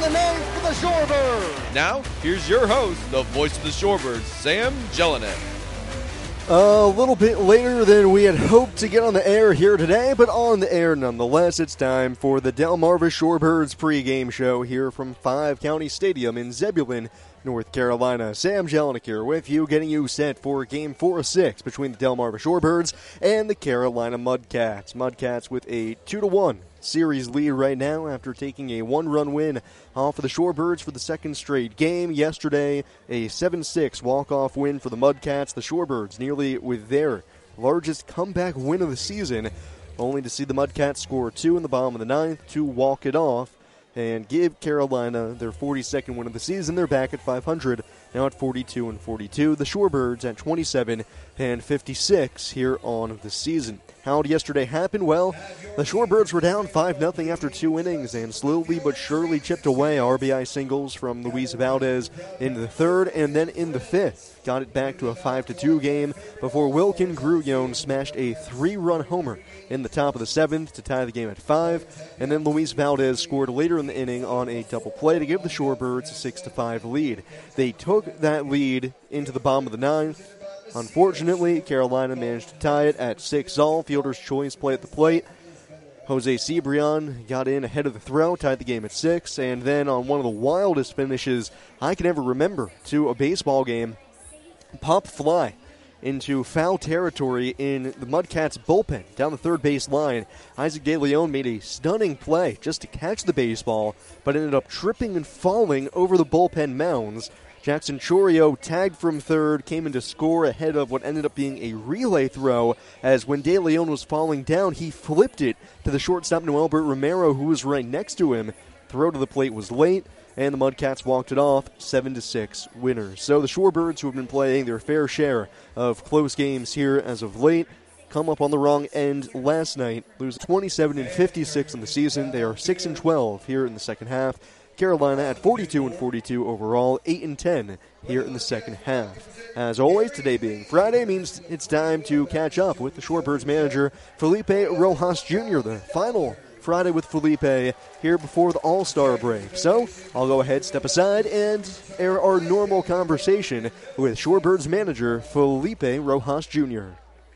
the ninth for the Shorebirds. Now, here's your host, the voice of the Shorebirds, Sam Jelinek. A little bit later than we had hoped to get on the air here today, but on the air nonetheless. It's time for the Delmarva Shorebirds pregame show here from Five County Stadium in Zebulon, North Carolina. Sam Jelinek here with you, getting you set for Game 4 of 6 between the Delmarva Shorebirds and the Carolina Mudcats. Mudcats with a 2-1 series lead right now after taking a one-run win off of the Shorebirds for the second straight game. Yesterday, a 7-6 walk-off win for the Mudcats. The Shorebirds nearly with their largest comeback win of the season, only to see the Mudcats score 2 in the bottom of the ninth to walk it off and give Carolina their 42nd win of the season. They're back at 500, now at 42-42. The Shorebirds at 27-56 here on the season. How did yesterday happen? Well, the Shorebirds were down 5-0 after 2 innings and slowly but surely chipped away. RBI singles from Luis Valdez in the third and then in the fifth. Got it back to a 5-2 game before Wilkin Grullon smashed a 3-run homer in the top of the seventh to tie the game at 5. And then Luis Valdez scored later in the inning on a double play to give the Shorebirds a 6-5 lead. They took that lead into the bottom of the ninth. Unfortunately, Carolina managed to tie it at 6-all. Fielder's choice play at the plate. Jose Cibrian got in ahead of the throw, tied the game at 6, and then on one of the wildest finishes I can ever remember to a baseball game, pop fly into foul territory in the Mudcats bullpen down the third base line. Isaac De Leon made a stunning play just to catch the baseball, but ended up tripping and falling over the bullpen mounds. Jackson Chorio tagged from third, came in to score ahead of what ended up being a relay throw, as when De Leon was falling down, he flipped it to the shortstop Noelbert Romero, who was right next to him. Throw to the plate was late, and the Mudcats walked it off, 7-6 winners. So the Shorebirds, who have been playing their fair share of close games here as of late, come up on the wrong end last night, lose 27-56 in the season. They are 6-12 here in the second half. Carolina at 42-42 overall, 8-10 here in the second half. As always, today being Friday means it's time to catch up with the Shorebirds manager, Felipe Rojas Jr., the final Friday with Felipe here before the All-Star break. So I'll go ahead, step aside, and air our normal conversation with Shorebirds manager Felipe Rojas Jr.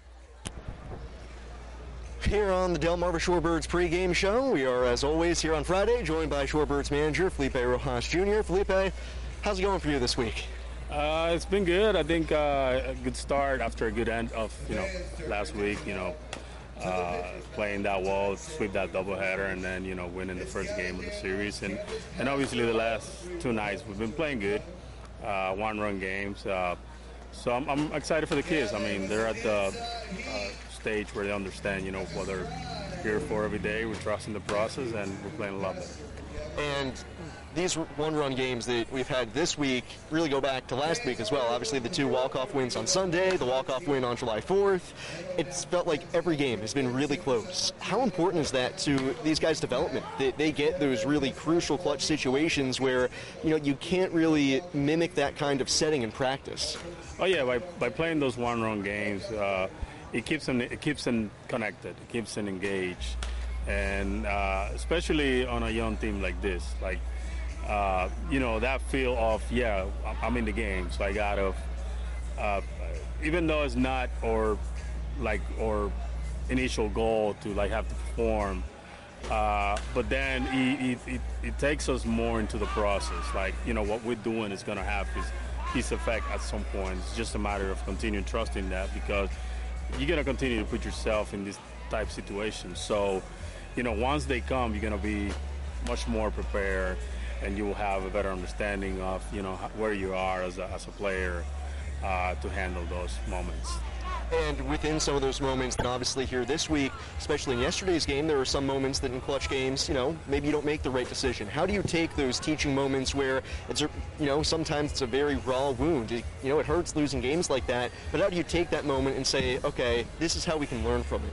Here on the Delmarva Shorebirds pregame show, we are, as always, here on Friday, joined by Shorebirds manager Felipe Rojas Jr. Felipe, how's it going for you this week? It's been good. I think a good start after a good end of last week. Playing that well, sweep that doubleheader, and then winning the first game of the series. And obviously the last 2 nights we've been playing good, one-run games. So I'm excited for the kids. I mean, they're at the stage where they understand, what they're here for every day. We're trusting the process, and we're playing a lot better. And these one-run games that we've had this week really go back to last week as well. Obviously, the 2 walk-off wins on Sunday, the walk-off win on July 4th. It's felt like every game has been really close. How important is that to these guys' development? That they get those really crucial clutch situations where, you can't really mimic that kind of setting in practice. Oh, yeah, by playing those one-run games, it keeps them connected, it keeps them engaged, and especially on a young team like this, that feel of I'm in the game, so I gotta even though it's not our initial goal to have to perform, but then it takes us more into the process. What we're doing is gonna have his effect at some point. It's just a matter of continuing trusting that, because you're going to continue to put yourself in this type of situation. So, once they come, you're going to be much more prepared, and you will have a better understanding of, where you are as a player to handle those moments. And within some of those moments, and obviously here this week, especially in yesterday's game, there were some moments that in clutch games, maybe you don't make the right decision. How do you take those teaching moments where it's, sometimes it's a very raw wound? It hurts losing games like that, but how do you take that moment and say, okay, this is how we can learn from it?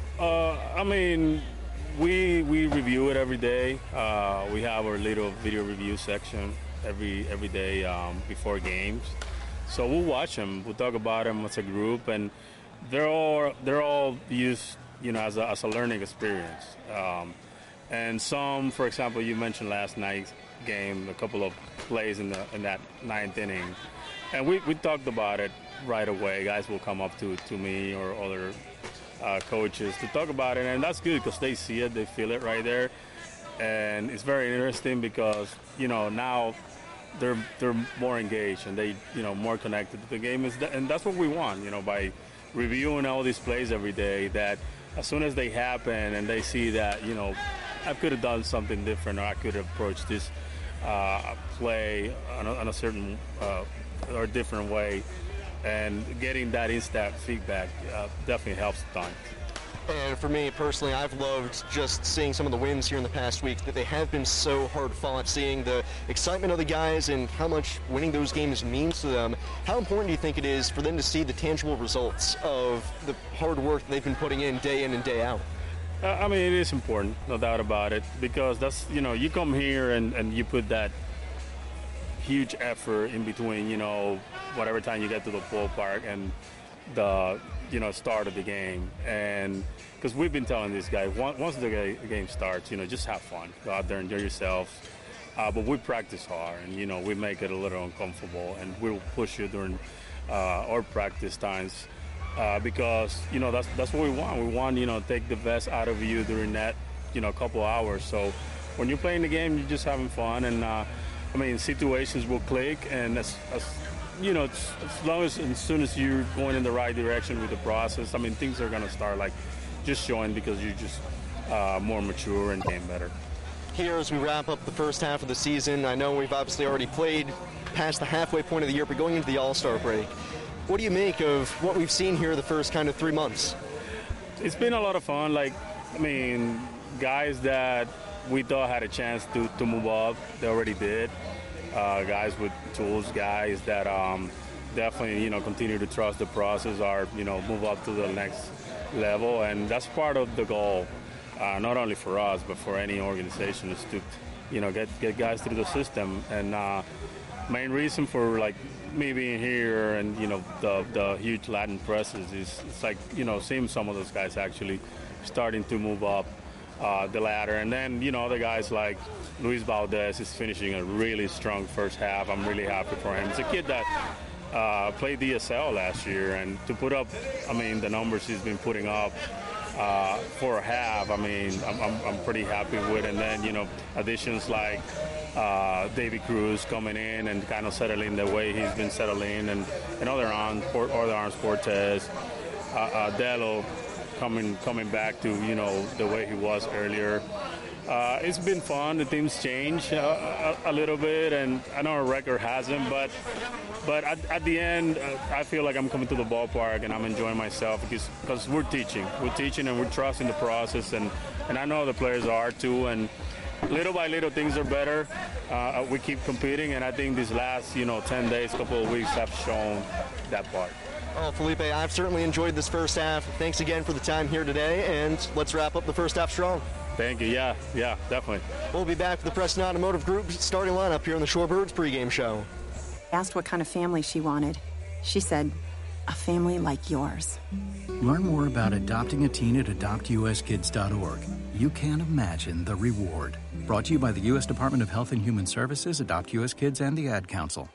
We review it every day. We have our little video review section every day before games. So we'll watch them. We'll talk about them as a group, and they're all used, as a learning experience. And some, for example, you mentioned last night's game, a couple of plays in that ninth inning. And we talked about it right away. Guys will come up to me or other coaches to talk about it, and that's good because they see it, they feel it right there. And it's very interesting because, now they're more engaged and they, more connected to the game. And that's what we want, by reviewing all these plays every day, that as soon as they happen and they see that, I could have done something different, or I could have approached this play on a certain or different way, and getting that instant feedback definitely helps a ton. And for me personally, I've loved just seeing some of the wins here in the past week, that they have been so hard fought, seeing the excitement of the guys and how much winning those games means to them. How important do you think it is for them to see the tangible results of the hard work they've been putting in and day out? It is important, no doubt about it, because that's, you come here and you put that huge effort in between, whatever time you get to the ballpark and the, start of the game. And because we've been telling these guys, once the game starts, just have fun. Go out there, enjoy yourself. But we practice hard, and, we make it a little uncomfortable, and we'll push you during our practice times because, that's what we want. We want, take the best out of you during that, couple hours. So when you're playing the game, you're just having fun, and, situations will click, and as soon as you're going in the right direction with the process, things are going to start just showing because you're just more mature and getting better. Here as we wrap up the first half of the season, I know we've obviously already played past the halfway point of the year, but going into the All-Star break, what do you make of what we've seen here the first kind of 3 months? It's been a lot of fun. Guys that we thought had a chance to move up, they already did. Guys with tools, guys that definitely, continue to trust the process, or, move up to the next level. And that's part of the goal, not only for us, but for any organization, is to, get guys through the system. And main reason for, me being here and, the huge Latin presses is it's seeing some of those guys actually starting to move up the ladder. And then, other guys like Luis Valdez is finishing a really strong first half. I'm really happy for him. It's a kid that played DSL last year, and to put up, the numbers he's been putting up for a half, I'm pretty happy with. And then, additions like David Cruz coming in and kind of settling the way he's been settling, and other arms, Cortez, Delo coming back to, the way he was earlier. It's been fun. The team's changed a little bit, and I know our record hasn't, but at the end, I feel like I'm coming to the ballpark and I'm enjoying myself because we're teaching and we're trusting the process, and I know the players are too, and little by little things are better. We keep competing, and I think these last 10 days, couple of weeks have shown that part. Well, Felipe, I've certainly enjoyed this first half. Thanks again for the time here today, and let's wrap up the first half strong. Thank you. Yeah, definitely. We'll be back with the Preston Automotive Group starting lineup here on the Shorebirds pregame show. Asked what kind of family she wanted. She said, a family like yours. Learn more about adopting a teen at adoptuskids.org. You can't imagine the reward. Brought to you by the U.S. Department of Health and Human Services, Adopt U.S. Kids, and the Ad Council.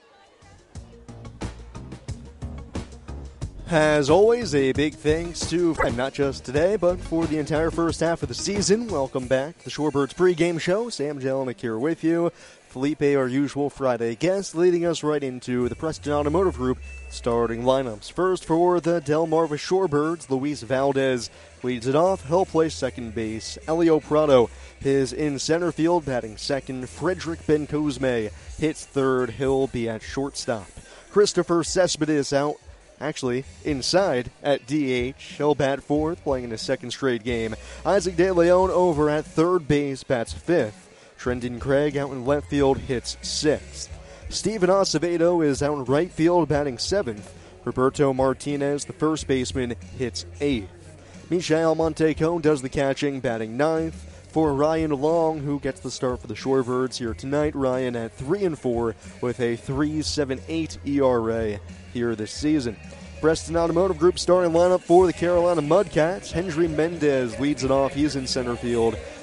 As always, a big thanks to, and not just today, but for the entire first half of the season. Welcome back to the Shorebirds pregame show. Sam Jelinek here with you. Felipe, our usual Friday guest, leading us right into the Preston Automotive Group starting lineups. First for the Delmarva Shorebirds, Luis Valdez leads it off. He'll play second base. Elio Prado is in center field, batting second. Frederick Bencosme hits third. He'll be at shortstop. Christopher Cespedes out. Actually, inside at DH. He'll bat fourth, playing in his second straight game. Isaac De Leon over at third base, bats fifth. Trenton Craig out in left field, hits sixth. Steven Acevedo is out in right field, batting seventh. Roberto Martinez, the first baseman, hits eighth. Michael Montecon does the catching, batting ninth. For Ryan Long, who gets the start for the Shorebirds here tonight. Ryan at 3-4 with a 3.78 ERA here this season. Preston Automotive Group starting lineup for the Carolina Mudcats. Hendry Mendez leads it off. He's in center field.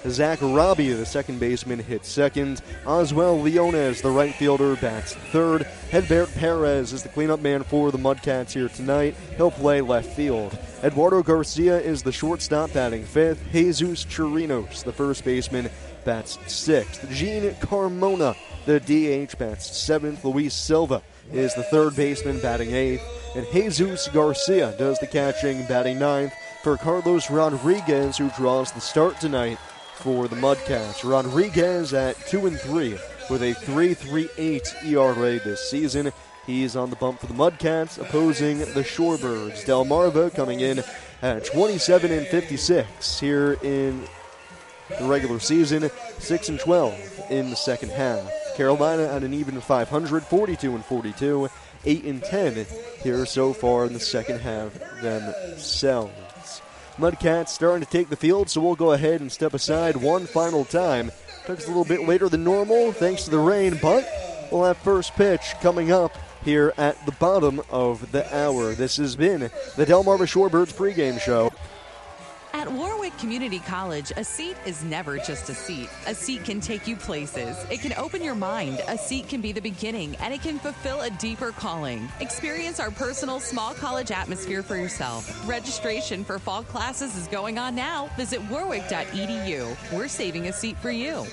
Zach Robbie, the second baseman, hits second. Oswell Leones, the right fielder, bats third. Hedbert Perez is the cleanup man for the Mudcats here tonight. He'll play left field. Eduardo Garcia is the shortstop, batting fifth. Jesus Chirinos, the first baseman, bats sixth. Gene Carmona, the DH, bats seventh. Luis Silva is the third baseman, batting eighth. And Jesus Garcia does the catching, batting ninth, for Carlos Rodriguez, who draws the start tonight for the Mudcats. Rodriguez at 2-3 with a 3.38 ERA this season. He's on the bump for the Mudcats, opposing the Shorebirds. Delmarva coming in at 27-56 here in the regular season, 6-12 in the second half. Carolina at an even 500, 42-42, 8-10 here so far in the second half themselves. Mudcats starting to take the field, so we'll go ahead and step aside one final time. Took us a little bit later than normal thanks to the rain, but we'll have first pitch coming up here at the bottom of the hour. This has been the Delmarva Shorebirds pregame show. At Warwick Community College, a seat is never just a seat. A seat can take you places. It can open your mind. A seat can be the beginning, and it can fulfill a deeper calling. Experience our personal small college atmosphere for yourself. Registration for fall classes is going on now. Visit warwick.edu. We're saving a seat for you.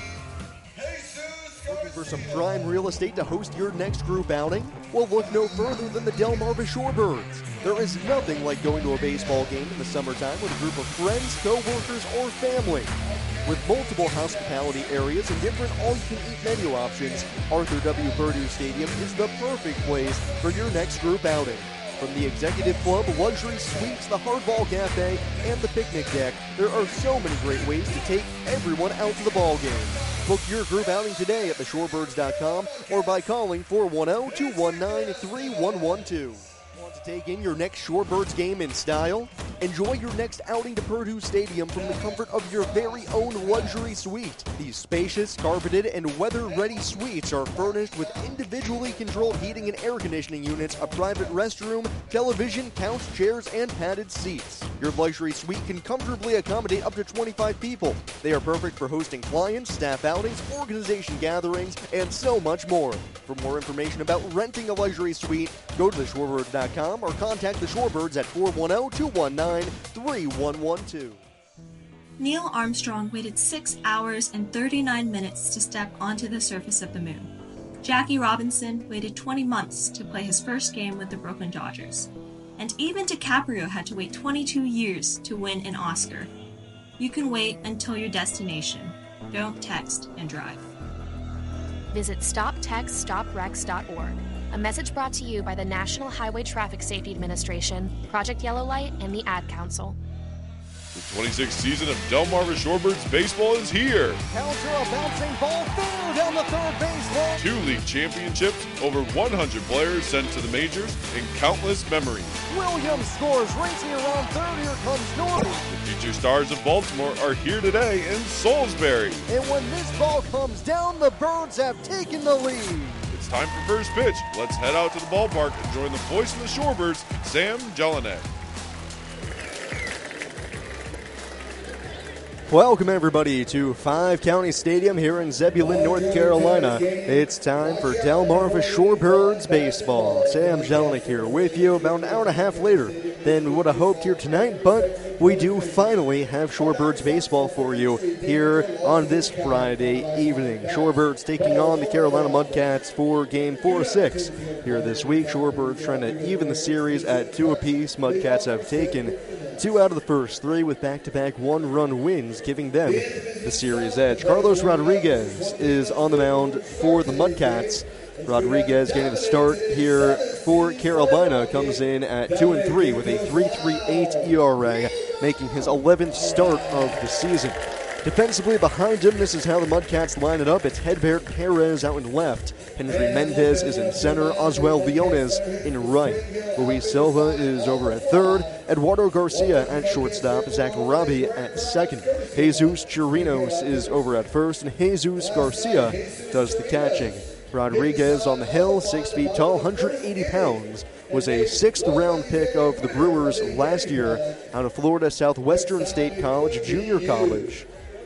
Looking for some prime real estate to host your next group outing? Well, look no further than the Delmarva Shorebirds. There is nothing like going to a baseball game in the summertime with a group of friends, co-workers, or family. With multiple hospitality areas and different all-you-can-eat menu options, Arthur W. Purdue Stadium is the perfect place for your next group outing. From the Executive Club, luxury suites, the Hardball Cafe, and the picnic deck, there are so many great ways to take everyone out to the ball game. Book your group outing today at theshorebirds.com or by calling 410-219-3112. Want to take in your next Shorebirds game in style? Enjoy your next outing to Purdue Stadium from the comfort of your very own luxury suite. These spacious, carpeted, and weather-ready suites are furnished with individually controlled heating and air conditioning units, a private restroom, television, couch, chairs, and padded seats. Your luxury suite can comfortably accommodate up to 25 people. They are perfect for hosting clients, staff outings, organization gatherings, and so much more. For more information about renting a luxury suite, go to theshorebirds.com or contact the Shorebirds at 410-219-3112. Neil Armstrong waited 6 hours and 39 minutes to step onto the surface of the moon. Jackie Robinson waited 20 months to play his first game with the Brooklyn Dodgers. And even DiCaprio had to wait 22 years to win an Oscar. You can wait until your destination. Don't text and drive. Visit StopTextStopWrecks.org. A message brought to you by the National Highway Traffic Safety Administration, Project Yellow Light, and the Ad Council. The 26th season of Delmarva Shorebirds baseball is here. Counter a bouncing ball through down the third baseline. 2 league championships, over 100 players sent to the majors, and countless memories. Williams scores, racing around third. Here comes Norby. The future stars of Baltimore are here today in Salisbury. And when this ball comes down, the Birds have taken the lead. It's time for first pitch. Let's head out to the ballpark and join the voice of the Shorebirds, Sam Jelinek. Welcome, everybody, to Five County Stadium here in Zebulon, North Carolina. It's time for Delmarva Shorebirds baseball. Sam Jelinek here with you about an hour and a half later than we would have hoped here tonight, but we do finally have Shorebirds baseball for you here on this Friday evening. Shorebirds taking on the Carolina Mudcats for Game 4-6 here this week. Shorebirds trying to even the series at 2 apiece. Mudcats have taken 2 out of the first 3 with back-to-back one-run wins, giving them the series edge. Carlos Rodriguez is on the mound for the Mudcats. Rodriguez getting the start here for Carolina, comes in at 2-3 with a 3.38 ERA, making his 11th start of the season. Defensively behind him, this is how the Mudcats line it up. It's Hedbert Perez out in left. Henry Mendez is in center. Oswell Leones in right. Luis Silva is over at third. Eduardo Garcia at shortstop. Zach Robbie at second. Jesus Chirinos is over at first. And Jesus Garcia does the catching. Rodriguez on the hill, 6 feet tall, 180 pounds. Was a 6th-round pick of the Brewers last year out of Florida Southwestern State College, junior college.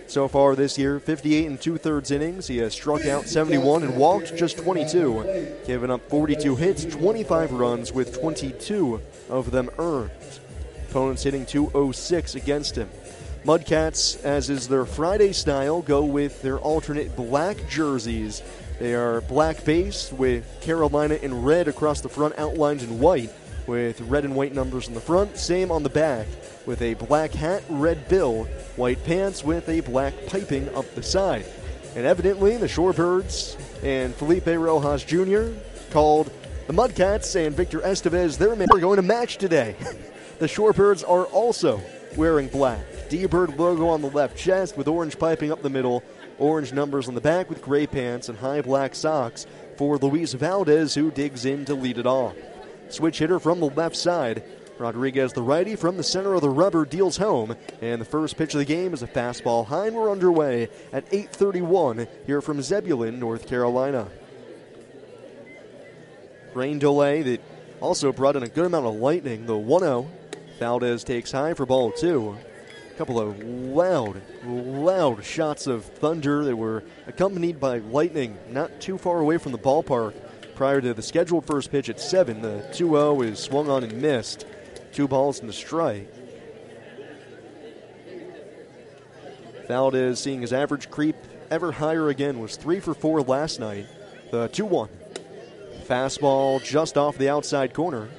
So far this year, 58 and 2/3 innings. He has struck out 71 and walked just 22, giving up 42 hits, 25 runs, with 22 of them earned. Opponents hitting .206 against him. Mudcats, as is their Friday style, go with their alternate black jerseys. They are black base with Carolina in red across the front, outlined in white, with red and white numbers on the front. Same on the back, with a black hat, red bill, white pants with a black piping up the side. And evidently, the Shorebirds and Felipe Rojas Jr. called the Mudcats and Victor Estevez their men are going to match today. The Shorebirds are also wearing black. D-Bird logo on the left chest with orange piping up the middle, orange numbers on the back with gray pants and high black socks for Luis Valdez, who digs in to lead it off. Switch hitter from the left side. Rodriguez, the righty, from the center of the rubber, deals home. And the first pitch of the game is a fastball high, and we're underway at 8:31 here from Zebulon, North Carolina. Rain delay that also brought in a good amount of lightning. The 1-0. Valdez takes high for ball 2. A couple of loud shots of thunder that were accompanied by lightning not too far away from the ballpark prior to the scheduled first pitch at 7. The 2-0 is swung on and missed. 2 balls and a strike. Valdez seeing his average creep ever higher again, was 3 for 4 last night. The 2-1. Fastball just off the outside corner.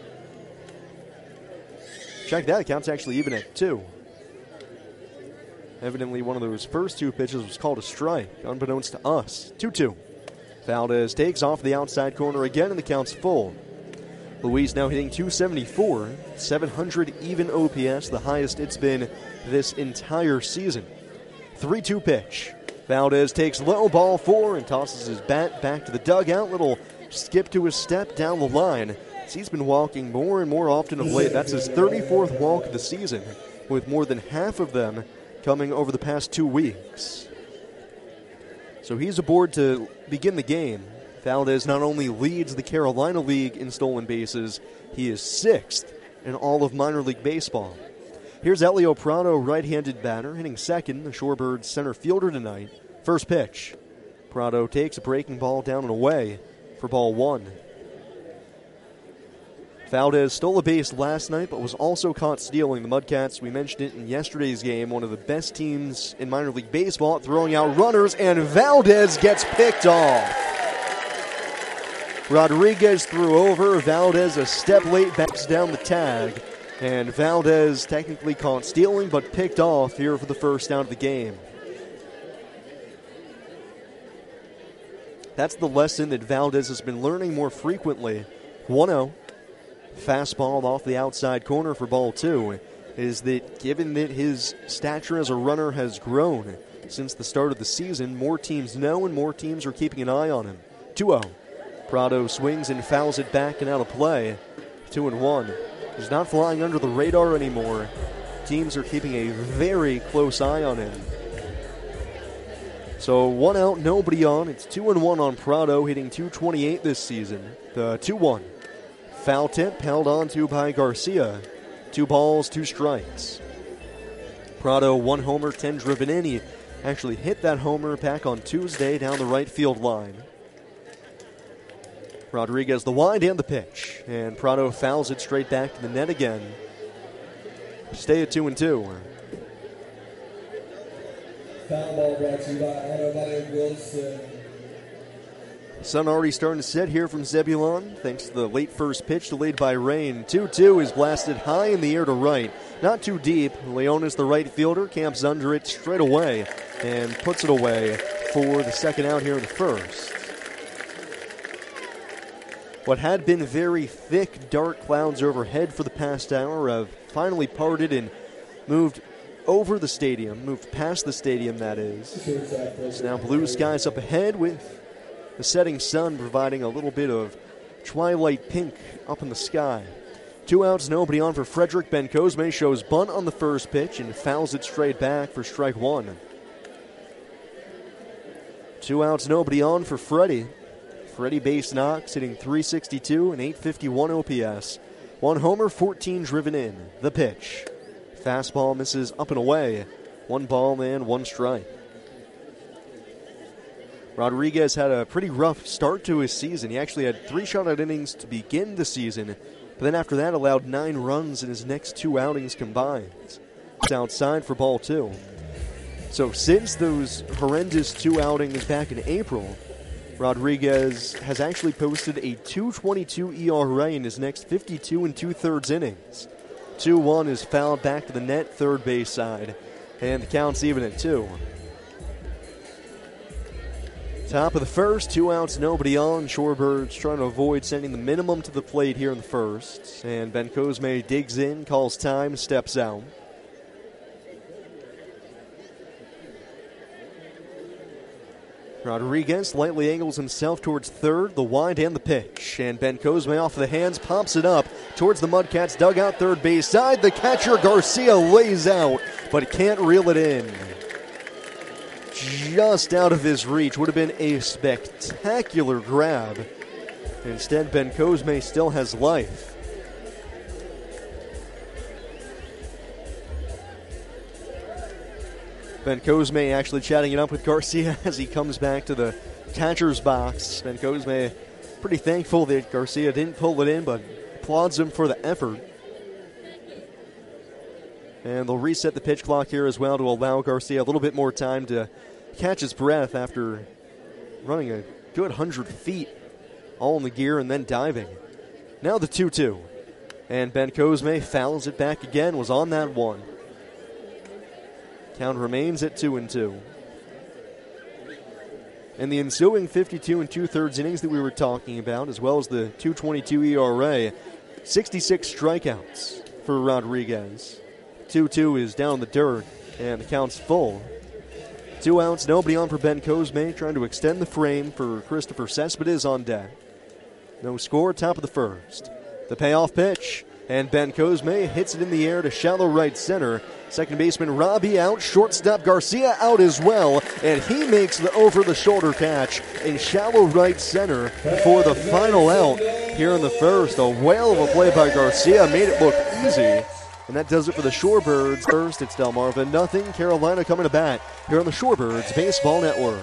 Check that, the count's actually even at 2. Evidently one of those first 2 pitches was called a strike, unbeknownst to us. 2-2. Valdez takes off the outside corner again, and the count's full. Luis now hitting .274, 700 even OPS, the highest it's been this entire season. 3-2 pitch. Valdez takes low, ball 4, and tosses his bat back to the dugout. Little skip to his step down the line. He's been walking more and more often of late. That's his 34th walk of the season, with more than half of them coming over the past 2 weeks. So he's aboard to begin the game. Valdez not only leads the Carolina League in stolen bases, he is 6th in all of minor league baseball. Here's Elio Prado, right-handed batter, hitting second, the Shorebirds center fielder tonight. First pitch. Prado takes a breaking ball down and away for ball 1. Valdez stole a base last night, but was also caught stealing. The Mudcats, we mentioned it in yesterday's game, one of the best teams in minor league baseball at throwing out runners, and Valdez gets picked off. Rodriguez threw over. Valdez a step late, backs down the tag. And Valdez technically caught stealing, but picked off here for the first out of the game. That's the lesson that Valdez has been learning more frequently. 1-0. Fastball off the outside corner for ball 2. Is that given that his stature as a runner has grown since the start of the season, more teams know and more teams are keeping an eye on him. 2-0. Prado swings and fouls it back and out of play. 2-1. He's not flying under the radar anymore. Teams are keeping a very close eye on him. So 1 out, nobody on. It's 2-1 on Prado, hitting .228 this season. The 2-1. Foul tip held on to by Garcia. 2 balls, 2 strikes. Prado 1 homer, 10 driven in. He actually hit that homer back on Tuesday down the right field line. Rodriguez the wind and the pitch. And Prado fouls it straight back to the net again. Stay at 2-2. Foul ball brought to you by Automatic Wilson. Sun already starting to set here from Zebulon, thanks to the late first pitch delayed by rain. 2-2 is blasted high in the air to right. Not too deep. Leonis, the right fielder, camps under it straight away and puts it away for the second out here in the first. What had been very thick, dark clouds overhead for the past hour have finally parted and moved over the stadium, moved past the stadium, that is. It's now blue skies up ahead with the setting sun providing a little bit of twilight pink up in the sky. 2 outs, nobody on for Frederick. Ben Cosme shows bunt on the first pitch and fouls it straight back for strike 1. 2 outs, nobody on for Freddie. Freddie base knocks, hitting .362 and .851 OPS. 1 homer, 14 driven in. The pitch. Fastball misses up and away. 1 ball and 1 strike. Rodriguez had a pretty rough start to his season. He actually had 3 shutout innings to begin the season, but then after that allowed 9 runs in his next 2 outings combined. It's outside for ball 2. So since those horrendous 2 outings back in April, Rodriguez has actually posted a 2.22 ERA in his next 52 2/3 innings. 2-1 is fouled back to the net, third base side, and the count's even at 2. Top of the first, 2 outs, nobody on. Shorebirds trying to avoid sending the minimum to the plate here in the first. And Ben Cosme digs in, calls time, steps out. Rodriguez lightly angles himself towards third, the wind and the pitch. And Ben Cosme off the hands, pops it up towards the Mudcats dugout, third base side. The catcher, Garcia, lays out, but can't reel it in. Just out of his reach. Would have been a spectacular grab. Instead, Ben Cosme still has life. Ben Cosme actually chatting it up with Garcia as he comes back to the catcher's box. Ben Cosme pretty thankful that Garcia didn't pull it in, but applauds him for the effort. And they'll reset the pitch clock here as well to allow Garcia a little bit more time to catch his breath after running a good 100 feet all in the gear and then diving. Now the 2-2. And Ben Cosme fouls it back again, was on that one. Count remains at 2-2. And the ensuing 52 2/3 innings that we were talking about, as well as the 2.22 ERA, 66 strikeouts for Rodriguez. 2-2 is down the dirt, and the count's full. 2 outs, nobody on for Ben Cosme, trying to extend the frame for Christopher Cespedes on deck. No score, top of the first. The payoff pitch, and Ben Cosme hits it in the air to shallow right center. Second baseman Robbie out, shortstop Garcia out as well, and he makes the over-the-shoulder catch in shallow right center for the final out here in the first. A whale of a play by Garcia made it look easy, and that does it for the Shorebirds. First, it's Delmarva, nothing. Carolina coming to bat here on the Shorebirds Baseball Network.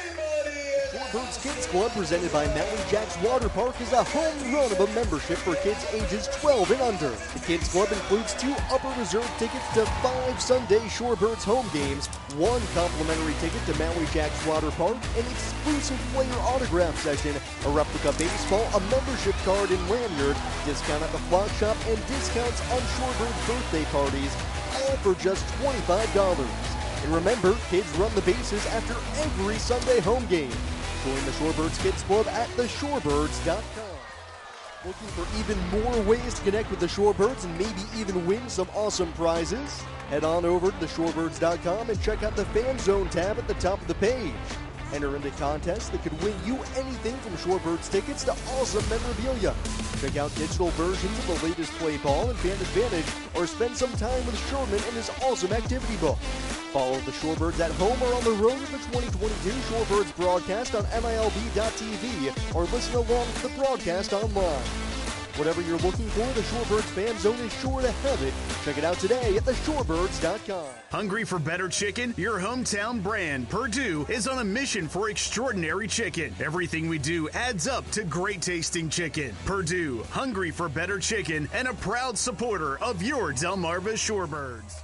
Shorebirds Kids Club, presented by Maui Jacks Water Park, is a home run of a membership for kids ages 12 and under. The Kids Club includes 2 upper reserve tickets to 5 Sunday Shorebirds home games, 1 complimentary ticket to Maui Jacks Water Park, an exclusive player autograph session, a replica baseball, a membership card and lanyard, discount at the flock shop, and discounts on Shorebirds birthday parties, all for just $25. And remember, kids run the bases after every Sunday home game. Join the Shorebirds Kids Club at theshorebirds.com. Looking for even more ways to connect with the Shorebirds and maybe even win some awesome prizes? Head on over to theshorebirds.com and check out the Fan Zone tab at the top of the page. Enter into contests that could win you anything from Shorebirds tickets to awesome memorabilia. Check out digital versions of the latest play ball and Fan Advantage, or spend some time with Sherman and his awesome activity book. Follow the Shorebirds at home or on the road with the 2022 Shorebirds broadcast on MILB.TV, or listen along to the broadcast online. Whatever you're looking for, the Shorebirds Fan Zone is sure to have it. Check it out today at theshorebirds.com. Hungry for better chicken? Your hometown brand, Purdue, is on a mission for extraordinary chicken. Everything we do adds up to great tasting chicken. Purdue, hungry for better chicken, and a proud supporter of your Delmarva Shorebirds.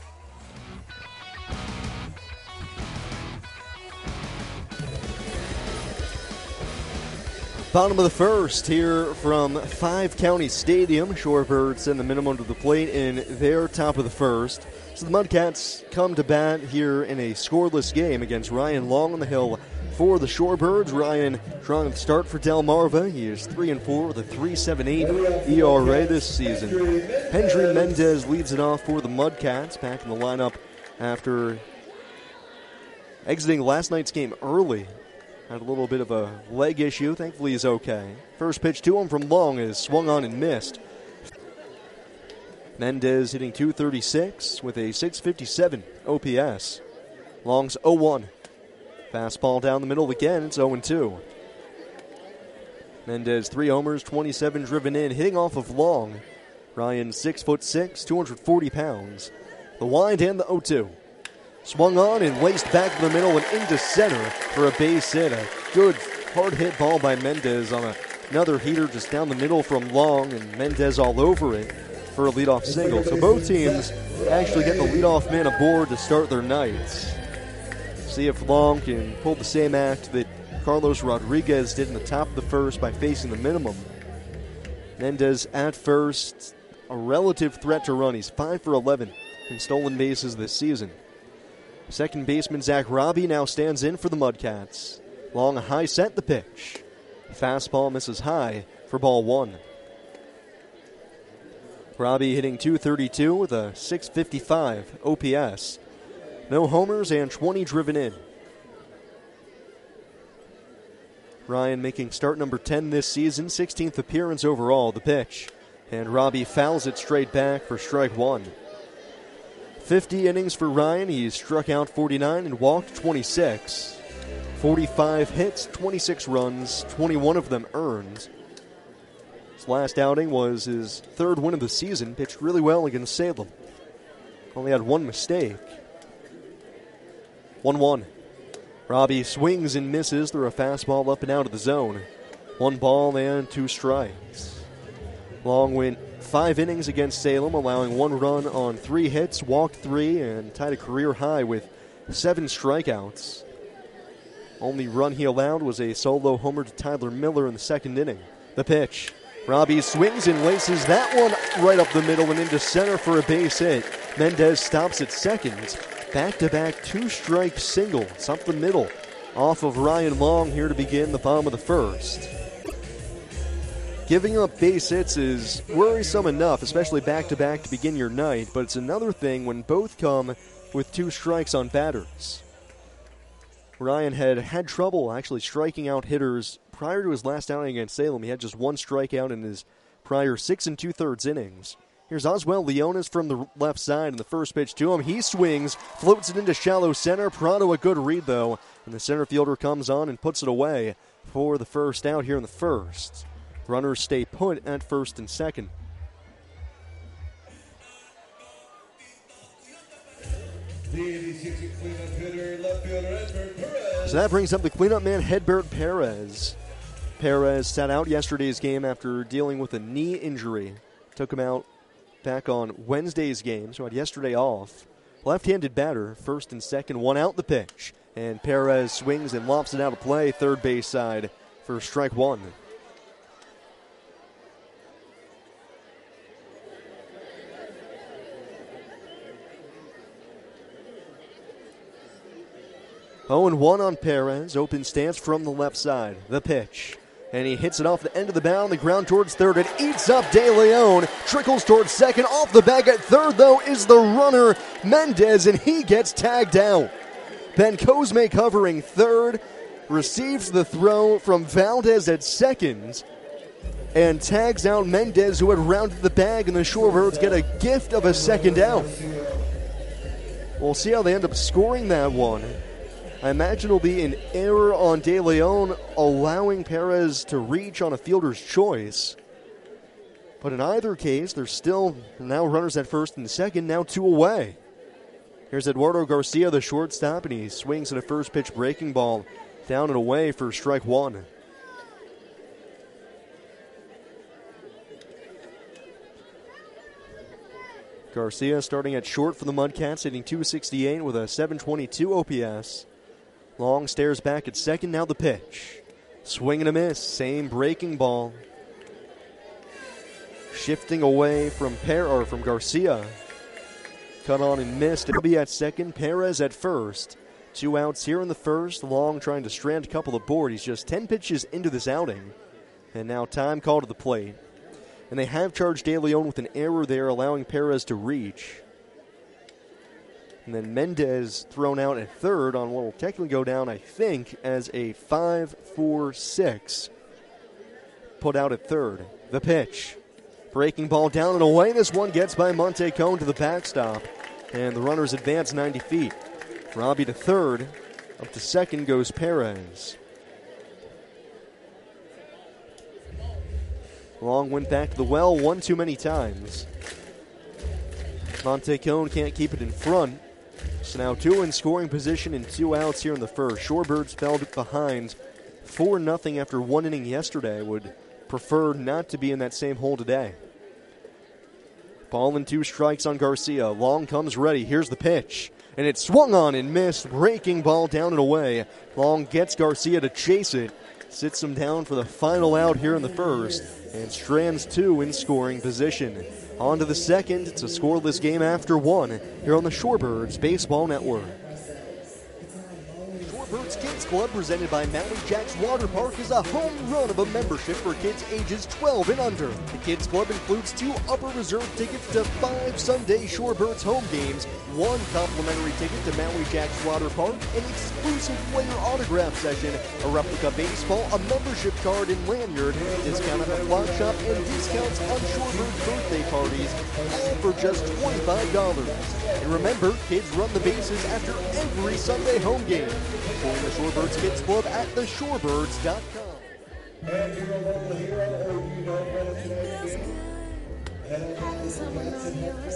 Bottom of the first here from 5 County Stadium. Shorebirds send the minimum to the plate in their top of the first. So the Mudcats come to bat here in a scoreless game against Ryan Long on the hill for the Shorebirds. Ryan trying to start for Delmarva. He is 3-4 with a 3.78 ERA this season. Hendry Mendez leads it off for the Mudcats, back in the lineup after exiting last night's game early. Had a little bit of a leg issue. Thankfully, he's okay. First pitch to him from Long is swung on and missed. Mendez hitting .236 with a .657 OPS. Long's 0-1. Fastball down the middle again. It's 0-2. Mendez 3 homers, 27 driven in, hitting off of Long. Ryan 6'6", 240 pounds. The wind and the 0-2. Swung on and laced back to the middle and into center for a base hit. A good hard hit ball by Mendez on another heater just down the middle from Long, and Mendez all over it for a leadoff single. So both teams actually get the leadoff man aboard to start their nights. See if Long can pull the same act that Carlos Rodriguez did in the top of the first by facing the minimum. Mendez at first, a relative threat to run. He's 5 for 11 in stolen bases this season. Second baseman Zach Robbie now stands in for the Mudcats. Long, a high set, the pitch. Fastball misses high for ball 1. Robbie hitting .232 with a .655 OPS. No homers and 20 driven in. Ryan making start number 10 this season, 16th appearance overall, the pitch. And Robbie fouls it straight back for strike 1. 50 innings for Ryan. He's struck out 49 and walked 26. 45 hits, 26 runs, 21 of them earned. His last outing was his third win of the season. Pitched really well against Salem. Only had one mistake. 1-1. Robbie swings and misses through a fastball up and out of the zone. 1 ball and 2 strikes. Long went 5 innings against Salem, allowing 1 run on 3 hits, walked 3, and tied a career high with 7 strikeouts. Only run he allowed was a solo homer to Tyler Miller in the second inning. The pitch. Robbie swings and laces that one right up the middle and into center for a base hit. Mendez stops at second. Back-to-back 2-strike singles up the middle off of Ryan Long here to begin the bottom of the first. Giving up base hits is worrisome enough, especially back-to-back to begin your night, but it's another thing when both come with 2 strikes on batters. Ryan had trouble actually striking out hitters prior to his last outing against Salem. He had just 1 strikeout in his prior 6 2/3 innings. Here's Oswald Leonis from the left side, and the first pitch to him. He swings, floats it into shallow center. Prado a good read, though, and the center fielder comes on and puts it away for the first out here in the first. Runners stay put at first and second. So that brings up the cleanup man, Hedbert Perez. Perez sat out yesterday's game after dealing with a knee injury. Took him out back on Wednesday's game, so had yesterday off. Left-handed batter, first and second, 1 out the pitch. And Perez swings and lofts it out of play, third base side for strike 1. Oh, and 1 on Perez. Open stance from the left side. The pitch. And he hits it off the end of the bat on the ground towards third. It eats up De Leon. Trickles towards second. Off the bag at third, though, is the runner, Mendez, and he gets tagged out. Ben Cosme covering third. Receives the throw from Valdez at second. And tags out Mendez, who had rounded the bag, and the Shorebirds get a gift of a second out. We'll see how they end up scoring that one. I imagine it'll be an error on De Leon, allowing Perez to reach on a fielder's choice. But in either case, there's still now runners at first and second, now 2 away. Here's Eduardo Garcia, the shortstop, and he swings at a first pitch breaking ball down and away for strike 1. Garcia starting at short for the Mudcats, hitting .268 with a .722 OPS. Long stares back at second, now the pitch. Swing and a miss, same breaking ball. Shifting away from Garcia. Cut on and missed. It'll be at second, Perez at first. 2 outs here in the first. Long trying to strand a couple aboard. He's just 10 pitches into this outing. And now time called to the plate. And they have charged De Leon with an error there, allowing Perez to reach. And then Mendez thrown out at third on what will technically go down, I think, as a 5-4-6. Put out at third. The pitch. Breaking ball down and away. This one gets by Monte Cone to the backstop. And the runners advance 90 feet. Robbie to third. Up to second goes Perez. Long went back to the well one too many times. Monte Cone can't keep it in front. So now 2 in scoring position and 2 outs here in the first. Shorebirds fell behind 4-0 after 1 inning yesterday. Would prefer not to be in that same hole today. Ball and 2 strikes on Garcia. Long comes ready. Here's the pitch. And it's swung on and missed. Breaking ball down and away. Long gets Garcia to chase it. Sits him down for the final out here in the first. And strands 2 in scoring position. On to the second. It's a scoreless game after 1 here on the Shorebirds Baseball Network. Shorebirds Kids Club, presented by Maui Jacks Water Park, is a home run of a membership for kids ages 12 and under. The Kids Club includes 2 upper reserve tickets to 5 Sunday Shorebirds home games, 1 complimentary ticket to Maui Jacks Water Park, an exclusive player autograph session, a replica baseball, a membership card and lanyard, discount at the flock shop, and discounts on Shorebirds birthday parties, all for just $25. And remember, kids run the bases after every Sunday home game. Join the Shorebirds Kids Club at theshorebirds.com. And you're a local hero, or you know better today. Having someone on your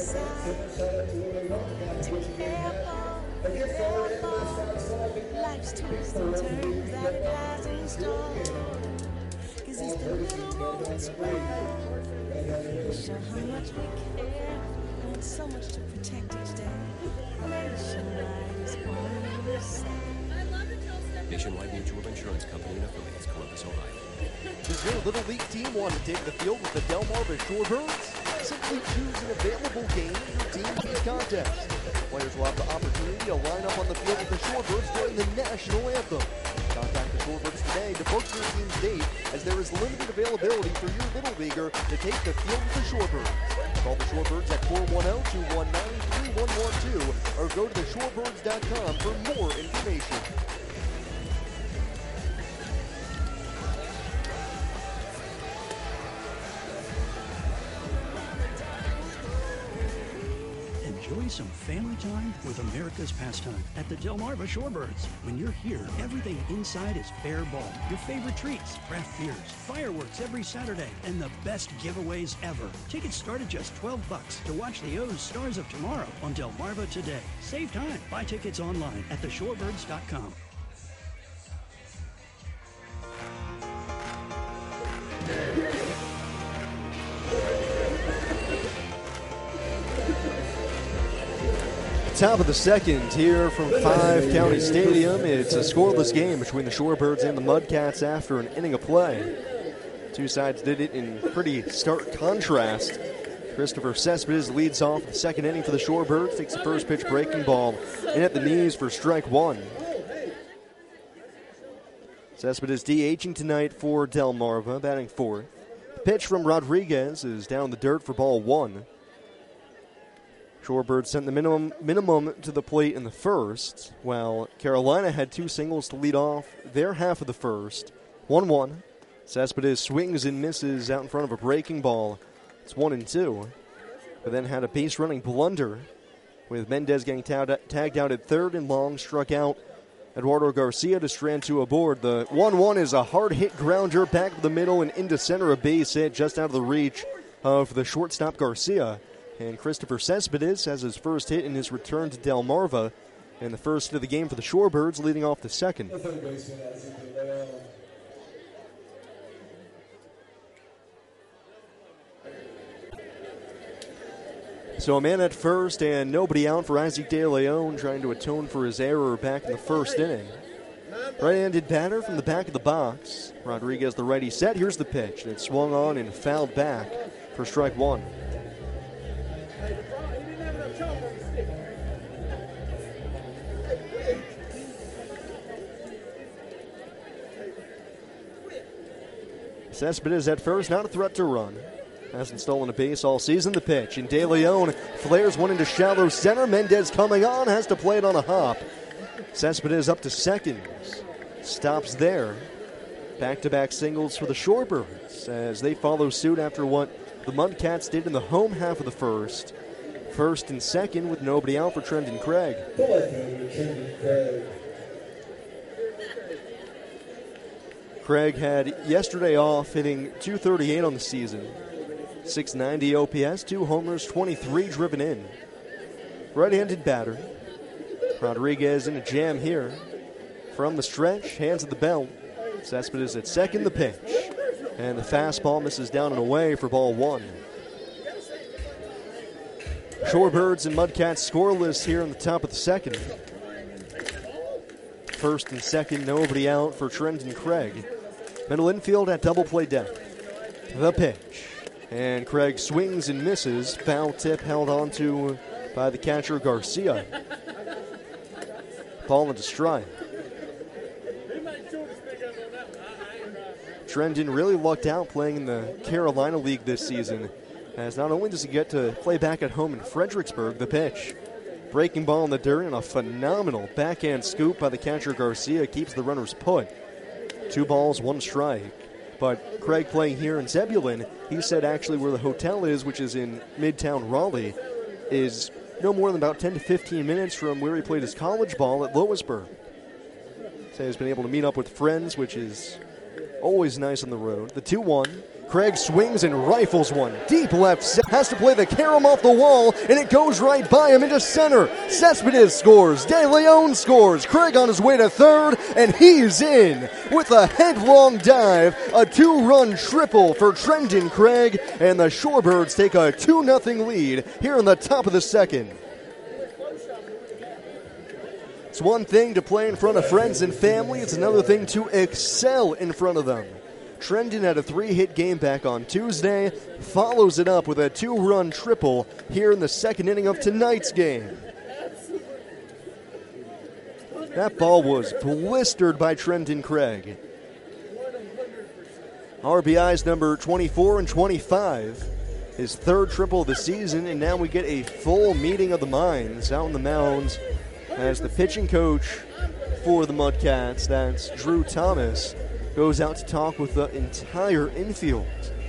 side. Life's twists and turns that lies in store. 'Cause it's the little moments where show how much we care and so much to protect each day. Nationwide is on your side. Nationwide Mutual Insurance Company and affiliates, Columbus, Ohio. Does your Little League team want to take the field with the Delmarva Shorebirds? Simply choose an available game in your team beat contest. Players will have the opportunity to line up on the field with the Shorebirds during the national anthem. Contact the Shorebirds today to book your team's date, as there is limited availability for your Little Leaguer to take the field with the Shorebirds. Call the Shorebirds at 410-219-3112 or go to theshorebirds.com for more information. Enjoy some family time with America's pastime at the Delmarva Shorebirds. When you're here, everything inside is fair ball. Your favorite treats, craft beers, fireworks every Saturday, and the best giveaways ever. Tickets start at just $12 to watch the O's Stars of Tomorrow on Delmarva today. Save time. Buy tickets online at theshorebirds.com. Top of the second here from 5 County Stadium. It's a scoreless game between the Shorebirds and the Mudcats after an inning of play. Two sides did it in pretty stark contrast. Christopher Cespedes leads off the second inning for the Shorebirds, takes the first pitch breaking ball in at the knees for strike 1. Cespedes DHing tonight for Delmarva, batting 4th. The pitch from Rodriguez is down the dirt for ball 1. Shorebirds sent the minimum to the plate in the first, while Carolina had 2 singles to lead off their half of the first. 1-1. Cespedes swings and misses out in front of a breaking ball. It's 1-2. But then had a base-running blunder, with Mendez getting tagged out at third, and Long struck out Eduardo Garcia to strand 2 aboard. The 1-1 is a hard-hit grounder back to the middle and into center, a base hit just out of the reach of the shortstop Garcia. And Christopher Cespedes has his first hit in his return to Delmarva, and the first hit of the game for the Shorebirds, leading off the second. So a man at first and nobody out for Isaac De Leon, trying to atone for his error back in the first inning. Right-handed batter from the back of the box. Rodriguez, the righty, set. Here's the pitch, and it swung on and fouled back for strike 1. Cespedes at first, not a threat to run. Hasn't stolen a base all season. The pitch, and De Leon flares one into shallow center. Mendez coming on, has to play it on a hop. Cespedes up to second. Stops there. Back-to-back singles for the Shorebirds as they follow suit after what the Mudcats did in the home half of the first. First and second with nobody out for Trenton Craig. Craig had yesterday off, hitting .238 on the season. .690 OPS, 2 homers, 23 driven in. Right-handed batter. Rodriguez in a jam here. From the stretch, hands at the belt. Cespedes at second, the pitch. And the fastball misses down and away for ball one. Shorebirds and Mudcats scoreless here in the top of the second. First and second, nobody out for Trenton Craig. Middle infield at double play depth. The pitch. And Craig swings and misses. Foul tip held onto by the catcher Garcia. Ball into strike. Trenton really lucked out playing in the Carolina League this season, as not only does he get to play back at home in Fredericksburg, the pitch. Breaking ball in the dirt and a phenomenal backhand scoop by the catcher Garcia keeps the runners put. 2 balls, 1 strike. But Craig playing here in Zebulon, he said actually where the hotel is, which is in Midtown Raleigh, is no more than about 10 to 15 minutes from where he played his college ball at Lewisburg. So he's been able to meet up with friends, which is always nice on the road. The 2-1. Craig swings and rifles one. Deep left. Has to play the carom off the wall, and it goes right by him into center. Cespedes scores. De Leon scores. Craig on his way to third, and he's in with a headlong dive. A 2-run triple for Trenton Craig, and the Shorebirds take a 2-0 lead here in the top of the second. It's one thing to play in front of friends and family. It's another thing to excel in front of them. Trenton had a 3-hit game back on Tuesday, follows it up with a 2-run triple here in the second inning of tonight's game. That ball was blistered by Trenton Craig. RBIs number 24 and 25, his third triple of the season, and now we get a full meeting of the minds out on the mounds as the pitching coach for the Mudcats, that's Drew Thomas, goes out to talk with the entire infield.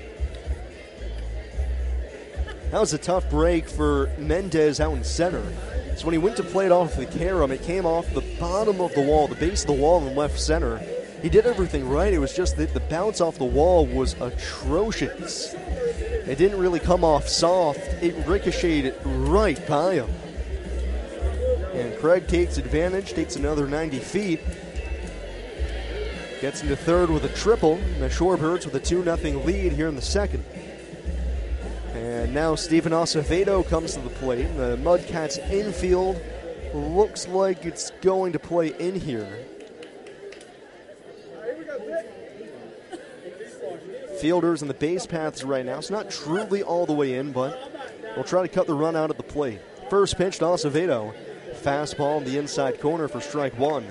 That was a tough break for Mendez out in center. So when he went to play it off the carom, it came off the bottom of the wall, the base of the wall in left center. He did everything right. It was just that the bounce off the wall was atrocious. It didn't really come off soft. It ricocheted right by him. And Craig takes advantage, takes another 90 feet. Gets into third with a triple, and the Shorebirds with a 2-0 lead here in the second. And now Stephen Acevedo comes to the plate. The Mudcats infield looks like it's going to play in here. Fielders in the base paths right now. It's not truly all the way in, but we'll try to cut the run out at the plate. First pitch to Acevedo. Fastball in the inside corner for strike one.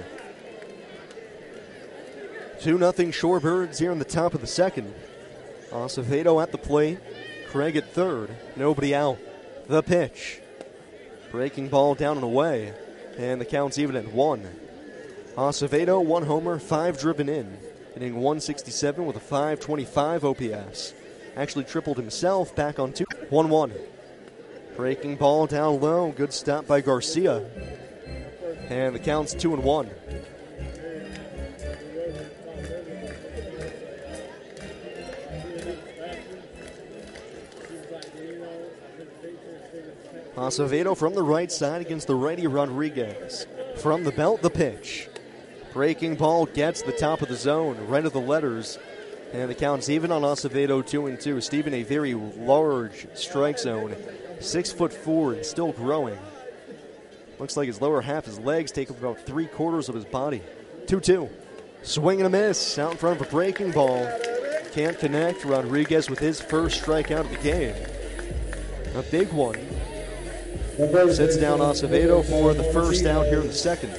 2-0 Shorebirds here in the top of the second. Acevedo at the plate. Craig at third. Nobody out. The pitch. Breaking ball down and away. And the count's even at 1. Acevedo, 1 homer, 5 driven in. Hitting 167 with a 525 OPS. Actually tripled himself back on 2. 1-1. Breaking ball down low. Good stop by Garcia. And the count's 2-1. Acevedo from the right side against the righty Rodriguez. From the belt, the pitch. Breaking ball gets the top of the zone, right of the letters. And the count's even on Acevedo, 2-2. Stephen, a very large strike zone. 6'4" and still growing. Looks like his lower half, his legs take up about 3/4 of his body. 2-2. Swing and a miss out in front of a breaking ball. Can't connect. Rodriguez with his first strikeout of the game. A big one. Sits down Acevedo for the first out here in the second.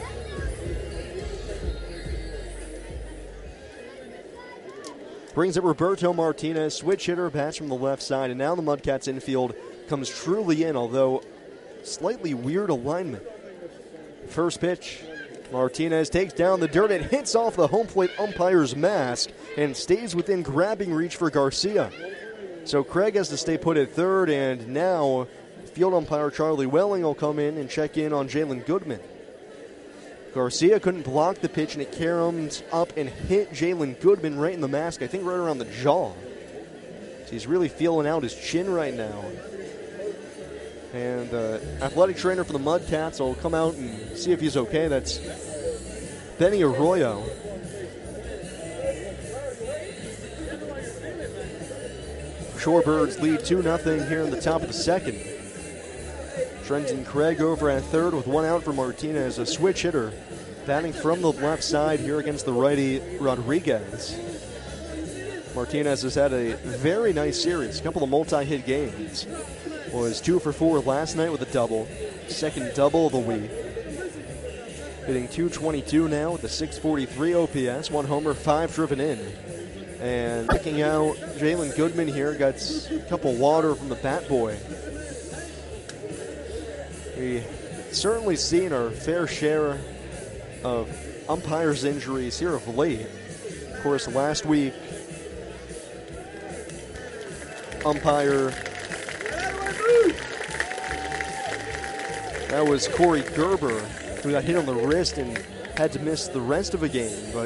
Brings up Roberto Martinez, switch hitter, bats from the left side, and now the Mudcats infield comes truly in, although slightly weird alignment. First pitch, Martinez takes down the dirt and hits off the home plate umpire's mask and stays within grabbing reach for Garcia. So Craig has to stay put at third, and now field umpire Charlie Welling will come in and check in on Jalen Goodman. Garcia couldn't block the pitch, and it caromed up and hit Jalen Goodman right in the mask, I think right around the jaw. So he's really feeling out his chin right now. And the athletic trainer for the Mudcats will come out and see if he's okay. That's Benny Arroyo. Shorebirds lead 2-0 here in the top of the second. Trenton Craig over at third with one out for Martinez, a switch hitter, batting from the left side here against the righty Rodriguez. Martinez has had a very nice series, a couple of multi-hit games. Was 2 for 4 last night with a double, second double of the week. Hitting .222 now with a .643 OPS, 1 homer, 5 driven in. And picking out Jalen Goodman here, got a couple water from the bat boy. We've certainly seen our fair share of umpires' injuries here of late. Of course, last week, umpire, that was Corey Gerber, who got hit on the wrist and had to miss the rest of a game. But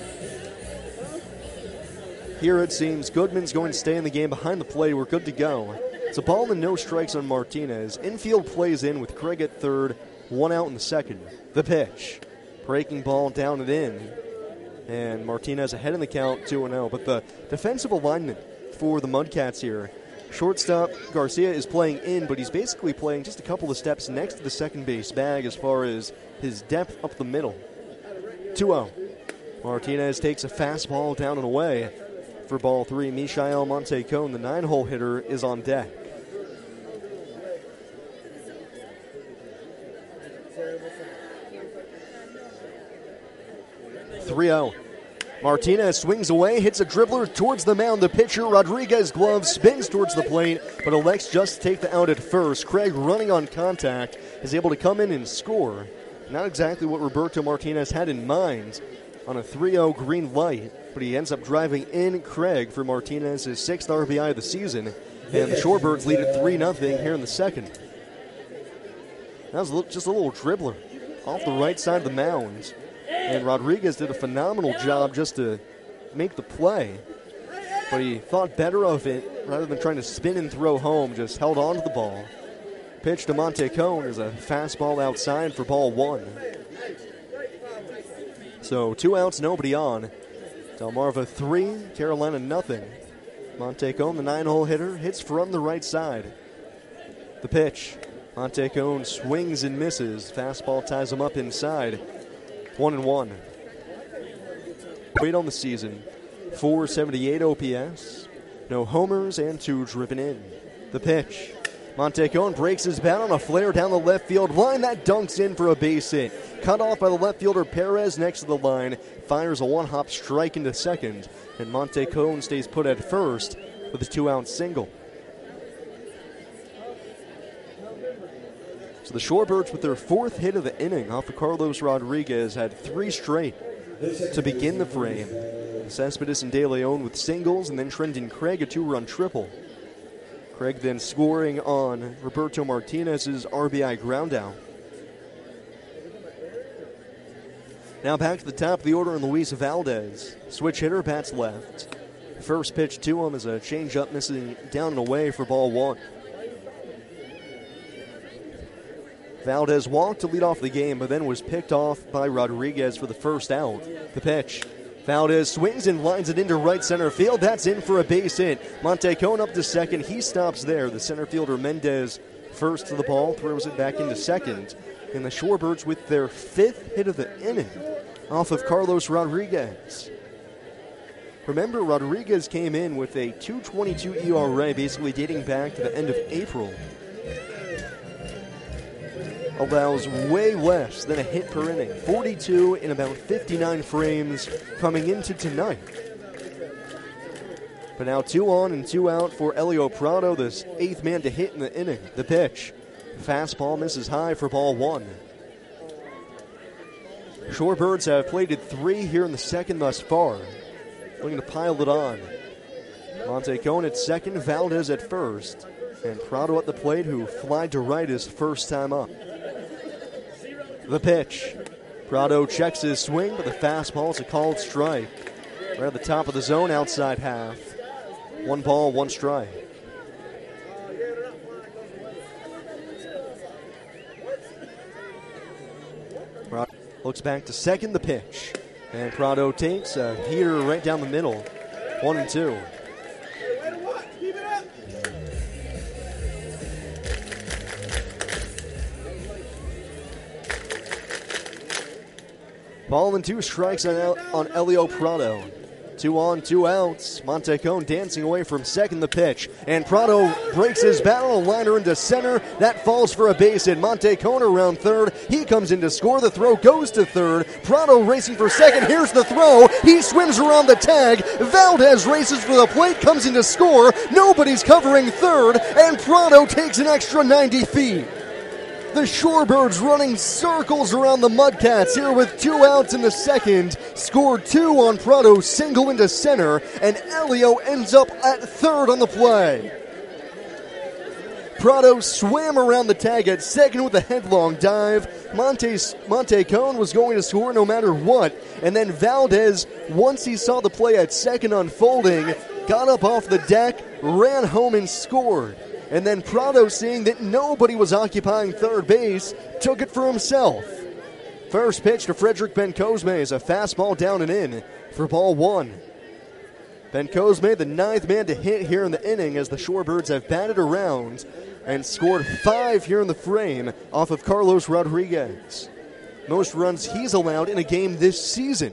here it seems Goodman's going to stay in the game behind the plate. We're good to go. It's a ball and no strikes on Martinez. Infield plays in with Craig at third, 1 out in the second. The pitch. Breaking ball down and in. And Martinez ahead in the count, 2-0. But the defensive alignment for the Mudcats here. Shortstop Garcia is playing in, but he's basically playing just a couple of steps next to the second base bag as far as his depth up the middle. 2-0. Martinez takes a fastball down and away. For ball 3, Michael Montecon, the 9-hole hitter, is on deck. Martinez swings away, hits a dribbler towards the mound. The pitcher, Rodriguez, glove spins towards the plate, but elects just to take the out at first. Craig, running on contact, is able to come in and score. Not exactly what Roberto Martinez had in mind on a 3-0 green light, but he ends up driving in Craig for Martinez's 6th RBI of the season, and the Shorebirds lead at 3-0 here in the second. That was just a little dribbler off the right side of the mound, and Rodriguez did a phenomenal job just to make the play, but he thought better of it rather than trying to spin and throw home, just held on to the ball. Pitch to Montecon is a fastball outside for ball 1. So 2 outs, nobody on. Delmarva 3, Carolina nothing. Montecon, the 9-hole hitter, hits from the right side. The pitch. Montecon swings and misses. Fastball ties him up inside. 1-1. Wait on the season. 478 OPS. No homers and 2 driven in. The pitch. Montecon breaks his bat on a flare down the left field line. That dunks in for a base hit. Cut off by the left fielder Perez next to the line. Fires a one-hop strike into second. And Montecon stays put at first with a 2-out single. So the Shorebirds, with their 4th hit of the inning off of Carlos Rodriguez, had 3 straight to begin the frame. Cespedes and De Leon with singles, and then Trenton Craig a 2-run triple. Craig then scoring on Roberto Martinez's RBI groundout. Now back to the top of the order in Luis Valdez. Switch hitter, bats left. First pitch to him is a changeup missing down and away for ball 1. Valdez walked to lead off the game, but then was picked off by Rodriguez for the first out. The pitch. Valdez swings and lines it into right center field. That's in for a base hit. Montecon up to second. He stops there. The center fielder Mendez first to the ball, throws it back into second. And the Shorebirds with their 5th hit of the inning off of Carlos Rodriguez. Remember, Rodriguez came in with a 2.22 ERA, basically dating back to the end of April. Allows way less than a hit per inning. 42 in about 59 frames coming into tonight. But now 2 on and 2 out for Elio Prado, this 8th man to hit in the inning. The pitch. Fastball misses high for ball 1. Shorebirds have plated 3 here in the second thus far. Looking to pile it on. Montecon at second, Valdez at first. And Prado at the plate, who flied to right his first time up. The pitch. Prado checks his swing, but the fastball is a called strike. Right at the top of the zone, outside half. 1 ball, 1 strike. Looks back to second, the pitch. And Prado takes a heater right down the middle. 1-2. Ball and 2 strikes on Elio Prado. 2 on, 2 outs. Montecone dancing away from second, the pitch. And Prado breaks his battle, a liner into center. That falls for a base hit. Montecone around third. He comes in to score. The throw goes to third. Prado racing for second. Here's the throw. He swims around the tag. Valdez races for the plate, comes in to score. Nobody's covering third. And Prado takes an extra 90 feet. The Shorebirds running circles around the Mudcats here with 2 outs in the second. Scored 2 on Prado's single into center, and Elio ends up at third on the play. Prado swam around the tag at second with a headlong dive. Montecone was going to score no matter what, and then Valdez, once he saw the play at second unfolding, got up off the deck, ran home and scored. And then Prado, seeing that nobody was occupying third base, took it for himself. First pitch to Frederick Bencosme is a fastball down and in for ball 1. Bencosme, the 9th man to hit here in the inning, as the Shorebirds have batted around and scored 5 here in the frame off of Carlos Rodriguez. Most runs he's allowed in a game this season.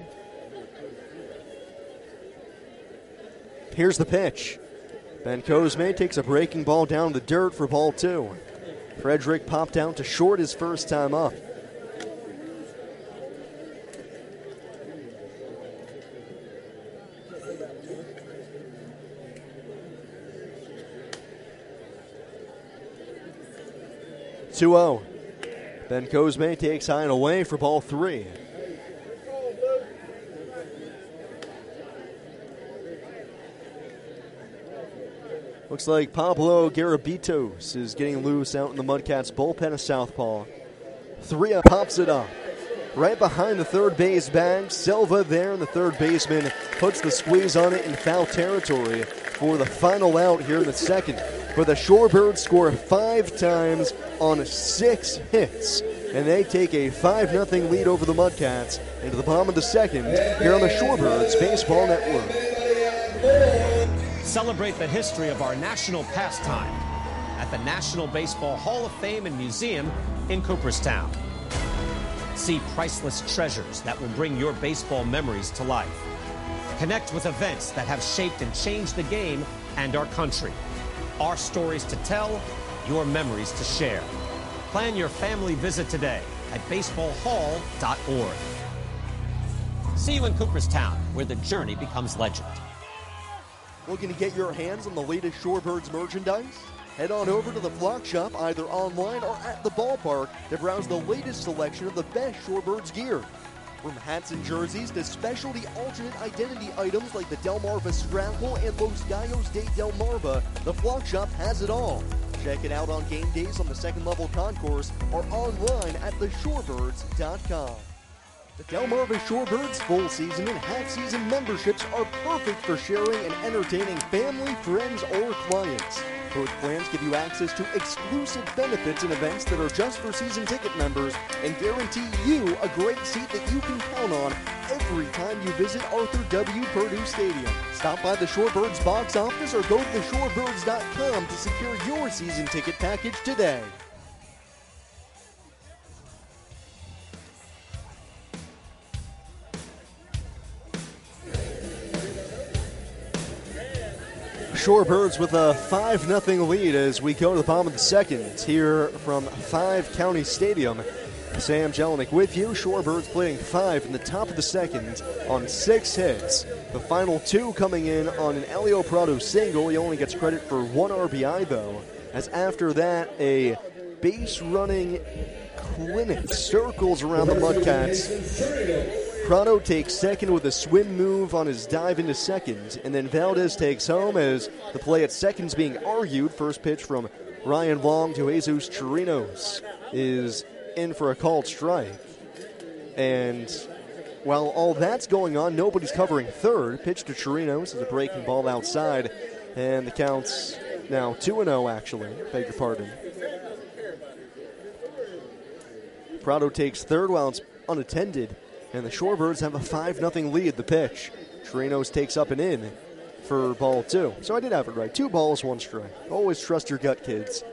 Here's the pitch. Bencosme takes a breaking ball down the dirt for ball 2. Frederick popped out to short his first time up. (2-0). Bencosme takes high and away for ball 3. Looks like Pablo Garabitos is getting loose out in the Mudcats bullpen of southpaw. 3 pops it up. Right behind the third base bag, Silva there, and the third baseman puts the squeeze on it in foul territory for the final out here in the second. But the Shorebirds score 5 times on 6 hits, and they take a 5-0 lead over the Mudcats into the bottom of the second here on the Shorebirds Baseball Network. Celebrate the history of our national pastime at the National Baseball Hall of Fame and Museum in Cooperstown. See priceless treasures that will bring your baseball memories to life. Connect with events that have shaped and changed the game and our country. Our stories to tell, your memories to share. Plan your family visit today at baseballhall.org. See you in Cooperstown, where the journey becomes legend. Looking to get your hands on the latest Shorebirds merchandise? Head on over to the Flock Shop, either online or at the ballpark, to browse the latest selection of the best Shorebirds gear. From hats and jerseys to specialty alternate identity items like the Delmarva Scrapple and Los Gallos de Delmarva, the Flock Shop has it all. Check it out on game days on the second level concourse or online at theshorebirds.com. The Delmarva Shorebirds full season and half season memberships are perfect for sharing and entertaining family, friends, or clients. Both plans give you access to exclusive benefits and events that are just for season ticket members and guarantee you a great seat that you can count on every time you visit Arthur W. Purdue Stadium. Stop by the Shorebirds box office or go to theshorebirds.com to secure your season ticket package today. Shorebirds with a 5-0 lead as we go to the bottom of the second here from 5 County Stadium. Sam Jelinek with you. Shorebirds playing 5 in the top of the second on 6 hits. The final 2 coming in on an Elio Prado single. He only gets credit for 1 RBI though, as after that a base running clinic circles around the Mudcats. Prado takes second with a swim move on his dive into second, and then Valdez takes home as the play at second's being argued. First pitch from Ryan Long to Jesus Chirinos is in for a called strike. And while all that's going on, nobody's covering third. Pitch to Chirinos is a breaking ball outside, and the count's now 2-0 actually, beg your pardon. Prado takes third while it's unattended, and the Shorebirds have a 5-0 lead. The pitch. Chirinos takes up and in for ball 2. So I did have it right. 2 balls, 1 strike. Always trust your gut, kids.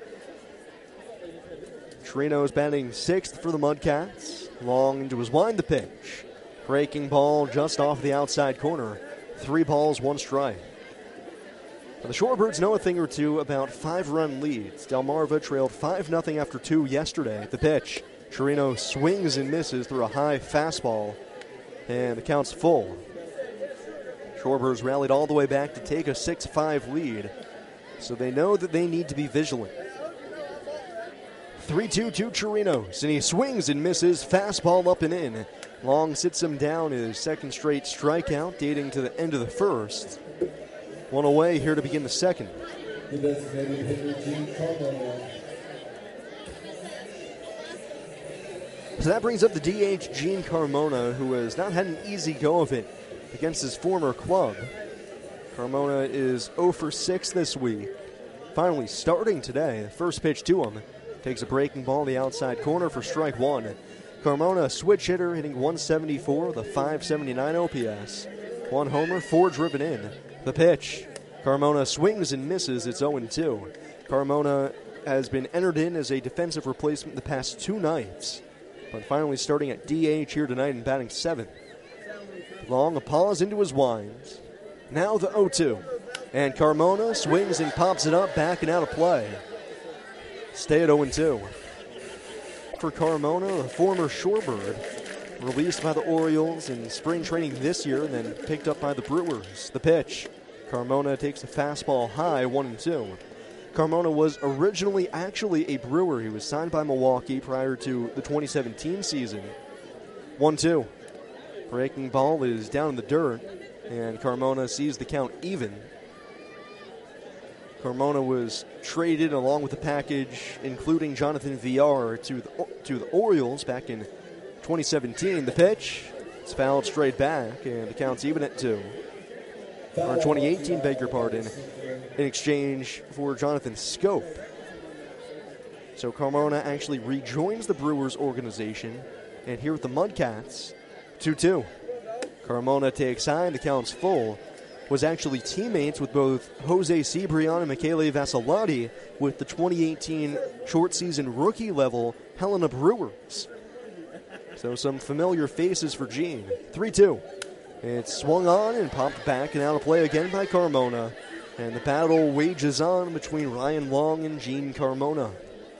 Chirinos batting 6th for the Mudcats. Long into his wind, the pitch. Breaking ball just off the outside corner. 3 balls, 1 strike. Now the Shorebirds know a thing or two about 5-run leads. Delmarva trailed 5-0 after 2 yesterday. The pitch. Chirino swings and misses through a high fastball, and the count's full. Shorebirds rallied all the way back to take a 6-5 lead, so they know that they need to be vigilant. 3-2 to Chirinos, and he swings and misses, fastball up and in. Long sits him down, his second straight strikeout, dating to the end of the first. 1 away here to begin the second. So that brings up the DH, Gene Carmona, who has not had an easy go of it against his former club. Carmona is 0 for 6 this week. Finally starting today. The first pitch to him. Takes a breaking ball in the outside corner for strike 1. Carmona, a switch hitter, hitting 174 with a 579 OPS. 1 homer, 4 driven in. The pitch. Carmona swings and misses. It's 0-2. Carmona has been entered in as a defensive replacement the past 2 nights, but finally starting at DH here tonight and batting 7th. Long, a pause into his winds. Now the 0-2. And Carmona swings and pops it up, backing out of play. Stay at 0-2. For Carmona, a former Shorebird, released by the Orioles in spring training this year and then picked up by the Brewers. The pitch. Carmona takes a fastball high, 1-2. Carmona was originally actually a Brewer. He was signed by Milwaukee prior to the 2017 season. 1-2. Breaking ball is down in the dirt, and Carmona sees the count even. Carmona was traded along with the package, including Jonathan Villar, to the Orioles back in 2017. The pitch, it's fouled straight back, and the count's even at 2. Or 2018, beg your pardon, in exchange for Jonathan Scope. So Carmona actually rejoins the Brewers organization, and here with the Mudcats, 2-2. Carmona takes high, and the count's full. Was actually teammates with both Jose Cibrian and Michele Vasilati with the 2018 short season rookie level Helena Brewers. So some familiar faces for Gene. 3-2. It's swung on and popped back and out of play again by Carmona. And the battle wages on between Ryan Long and Gene Carmona.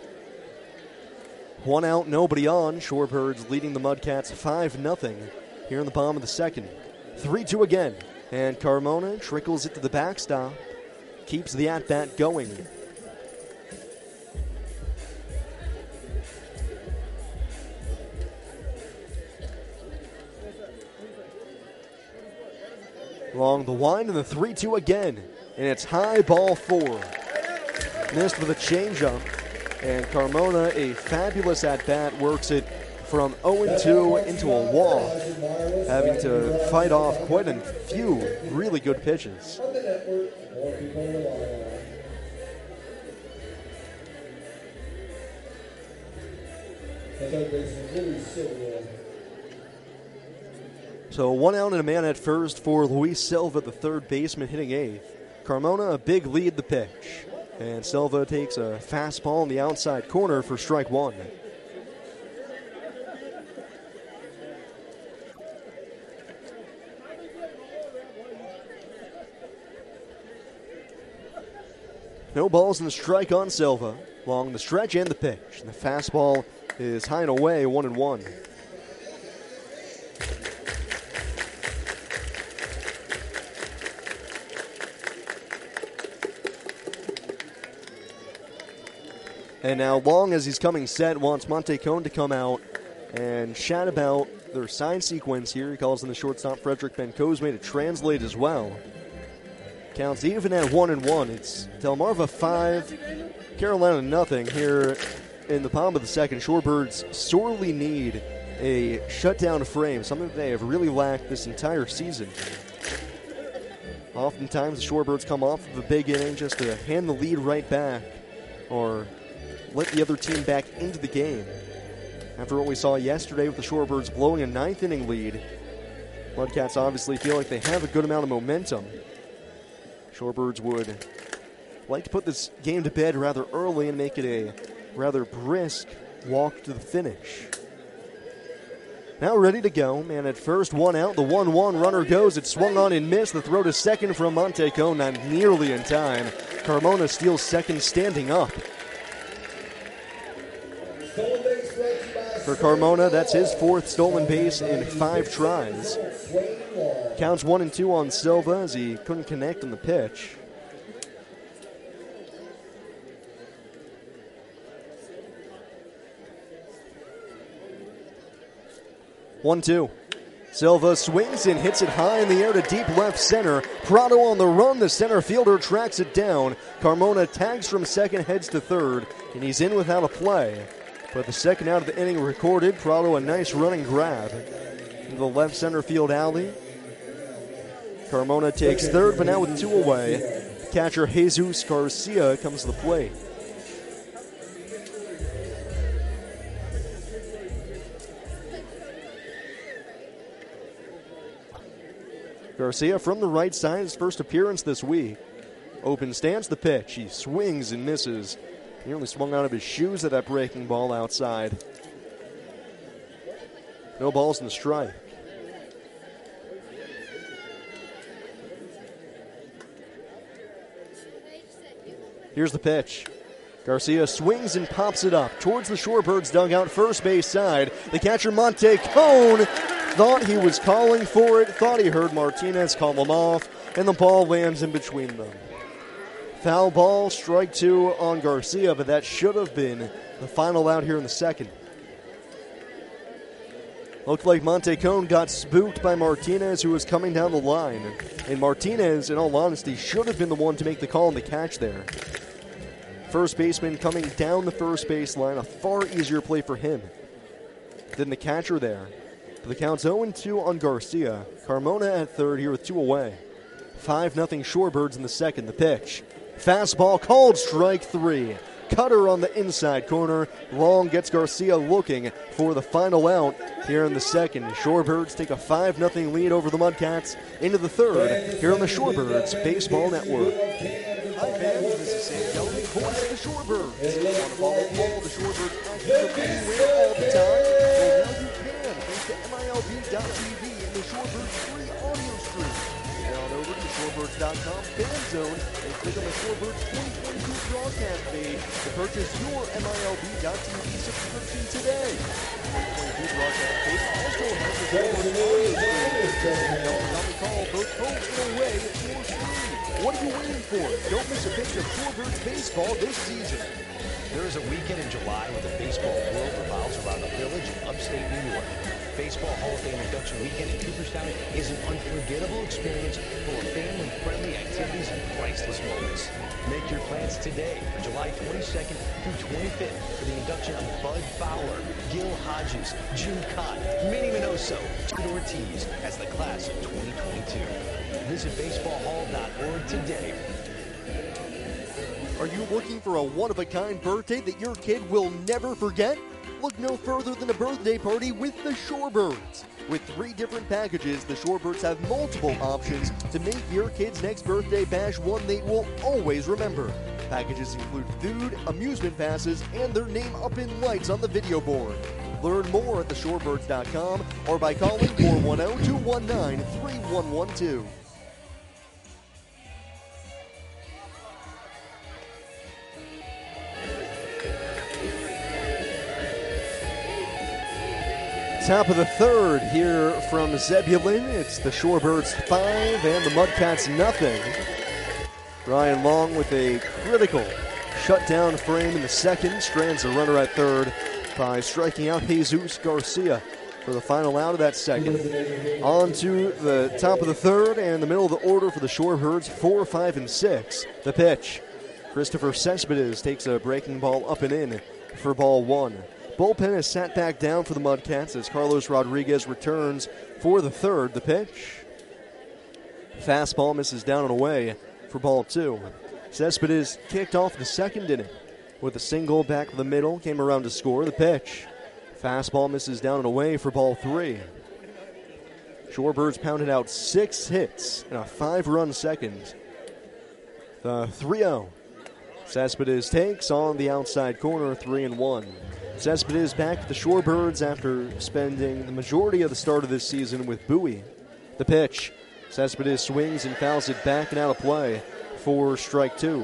1 out, nobody on. Shorebirds leading the Mudcats 5-0 here in the bottom of the second. 3-2 again. And Carmona trickles it to the backstop, keeps the at-bat going. Long the wind and the 3-2 again. And it's high, ball 4. Missed with a changeup. And Carmona, a fabulous at-bat, works it from 0-2 into a walk, having to fight off quite a few really good pitches. So 1 out and a man at first for Luis Silva, the third baseman, hitting 8th. Carmona, a big lead, the pitch. And Silva takes a fastball in the outside corner for strike 1. No balls in the strike on Silva. Long the stretch and the pitch. The fastball is high and away, 1-1. And now Long, as he's coming set, wants Monte Cone to come out and chat about their sign sequence here. He calls in the shortstop Frederick Bencosme to translate as well. Counts even at 1-1. It's Delmarva 5, Carolina nothing here in the bottom of the second. Shorebirds sorely need a shutdown frame, something that they have really lacked this entire season. Oftentimes the Shorebirds come off of a big inning just to hand the lead right back or let the other team back into the game. After what we saw yesterday with the Shorebirds blowing a ninth-inning lead, Mudcats obviously feel like they have a good amount of momentum. Shorebirds would like to put this game to bed rather early and make it a rather brisk walk to the finish. Now ready to go, and at first, one out, the 1-1 runner goes. It swung on and missed. The throw to second from Montecone, not nearly in time. Carmona steals second standing up. For Carmona, that's his fourth stolen base in 5 tries. Counts 1-2 on Silva as he couldn't connect on the pitch. One-two. Silva swings and hits it high in the air to deep left center. Prado on the run. The center fielder tracks it down. Carmona tags from second, heads to third, and he's in without a play. But the second out of the inning recorded. Prado a nice running grab into the left center field alley. Carmona takes third, but now with 2 away. Catcher Jesus Garcia comes to the plate. Garcia from the right side, his first appearance this week. Open stance, the pitch. He swings and misses. He nearly swung out of his shoes at that breaking ball outside. No balls in the strike. Here's the pitch. Garcia swings and pops it up towards the Shorebirds dugout, first base side. The catcher, Montecone, thought he was calling for it, thought he heard Martinez call him off, and the ball lands in between them. Foul ball, strike 2 on Garcia, but that should have been the final out here in the second. Looked like Montecone got spooked by Martinez, who was coming down the line. And Martinez, in all honesty, should have been the one to make the call on the catch there. First baseman coming down the first base line, a far easier play for him than the catcher there. The count's 0-2 on Garcia. Carmona at third here with 2 away. 5-0 Shorebirds in the second. The pitch. Fastball called, strike 3. Cutter on the inside corner. Long gets Garcia looking for the final out here in the second. Shorebirds take a 5-0 lead over the Mudcats into the third here on the Shorebirds Baseball Network. Hi fans, this is Sam Kelly, voice of the Shorebirds. Want to follow all the Shorebirds action from anywhere all the time? Well, now you can, thanks to MILB.TV and the Shorebirds free audio stream. Head on over to the Shorebirds.com fan zone and click on the Shorebirds 2022 broadcast page to purchase your MILB.TV subscription today. The 2022 broadcast page also has the Shorebirds audio stream. Don't forget to call both home and away for free. What are you waiting for? Don't miss a pitch of Shorebirds baseball this season. There is a weekend in July when the baseball world revolves around the Village in upstate New York. Baseball Hall of Fame induction weekend in Cooperstown is an unforgettable experience full of family-friendly activities and priceless moments. Make your plans today for July 22nd through 25th for the induction of Bud Fowler, Gil Hodges, Jim Cott, Minnie Minoso, Ted Ortiz as the class of 2022. Visit baseballhall.org today. Are you looking for a one-of-a-kind birthday that your kid will never forget? Look no further than a birthday party with the Shorebirds. With 3 different packages, the Shorebirds have multiple options to make your kid's next birthday bash one they will always remember. Packages include food, amusement passes, and their name up in lights on the video board. Learn more at theshorebirds.com or by calling 410-219-3112. Top of the third here from Zebulon. It's the Shorebirds 5 and the Mudcats nothing. Ryan Long with a critical shutdown frame in the second. Strands a runner at third by striking out Jesus Garcia for the final out of that second. On to the top of the third and the middle of the order for the Shorebirds, 4, 5, and 6. The pitch. Christopher Cespedes takes a breaking ball up and in for ball 1. Bullpen is sat back down for the Mudcats as Carlos Rodriguez returns for the third. The pitch. Fastball misses down and away for ball 2. Cespedes kicked off the second inning with a single back of the middle, came around to score. The pitch. Fastball misses down and away for ball 3. Shorebirds pounded out 6 hits in a 5-run second. The 3-0. Cespedes takes on the outside corner, 3-1. Cespedes back to the Shorebirds after spending the majority of the start of this season with Bowie. The pitch. Cespedes swings and fouls it back and out of play for strike 2.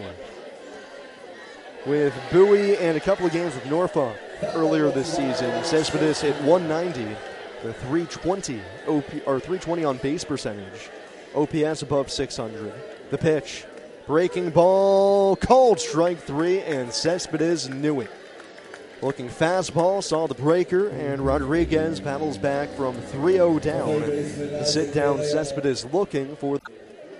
With Bowie and a couple of games with Norfolk earlier this season, Cespedes hit 190 with 320 on base percentage. OPS above 600. The pitch. Breaking ball, called strike 3, and Cespedes knew it. Looking fastball, saw the breaker, and Rodriguez paddles back from 3-0 down. The sit-down Cespedes looking for the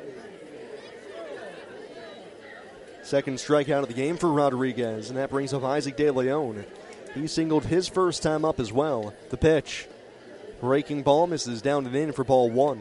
second strikeout of the game for Rodriguez, and that brings up Isaac De Leon. He singled his first time up as well. The pitch. Breaking ball misses down and in for ball 1.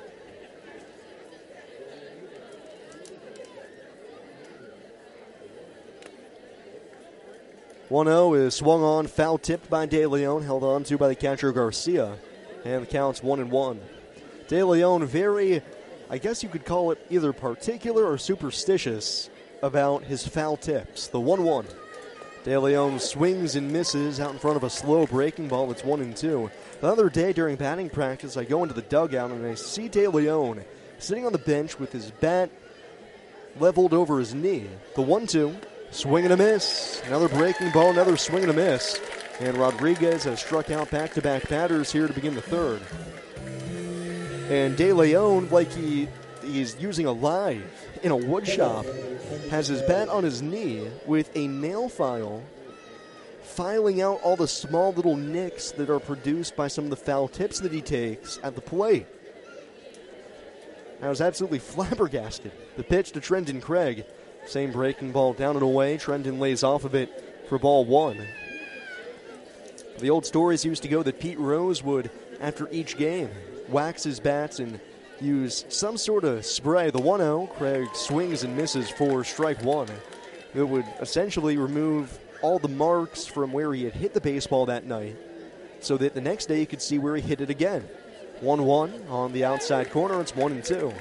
1-0 is swung on, foul tipped by De Leon, held on to by the catcher Garcia, and the count's 1-1. De Leon very, I guess you could call it either particular or superstitious about his foul tips. The 1-1. De Leon swings and misses out in front of a slow breaking ball. It's 1-2. The other day during batting practice, I go into the dugout and I see De Leon sitting on the bench with his bat leveled over his knee. The 1-2. Swing and a miss. Another breaking ball, another swing and a miss. And Rodriguez has struck out back-to-back batters here to begin the third. And De Leon, like he's using a lathe in a wood shop, has his bat on his knee with a nail file, filing out all the small little nicks that are produced by some of the foul tips that he takes at the plate. I was absolutely flabbergasted. The pitch to Trenton Craig. Same breaking ball down and away. Trenton lays off of it for ball 1. The old stories used to go that Pete Rose would, after each game, wax his bats and use some sort of spray. The 1-0, Craig swings and misses for strike 1. It would essentially remove all the marks from where he had hit the baseball that night so that the next day you could see where he hit it again. 1-1 on the outside corner. It's 1-2.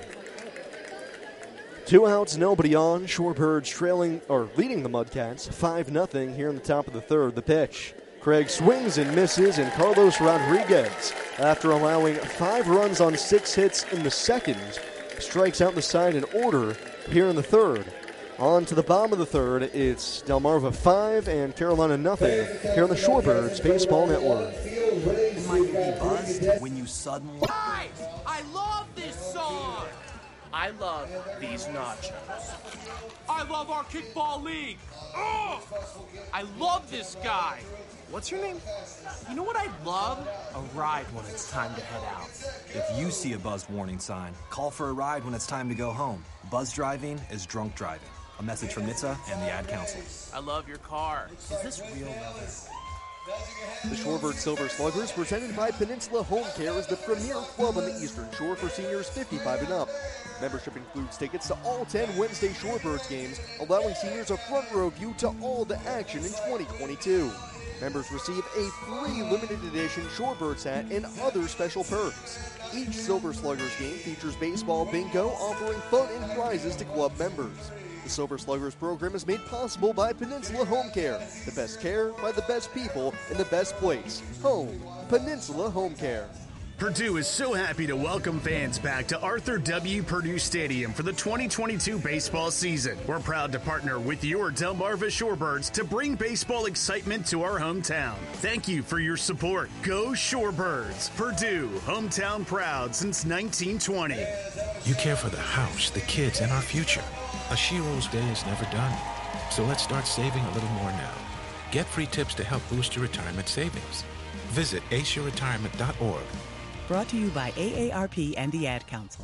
2 outs, nobody on. Shorebirds trailing or leading the Mudcats 5-0 here in the top of the third. The pitch. Craig swings and misses, and Carlos Rodriguez, after allowing 5 runs on 6 hits in the second, strikes out the side in order here in the third. On to the bottom of the third, it's Delmarva 5 and Carolina 0 here on the Shorebirds Baseball Network. It might be buzzed when you suddenly... Guys, I love this song! I love these nachos. I love our kickball league. Oh, I love this guy. What's your name? You know what I'd love? A ride when it's time to head out. If you see a buzzed warning sign, call for a ride when it's time to go home. Buzz driving is drunk driving. A message from NHTSA and the Ad Council. I love your car. Is this real leather? The Shorebird Silver Sluggers, presented by Peninsula Home Care, is the premier club on the Eastern Shore for seniors 55 and up. Membership includes tickets to all 10 Wednesday Shorebirds games, allowing seniors a front row view to all the action in 2022. Members receive a free limited edition Shorebirds hat and other special perks. Each Silver Sluggers game features baseball bingo, offering fun and prizes to club members. The Silver Sluggers program is made possible by Peninsula Home Care. The best care by the best people in the best place. Home. Peninsula Home Care. Purdue is so happy to welcome fans back to Arthur W. Purdue Stadium for the 2022 baseball season. We're proud to partner with your Delmarva Shorebirds to bring baseball excitement to our hometown. Thank you for your support. Go Shorebirds! Purdue, hometown proud since 1920. You care for the house, the kids, and our future. A Shero's day is never done. So let's start saving a little more now. Get free tips to help boost your retirement savings. Visit aceyourretirement.org. Brought to you by AARP and the Ad Council.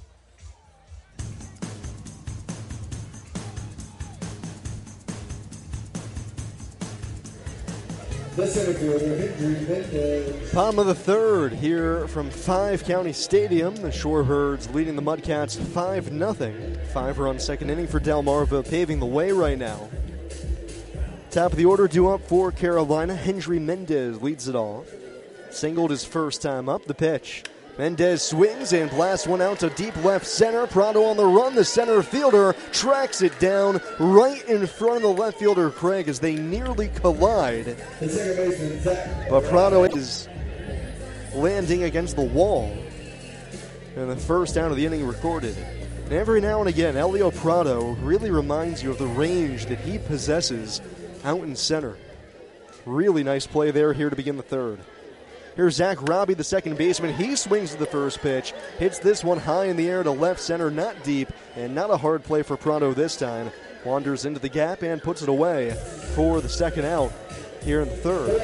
Bottom of the third here from 5 County Stadium. The Shorebirds leading the Mudcats 5-0. 5-run second inning for Delmarva, paving the way right now. Top of the order due up for Carolina. Hendry Mendez leads it off. Singled his first time up. The pitch. Mendez swings and blasts one out to deep left center. Prado on the run. The center fielder tracks it down right in front of the left fielder, Craig, as they nearly collide. But Prado is landing against the wall. And the first out of the inning recorded. And every now and again, Elio Prado really reminds you of the range that he possesses out in center. Really nice play there here to begin the third. Here's Zach Robbie, the second baseman. He swings to the first pitch, hits this one high in the air to left center, not deep, and not a hard play for Prado this time. Wanders into the gap and puts it away for the second out here in the third.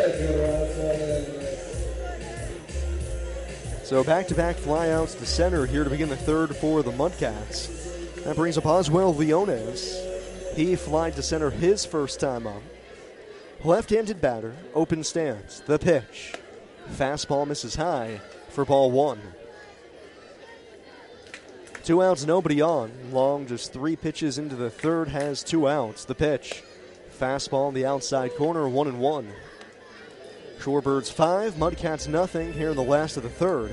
So back-to-back flyouts to center here to begin the third for the Mudcats. That brings up Oswell Leones. He flied to center his first time up. Left-handed batter, open stance, the pitch. Fastball misses high for ball one. 2 outs, nobody on. Long just 3 pitches into the third, has 2 outs. The pitch. Fastball in the outside corner, 1-1. Shorebirds 5, Mudcats nothing here in the last of the third.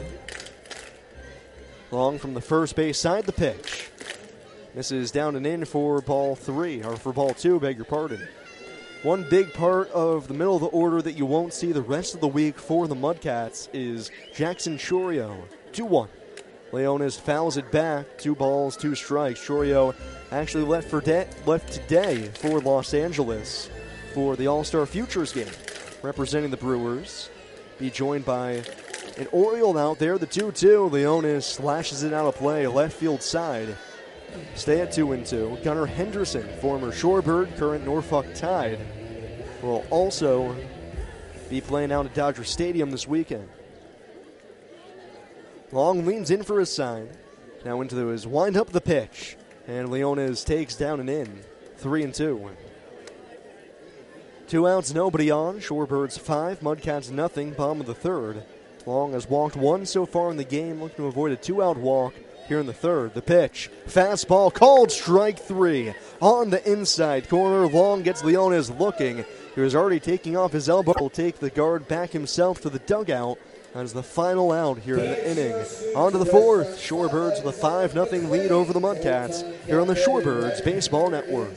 Long from the first base side, the pitch. Misses down and in for ball 2, beg your pardon. One big part of the middle of the order that you won't see the rest of the week for the Mudcats is Jackson Chorio. 2-1. Leones fouls it back. 2 balls, 2 strikes. Chorio actually left today for Los Angeles for the All-Star Futures game, representing the Brewers. Be joined by an Oriole out there, the 2-2. Leones slashes it out of play, left field side. Stay at 2-2. Gunnar Henderson, former Shorebird, current Norfolk Tide, will also be playing out at Dodger Stadium this weekend. Long leans in for his sign. Now into his wind-up the pitch. And Leones takes down and in. 3-2. 2 outs, nobody on. Shorebirds 5, Mudcats nothing. Bottom of the third. Long has walked 1 so far in the game, looking to avoid a 2-out walk here in the third. The pitch. Fastball called strike 3. On the inside corner. Long gets Leones looking. He was already taking off his elbow. Will take the guard back himself to the dugout. That is the final out here in the inning. On to the fourth. Shorebirds with a 5-0 lead over the Mudcats here on the Shorebirds Baseball Network.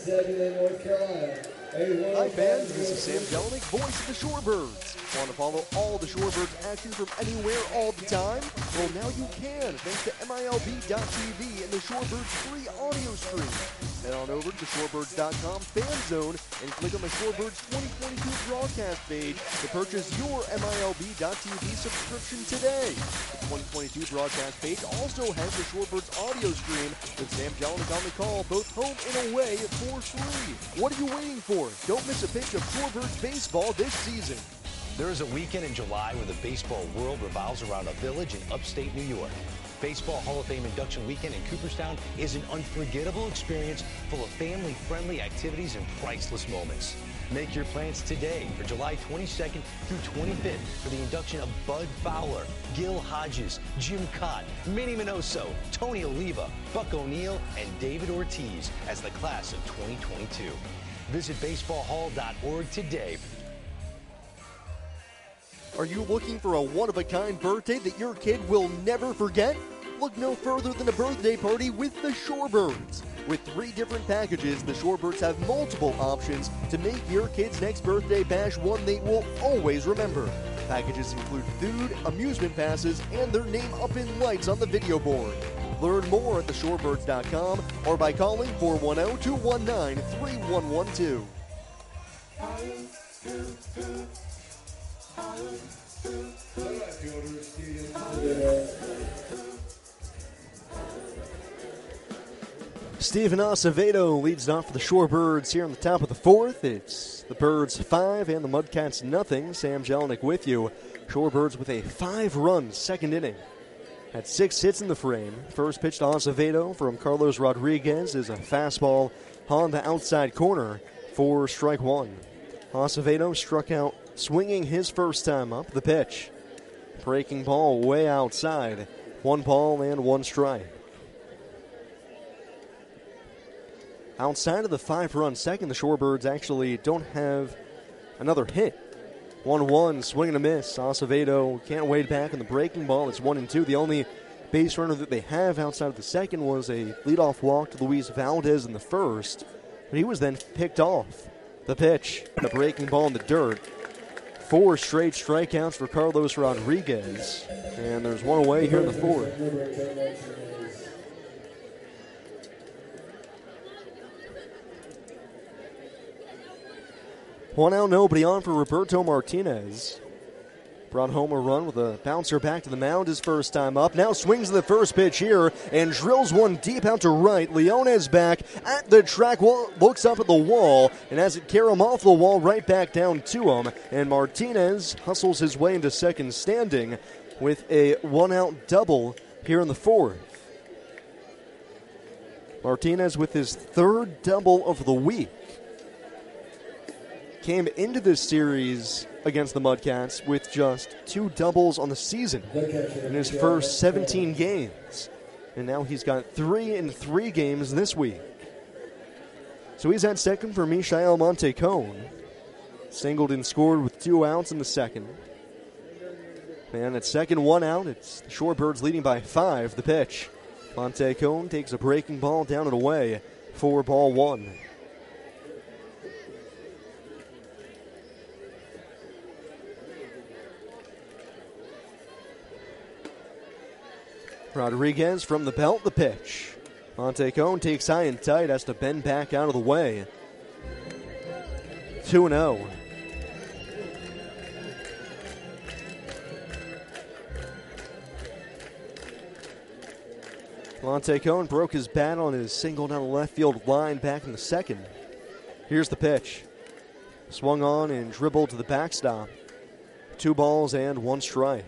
Hi fans, this is Sam Jelinek, voice of the Shorebirds. Want to follow all the Shorebirds action from anywhere all the time? Well, now you can, thanks to MILB.TV and the Shorebirds free audio stream. Head on over to the Shorebirds.com fan zone and click on the Shorebirds 2022 broadcast page to purchase your MILB.TV subscription today. The 2022 broadcast page also has the Shorebirds audio stream with Sam Jelinek on the call, both home and away, for free. What are you waiting for? Don't miss a pitch of Shorebirds baseball this season. There is a weekend in July where the baseball world revolves around a village in upstate New York. Baseball Hall of Fame induction weekend in Cooperstown is an unforgettable experience full of family-friendly activities and priceless moments. Make your plans today for July 22nd through 25th for the induction of Bud Fowler, Gil Hodges, Jim Cott, Minnie Minoso, Tony Oliva, Buck O'Neill, and David Ortiz as the class of 2022. Visit baseballhall.org today. Are you looking for a one-of-a-kind birthday that your kid will never forget? Look no further than a birthday party with the Shorebirds. With 3 different packages, the Shorebirds have multiple options to make your kid's next birthday bash one they will always remember. Packages include food, amusement passes, and their name up in lights on the video board. Learn more at theshorebirds.com or by calling 410-219-3112. Steven Acevedo leads off for the Shorebirds here on the top of the fourth. It's the Birds 5 and the Mudcats nothing. Sam Jelinek with you. Shorebirds with a 5-run second inning. Had 6 hits in the frame. First pitch to Acevedo from Carlos Rodriguez is a fastball on the outside corner for strike 1. Acevedo struck out swinging his first time up. The pitch. Breaking ball way outside. 1 ball and 1 strike. outside of the 5-run second, the Shorebirds actually don't have another hit. 1-1, swing and a miss. Acevedo can't wade back on the breaking ball. It's 1-2. The only base runner that they have outside of the second was a leadoff walk to Luis Valdez in the first, but he was then picked off. The pitch, the breaking ball in the dirt. 4 straight strikeouts for Carlos Rodriguez, and there's one away here in the fourth. One out, nobody on for Roberto Martinez. Brought home a run with a bouncer back to the mound his first time up. Now swings the first pitch here and drills one deep out to right. Leones back at the track, looks up at the wall and has it carry him off the wall right back down to him. And Martinez hustles his way into second standing with a 1-out double here in the fourth. Martinez with his 3rd double of the week. Came into this series against the Mudcats with just 2 doubles on the season in his first 17 games. And now he's got 3 in 3 games this week. So he's at second for Michael Montecone. Singled and scored with 2 outs in the second. And at second, 1 out. It's the Shorebirds leading by 5. The pitch. Montecone takes a breaking ball down and away. 4-1. Rodriguez from the belt, the pitch. Montecone takes high and tight, has to bend back out of the way. 2-0. Montecone broke his bat on his single down the left field line back in the second. Here's the pitch. Swung on and dribbled to the backstop. 2 balls and 1 strike.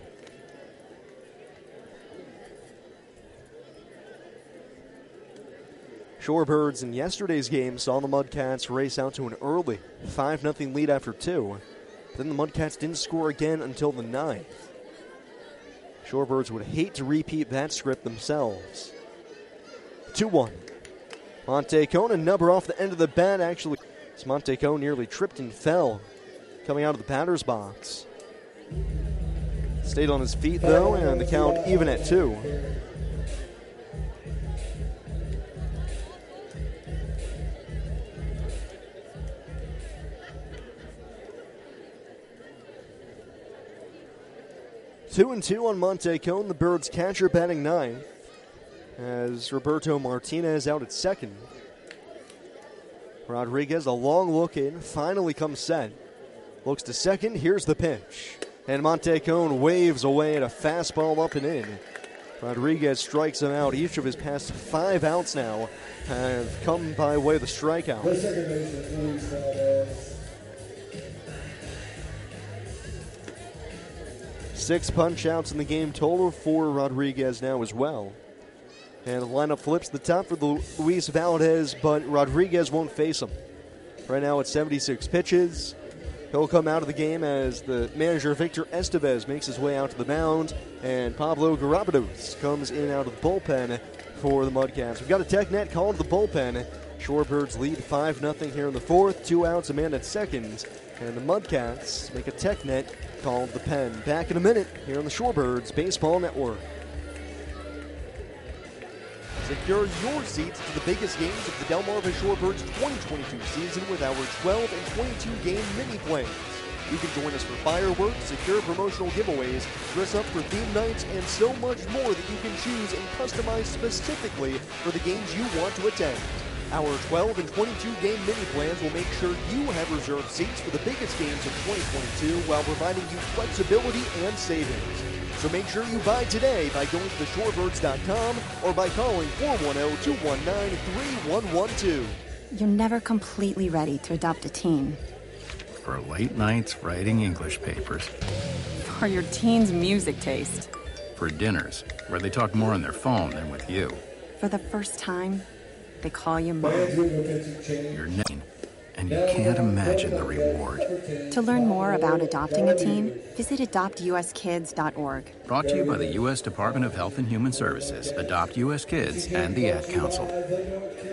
Shorebirds in yesterday's game saw the Mudcats race out to an early 5-0 lead after 2. Then the Mudcats didn't score again until the 9th. Shorebirds would hate to repeat that script themselves. 2-1. Montecone, a number off the end of the bat. Actually, Montecone nearly tripped and fell coming out of the batter's box. Stayed on his feet, though, and the count even at 2. Two and 2 on Montecone, the Birds catcher batting 9th, as Roberto Martinez out at second. Rodriguez, a long look in, finally comes set. Looks to second, here's the pitch. And Montecone waves away at a fastball up and in. Rodriguez strikes him out. Each of his past 5 outs now have come by way of the strikeout. 6 punch-outs in the game total for Rodriguez now as well. And the lineup flips the top for Luis Valdez, but Rodriguez won't face him. Right now it's 76 pitches. He'll come out of the game as the manager Victor Estevez makes his way out to the mound, and Pablo Garabados comes in and out of the bullpen for the Mudcats. We've got a TechNet call to the bullpen. Shorebirds lead 5-0 here in the fourth. 2 outs, a man at second. And the Mudcats make a TechNet call to the pen. Back in a minute here on the Shorebirds Baseball Network. Secure your seats to the biggest games of the Delmarva Shorebirds 2022 season with our 12 and 22 game mini plans. You can join us for fireworks, secure promotional giveaways, dress up for theme nights, and so much more that you can choose and customize specifically for the games you want to attend. Our 12 and 22 game mini plans will make sure you have reserved seats for the biggest games of 2022 while providing you flexibility and savings. So make sure you buy today by going to theshorebirds.com or by calling 410-219-3112. You're never completely ready to adopt a teen. For late nights writing English papers. For your teen's music taste. For dinners where they talk more on their phone than with you. For the first time, they call you Mom. Your name, and you can't imagine the reward. To learn more about adopting a teen, visit adoptuskids.org. Brought to you by the U.S. Department of Health and Human Services, Adopt U.S. Kids, and the Ad Council.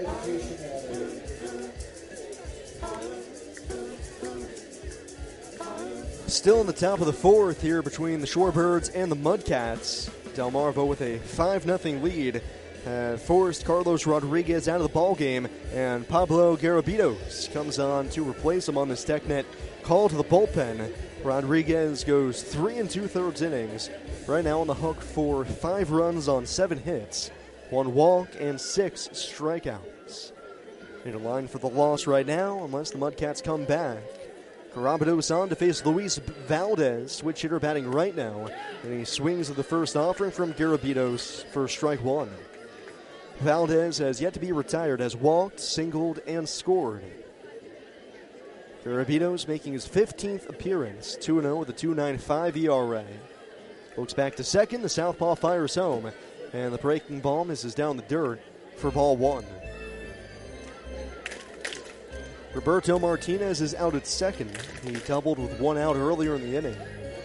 Still in the top of the fourth here between the Shorebirds and the Mudcats. Delmarva with a 5-0 lead forced Carlos Rodriguez out of the ballgame, and Pablo Garabitos comes on to replace him on this TechNet call to the bullpen. Rodriguez goes 3 2/3 innings, right now on the hook for 5 runs on 7 hits, 1 walk, and 6 strikeouts. In a line for the loss right now, unless the Mudcats come back. Garabitos on to face Luis Valdez, switch hitter batting right now, and he swings at the first offering from Garabitos for strike 1. Valdez has yet to be retired, has walked, singled, and scored. Garabitos making his 15th appearance, 2-0 with a 2.95 ERA. Looks back to second, the southpaw fires home, and the breaking ball misses down the dirt for ball 1. Roberto Martinez is out at second. He doubled with 1 out earlier in the inning.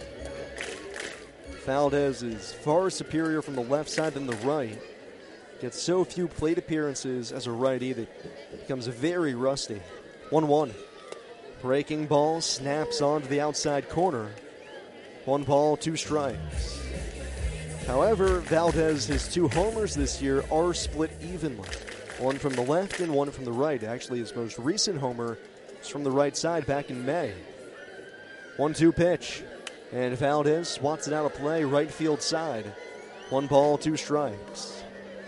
Valdez is far superior from the left side than the right. Gets so few plate appearances as a righty that becomes very rusty. 1-1. Breaking ball snaps onto the outside corner. 1 ball, 2 strikes. However, Valdez, his 2 homers this year are split evenly. 1 from the left and 1 from the right. Actually, his most recent homer is from the right side back in May. 1-2 pitch. And Valdez swats it out of play, right field side. 1 ball, 2 strikes.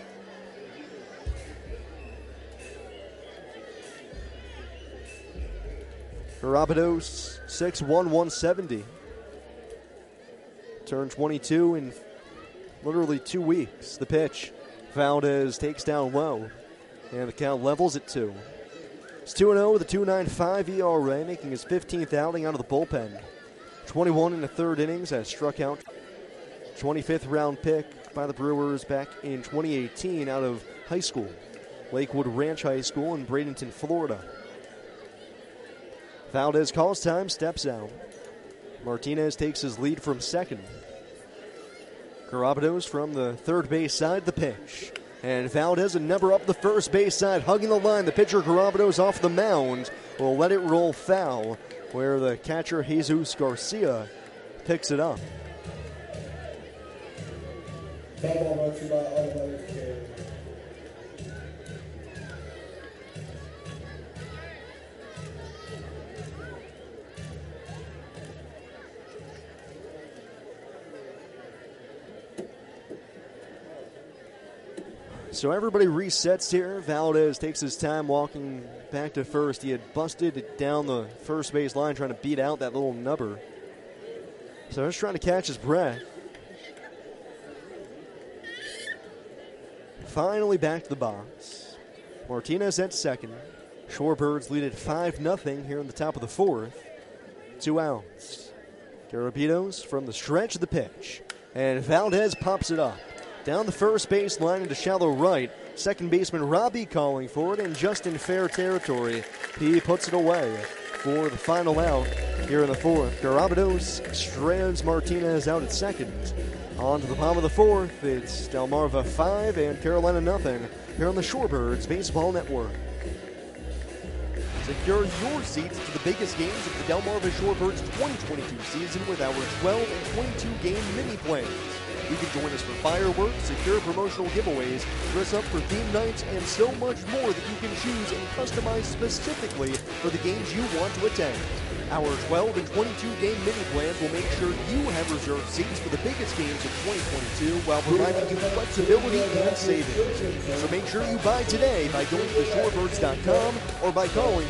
Garabitos, 6'1", 170. Turned 22 in literally 2 weeks. The pitch. Valdez takes down low. And the count levels at 2. It's 2-0 with a 2.95 ERA, making his 15th outing out of the bullpen. 21 in the 3rd innings, has struck out. 25th round pick by the Brewers back in 2018 out of high school. Lakewood Ranch High School in Bradenton, Florida. Valdez calls time, steps out. Martinez takes his lead from second. Garabitos from the third base side, the pitch. And Valdez, a number up the first base side, hugging the line. The pitcher, Garabitos, off the mound, will let it roll foul, where the catcher, Jesus Garcia, picks it up. So everybody resets here. Valdez takes his time walking back to first. He had busted it down the first base line trying to beat out that little nubber. So he's trying to catch his breath. Finally back to the box. Martinez at second. Shorebirds lead at 5-0 here in the top of the 4th. 2 outs. Garabitos from the stretch of the pitch. And Valdez pops it up. Down the first base line into shallow right. Second baseman Robbie calling for it, and just in fair territory, he puts it away for the final out here in the 4th. Garabitos strands Martinez out at second. On to the bottom of the 4th, it's Delmarva 5 and Carolina 0 here on the Shorebirds Baseball Network. Secure your seats to the biggest games of the Delmarva Shorebirds 2022 season with our 12 and 22 game mini plans. You can join us for fireworks, secure promotional giveaways, dress up for theme nights, and so much more that you can choose and customize specifically for the games you want to attend. Our 12 and 22 game mini plans will make sure you have reserved seats for the biggest games of 2022 while providing you flexibility and savings. So make sure you buy today by going to theshorebirds.com or by calling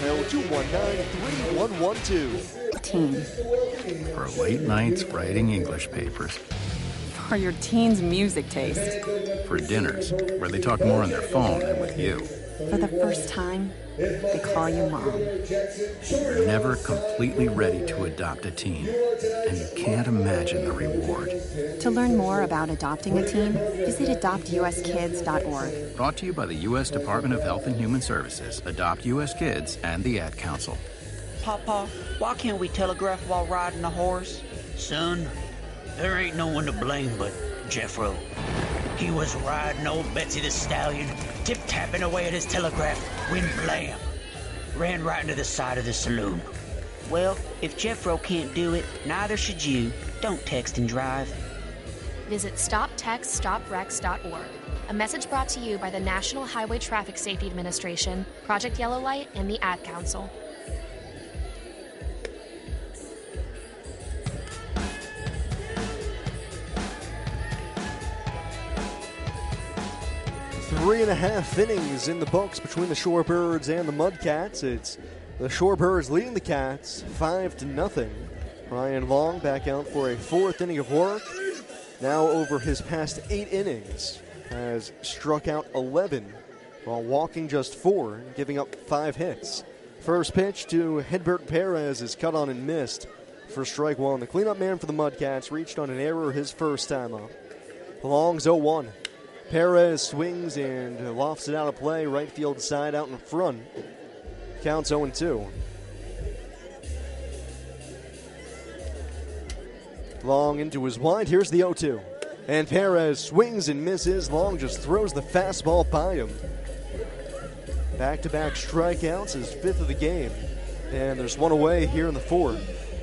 410-219-3112. Teen. For late nights writing English papers. For your teen's music taste. For dinners, where they talk more on their phone than with you. For the first time, they call you mom. You're never completely ready to adopt a teen, and you can't imagine the reward. To learn more about adopting a teen, visit adoptuskids.org. Brought to you by the U.S. Department of Health and Human Services, Adopt U.S. Kids, and the Ad Council. Papa, why can't we telegraph while riding a horse? Son, there ain't no one to blame but Jeffro. He was riding old Betsy the Stallion, tip-tapping away at his telegraph, when blam! Ran right into the side of the saloon. Well, if Jeffro can't do it, neither should you. Don't text and drive. Visit StopTextStopWrecks.org. A message brought to you by the National Highway Traffic Safety Administration, Project Yellow Light, and the Ad Council. Three and a half innings in the books between the Shorebirds and the Mudcats. It's the Shorebirds leading the Cats 5-0. Ryan Long back out for a fourth inning of work. Now over his past 8 innings, has struck out 11 while walking just 4, giving up 5 hits. First pitch to Hedbert Perez is cut on and missed for strike 1. The cleanup man for the Mudcats reached on an error his first time up. Long's 0-1. Perez swings and lofts it out of play, right field side out in front. Counts 0-2. Long into his wide. Here's the 0-2. And Perez swings and misses. Long just throws the fastball by him. Back-to-back strikeouts, his 5th of the game. And there's one away here in the 4th.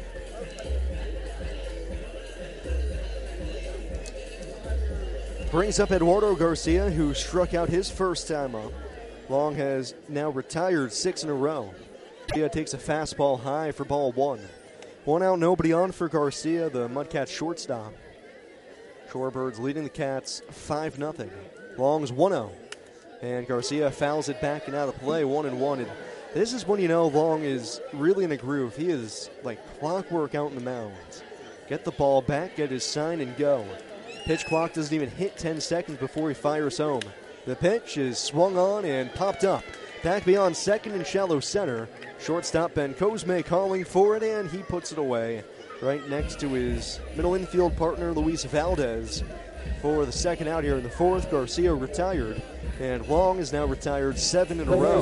Brings up Eduardo Garcia, who struck out his first time up. Long has now retired 6 in a row. Garcia takes a fastball high for ball 1. 1 out, nobody on for Garcia, the Mudcats shortstop. Shorebirds leading the Cats 5-0. Long's 1-0. And Garcia fouls it back and out of play, 1-1. And this is when you know Long is really in a groove. He is like clockwork out in the mound. Get the ball back, get his sign, and go. Pitch clock doesn't even hit 10 seconds before he fires home. The pitch is swung on and popped up. Back beyond second and shallow center. Shortstop Ben Cosme calling for it, and he puts it away right next to his middle infield partner, Luis Valdez. For the second out here in the 4th, Garcia retired, and Long is now retired 7 in a row.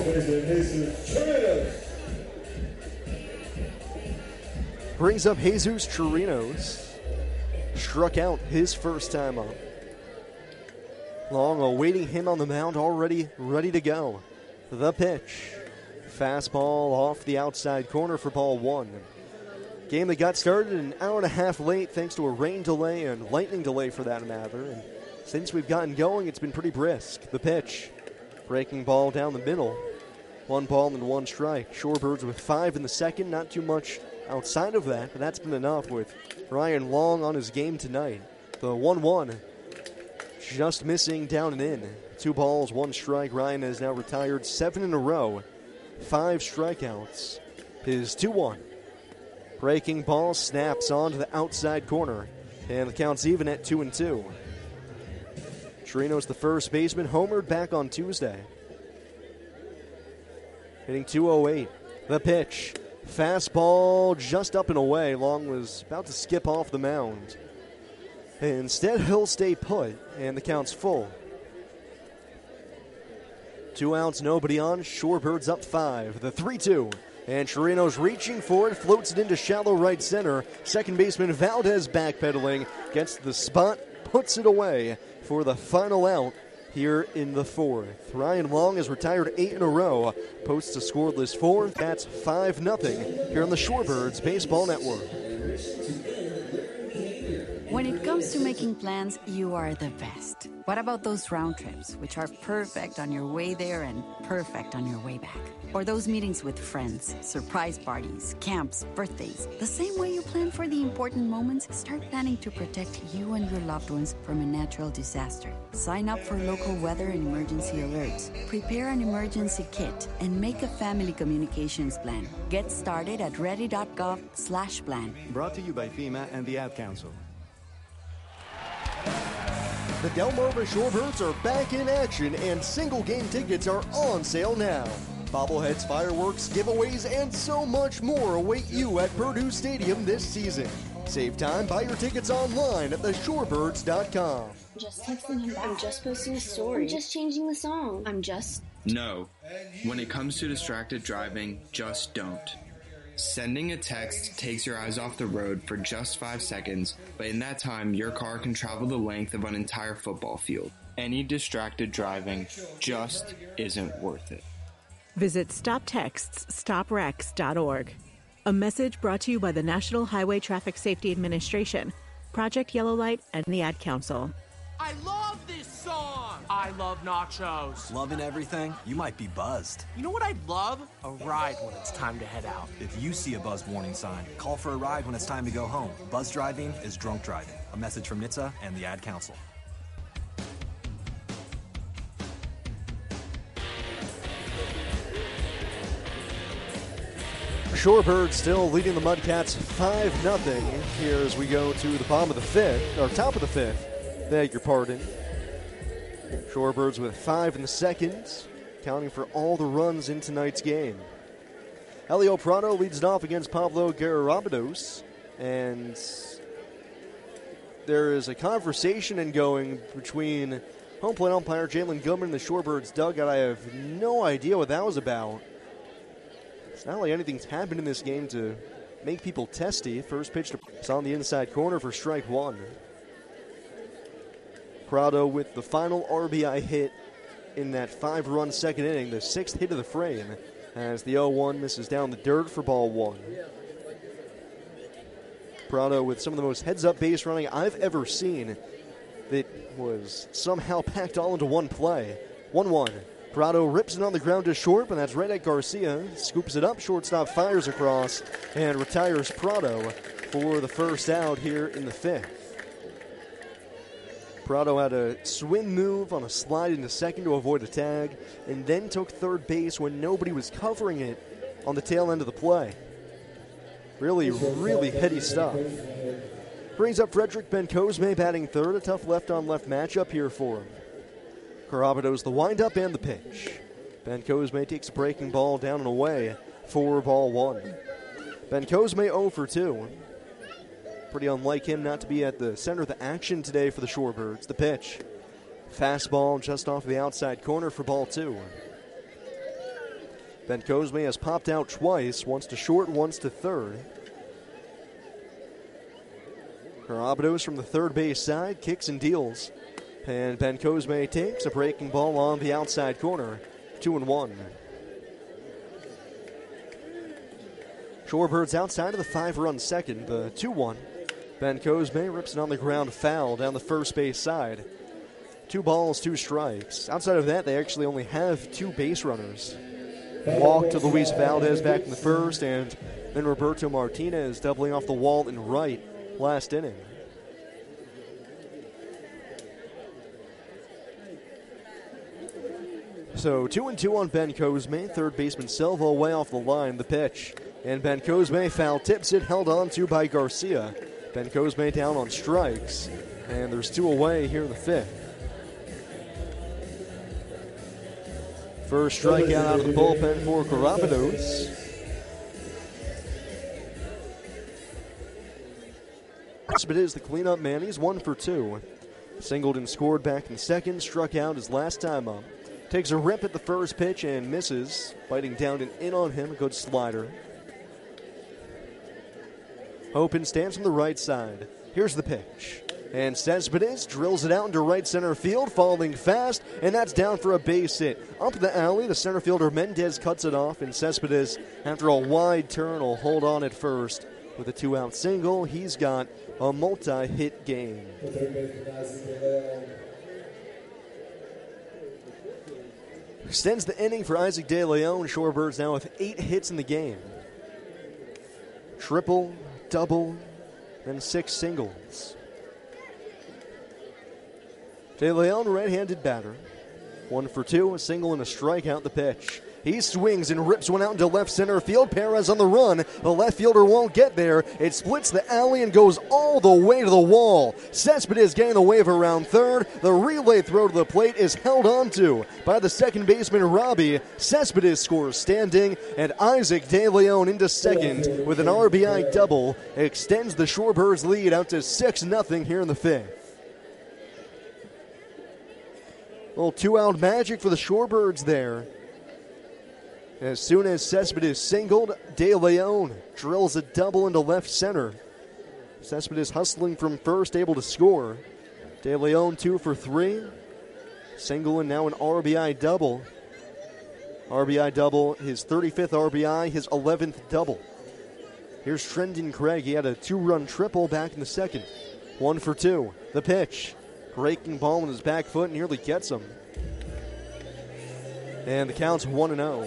Brings up Jesus Chirinos. Struck out his first time up. Long awaiting him on the mound, already ready to go. The pitch. Fastball off the outside corner for ball 1. Game that got started an hour and a half late thanks to a rain delay and lightning delay for that matter. And since we've gotten going, it's been pretty brisk. The pitch. Breaking ball down the middle. 1 ball and 1 strike. Shorebirds with 5 in the second. Not too much outside of that, but that's been enough with Ryan Long on his game tonight. The 1-1 just missing down and in. 2 balls, 1 strike. Ryan has now retired 7 in a row. 5 strikeouts. His 2-1. Breaking ball snaps onto the outside corner. And the count's even at 2-2. Chirinos, the first baseman, homered back on Tuesday. Hitting .208. The pitch. Fastball just up and away. Long was about to skip off the mound. Instead, he'll stay put, and the count's full. 2 outs, nobody on. Shorebirds up 5. The 3-2. And Chirinos reaching for it, floats it into shallow right center. Second baseman Valdez backpedaling, gets the spot, puts it away for the final out here in the 4th. Ryan Long has retired 8 in a row, posts a scoreless 4th. That's 5-0 here on the Shorebirds Baseball Network. When it comes to making plans, you are the best. What about those round trips, which are perfect on your way there and perfect on your way back? Or those meetings with friends, surprise parties, camps, birthdays. The same way you plan for the important moments, start planning to protect you and your loved ones from a natural disaster. Sign up for local weather and emergency alerts. Prepare an emergency kit and make a family communications plan. Get started at ready.gov/plan. Brought to you by FEMA and the Ad Council. The Delmarva Shorebirds are back in action, and single game tickets are on sale now. Bobbleheads, fireworks, giveaways, and so much more await you at Purdue Stadium this season. Save time, buy your tickets online at theshorebirds.com. Just texting him back. I'm just posting a story. I'm just changing the song. I'm just... No. When it comes to distracted driving, just don't. Sending a text takes your eyes off the road for just 5 seconds, but in that time, your car can travel the length of an entire football field. Any distracted driving just isn't worth it. Visit StopTextsStopWrecks.org. A message brought to you by the National Highway Traffic Safety Administration, Project Yellow Light, and the Ad Council. I love this song! I love nachos. Loving everything? You might be buzzed. You know what I'd love? A ride when it's time to head out. If you see a buzzed warning sign, call for a ride when it's time to go home. Buzz driving is drunk driving. A message from NHTSA and the Ad Council. Shorebirds still leading the Mudcats 5-0 here as we go to the bottom of the fifth, or top of the fifth. Beg your pardon. Shorebirds with 5 in the second, counting for all the runs in tonight's game. Elio Prado leads it off against Pablo Garabados, and there is a conversation going between home plate umpire Jalen Goodman and the Shorebirds dugout. I have no idea what that was about. It's not like anything's happened in this game to make people testy. First pitch is on the inside corner for strike one. Prado with the final RBI hit in that 5-run second inning, the 6th hit of the frame, as the 0-1 misses down the dirt for ball one. Prado with some of the most heads-up base running I've ever seen that was somehow packed all into one play. 1-1. Prado rips it on the ground to short, but that's right at Garcia. Scoops it up, shortstop fires across, and retires Prado for the first out here in the fifth. Prado had a swim move on a slide into second to avoid a tag, and then took third base when nobody was covering it on the tail end of the play. Really, really heady stuff. Brings up Frederick Bencosme batting third, a tough left-on-left matchup here for him. Carabados the windup and the pitch. Bencosme takes a breaking ball down and away for ball one. Bencosme 0 for 2. Pretty unlike him not to be at the center of the action today for the Shorebirds. The pitch. Fastball just off the outside corner for ball two. Bencosme has popped out twice, once to short, once to third. Carabados from the third base side kicks and deals. And Bencosme takes a breaking ball on the outside corner. 2-1. Shorebirds outside of the 5-run second, the 2-1. Bencosme rips it on the ground foul down the first base side. 2 balls, 2 strikes. Outside of that, they actually only have 2 base runners. Walk to Luis Valdez back in the first, and then Roberto Martinez doubling off the wall in right last inning. So 2-2 on Bencosme. Third baseman Silva way off the line. The pitch. And Bencosme foul tips it, held on to by Garcia. Bencosme down on strikes. And there's 2 away here in the fifth. First strikeout out of the bullpen for Carabados. But is the cleanup man. He's 1 for 2. Singled and scored back in second. Struck out his last time up. Takes a rip at the first pitch and misses. Biting down and in on him. A good slider. Hopen stands on the right side. Here's the pitch. And Cespedes drills it out into right center field, falling fast, and that's down for a base hit. Up the alley, the center fielder Mendez cuts it off, and Cespedes, after a wide turn, will hold on at first. With a 2-out single, he's got a multi-hit game. Extends the inning for Isaac De Leon. Shorebirds now with 8 hits in the game. Triple, double, and 6 singles. De Leon, right-handed batter. 1 for 2, a single and a strikeout. The pitch. He swings and rips one out into left center field. Perez on the run. The left fielder won't get there. It splits the alley and goes all the way to the wall. Cespedes getting the wave around third. The relay throw to the plate is held onto by the second baseman Robbie. Cespedes scores standing, and Isaac De Leon into second with an RBI double. Extends the Shorebirds lead out to 6-0 here in the fifth. Little 2-out magic for the Shorebirds there. As soon as Cespedes singled, De Leon drills a double into left center. Cespedes hustling from first, able to score. De Leon 2 for 3. single and now an RBI double. RBI double, his 35th RBI, his 11th double. Here's Trendon Craig. He had a 2-run triple back in the second. 1 for 2. The pitch. Breaking ball on his back foot, nearly gets him. And the count's 1-0.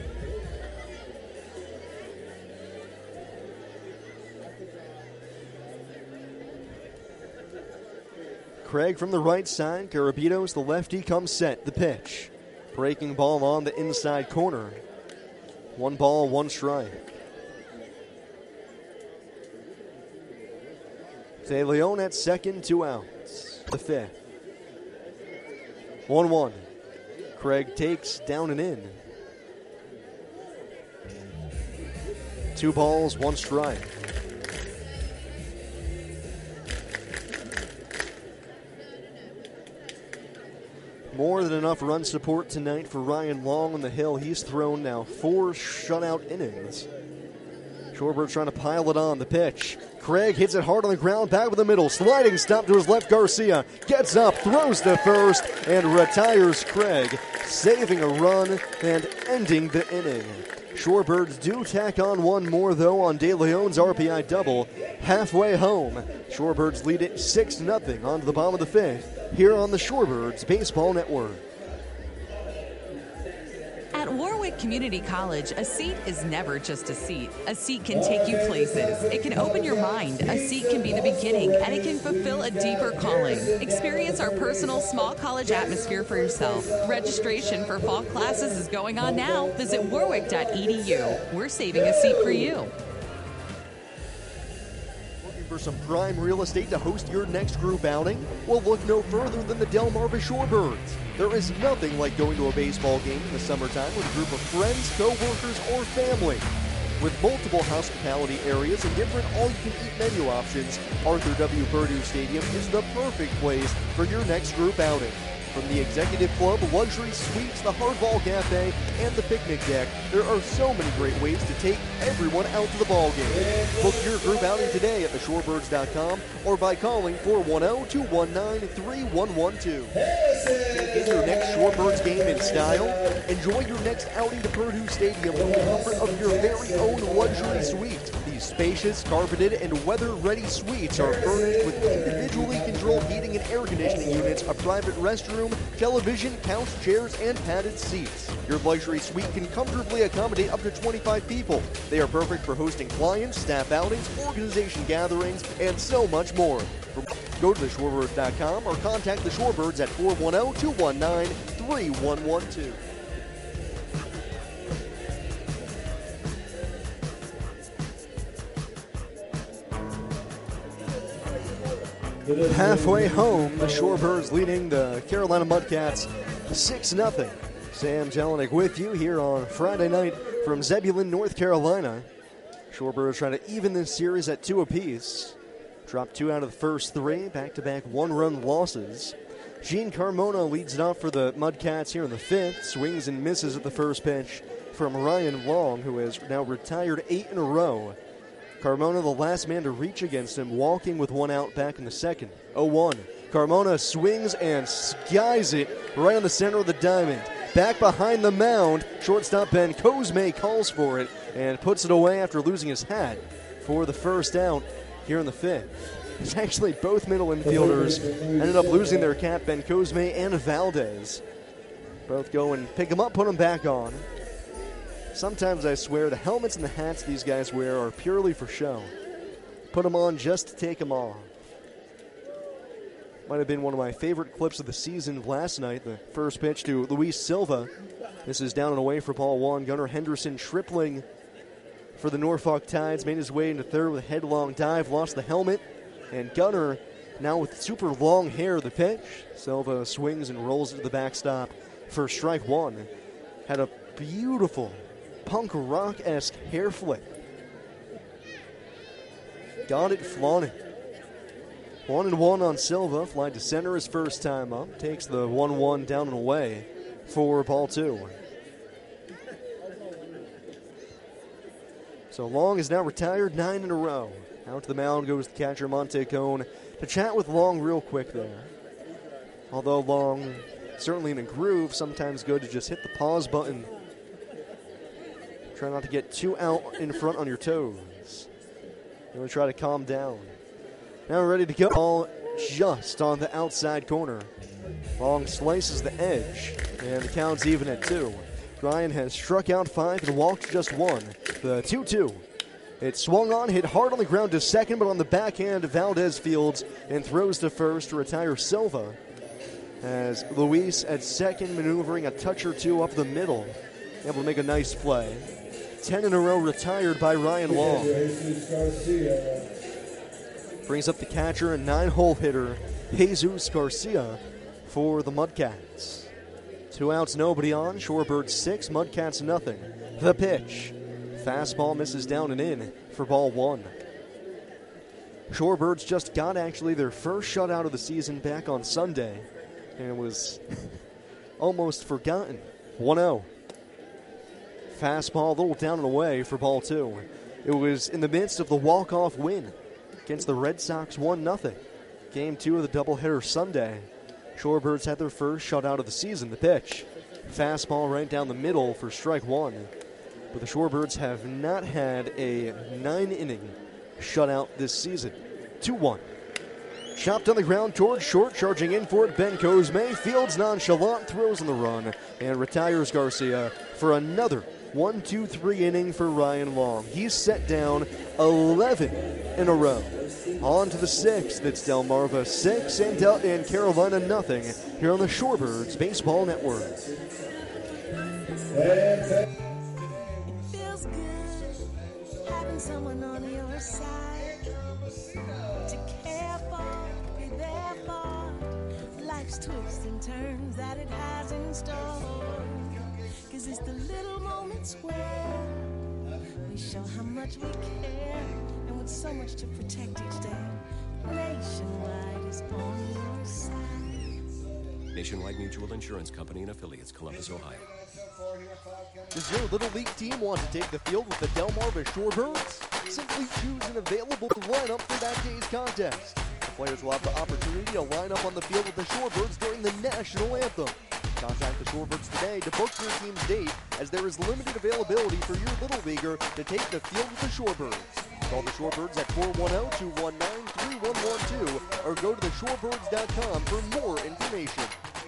Craig from the right side. Carabitos, the lefty, comes set. The pitch. Breaking ball on the inside corner. 1 ball, 1 strike. De Leon at second, 2 outs. The fifth. 1-1. Craig takes down and in. 2 balls, 1 strike. More than enough run support tonight for Ryan Long on the hill. He's thrown now 4 shutout innings. Shorebirds trying to pile it on. The pitch. Craig hits it hard on the ground, back with the middle. Sliding stop to his left. Garcia gets up, throws to first, and retires Craig, saving a run and ending the inning. Shorebirds do tack on 1 more, though, on De Leon's RBI double. Halfway home, Shorebirds lead it 6-0 on to the bottom of the 5th here on the Shorebirds Baseball Network. At Warwick Community College, a seat is never just a seat. A seat can take you places. It can open your mind. A seat can be the beginning, and it can fulfill a deeper calling. Experience our personal small college atmosphere for yourself. Registration for fall classes is going on now. Visit warwick.edu. We're saving a seat for you. For some prime real estate to host your next group outing? Well, look no further than the Delmarva Shorebirds. There is nothing like going to a baseball game in the summertime with a group of friends, co-workers, or family. With multiple hospitality areas and different all-you-can-eat menu options, Arthur W. Purdue Stadium is the perfect place for your next group outing. From the Executive Club, luxury suites, the Hardball Cafe, and the picnic deck, there are so many great ways to take everyone out to the ball game. Book your group outing today at theshorebirds.com or by calling 410-219-3112. Take in your next Shorebirds game in style. Enjoy your next outing to Purdue Stadium in the comfort of your very own luxury suite. These spacious, carpeted, and weather-ready suites are furnished with individually controlled heating and air conditioning units, a private restroom, television, couch, chairs, and padded seats. Your luxury suite can comfortably accommodate up to 25 people. They are perfect for hosting clients, staff outings, organization gatherings, and so much more. Go to theshorebirds.com or contact the Shorebirds at 410-219-3112. Halfway home, the Shorebirds leading the Carolina Mudcats 6-0. Sam Jelinek with you here on Friday night from Zebulon, North Carolina. Shorebirds trying to even this series at 2 apiece. Dropped 2 out of the first 3, back-to-back 1-run losses. Gene Carmona leads it off for the Mudcats here in the 5th. Swings and misses at the first pitch from Ryan Long, who has now retired 8 in a row. Carmona, the last man to reach against him, walking with 1 out back in the second. 0-1. Carmona swings and skies it right on the center of the diamond. Back behind the mound, shortstop Ben Cosme calls for it and puts it away after losing his hat for the first out here in the 5th. It's actually both middle infielders ended up losing their cap, Ben Cosme and Valdez. Both go and pick him up, put him back on. Sometimes I swear the helmets and the hats these guys wear are purely for show. Put them on just to take them off. Might have been one of my favorite clips of the season last night, the first pitch to Luis Silva. This is down and away for ball 1. Gunnar Henderson tripling for the Norfolk Tides, made his way into third with a headlong dive, lost the helmet, and Gunnar now with super long hair, the pitch. Silva swings and rolls into the backstop for strike 1. Had a beautiful punk rock-esque hair flip. Got it flaunted. 1-1 on Silva. Fly to center his first time up. Takes the 1-1 down and away for ball 2. So Long is now retired 9 in a row. Out to the mound goes the catcher Monte Cone to chat with Long real quick there. Although Long certainly in a groove, sometimes good to just hit the pause button. Try not to get too out in front on your toes. Really try to calm down. Now we're ready to go. Ball just on the outside corner. Long slices the edge, and the count's even at 2. Ryan has struck out 5 and walked just 1. The 2-2. It swung on, hit hard on the ground to second, but on the backhand, Valdez fields and throws to first to retire Silva. As Luis at second, maneuvering a touch or two up the middle, able to make a nice play. 10 in a row retired by Ryan Long. Brings up the catcher and 9-hole hitter, Jesus Garcia, for the Mudcats. 2 outs, nobody on. Shorebirds 6, Mudcats nothing. The pitch. Fastball misses down and in for ball 1. Shorebirds just got actually their first shutout of the season back on Sunday, and it was almost forgotten. 1-0. Fastball a little down and away for ball 2. It was in the midst of the walk-off win against the Red Sox 1-0. Game 2 of the doubleheader Sunday. Shorebirds had their first shutout of the season. The pitch. Fastball right down the middle for strike 1. But the Shorebirds have not had a 9-inning shutout this season. 2-1. Chopped on the ground towards short, charging in for it, Ben Cosme. Fields nonchalant, throws on the run, and retires Garcia for another 1-2-3 inning for Ryan Long. He's set down 11 in a row. On to the 6th. It's Delmarva 6 and Carolina nothing here on the Shorebirds Baseball Network. Feels good having someone on your side to care for, be there for life's twists and turns that it has in store. 'Cause it's the little moments where we show how much we care, and with so much to protect each day, Nationwide is on your side. Nationwide Mutual Insurance Company and affiliates, Columbus, Ohio. Does your Little League team want to take the field with the Delmarva Shorebirds? Simply choose an available lineup for that day's contest. The players will have the opportunity to line up on the field with the Shorebirds during the national anthem. Contact the Shorebirds today to book your team's date, as there is limited availability for your Little Leaguer to take the field with the Shorebirds. Call the Shorebirds at 410-219-3112 or go to theshorebirds.com for more information.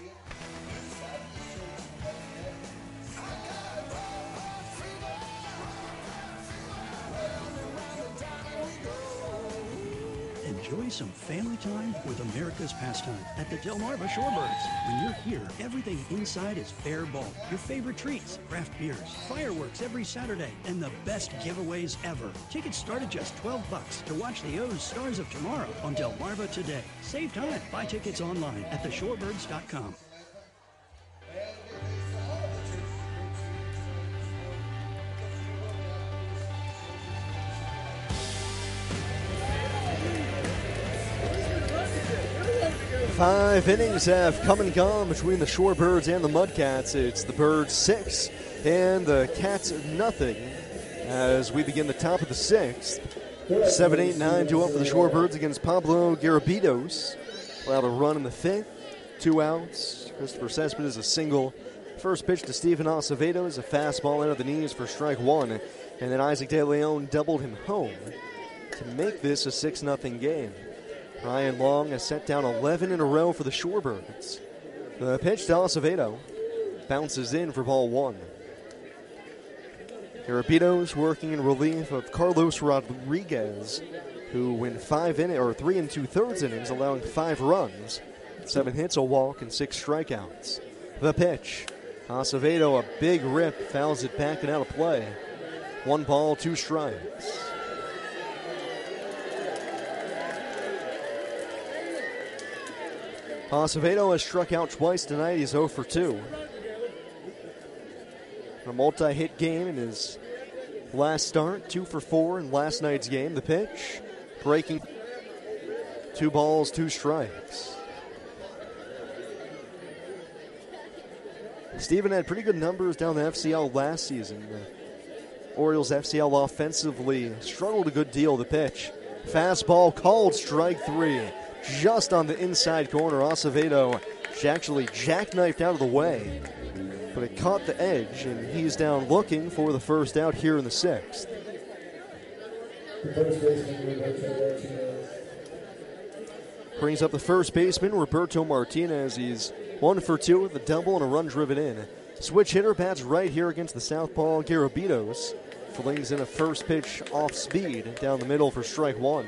Enjoy some family time with America's pastime at the Delmarva Shorebirds. When you're here, everything inside is fair ball. Your favorite treats, craft beers, fireworks every Saturday, and the best giveaways ever. Tickets start at just $12 to watch the O's Stars of Tomorrow on Delmarva today. Save time. Buy tickets online at theshorebirds.com. Five innings have come and gone between the Shorebirds and the Mudcats. It's the Birds 6 and the Cats nothing as we begin the top of the 6th. 7-8-9 to 0 for the Shorebirds against Pablo Garabitos. Allowed a run in the 5th. 2 outs. Christopher Cespedes a single. First pitch to Steven Acevedo is a fastball into the knees for strike 1. And then Isaac De Leon doubled him home to make this a 6-0 game. Ryan Long has set down 11 in a row for the Shorebirds. The pitch to Acevedo bounces in for ball 1. Garabitos working in relief of Carlos Rodriguez, who went 3 2/3 innings, allowing 5 runs, 7 hits, a walk, and 6 strikeouts. The pitch. Acevedo, a big rip, fouls it back and out of play. 1 ball, 2 strikes. Acevedo has struck out twice tonight. He's 0 for 2. A multi-hit game in his last start. 2 for 4 in last night's game. The pitch, breaking 2 balls, 2 strikes. Steven had pretty good numbers down the FCL last season. The Orioles FCL offensively struggled a good deal. The pitch, fastball called strike 3. Just on the inside corner, Acevedo She actually jackknifed out of the way, but it caught the edge, and he's down looking for the first out here in the 6th. Brings up the first baseman, Roberto Martinez. He's 1 for 2 with a double and a run driven in. Switch hitter bats right here against the southpaw Garabitos. Flings in a first pitch off speed down the middle for strike 1.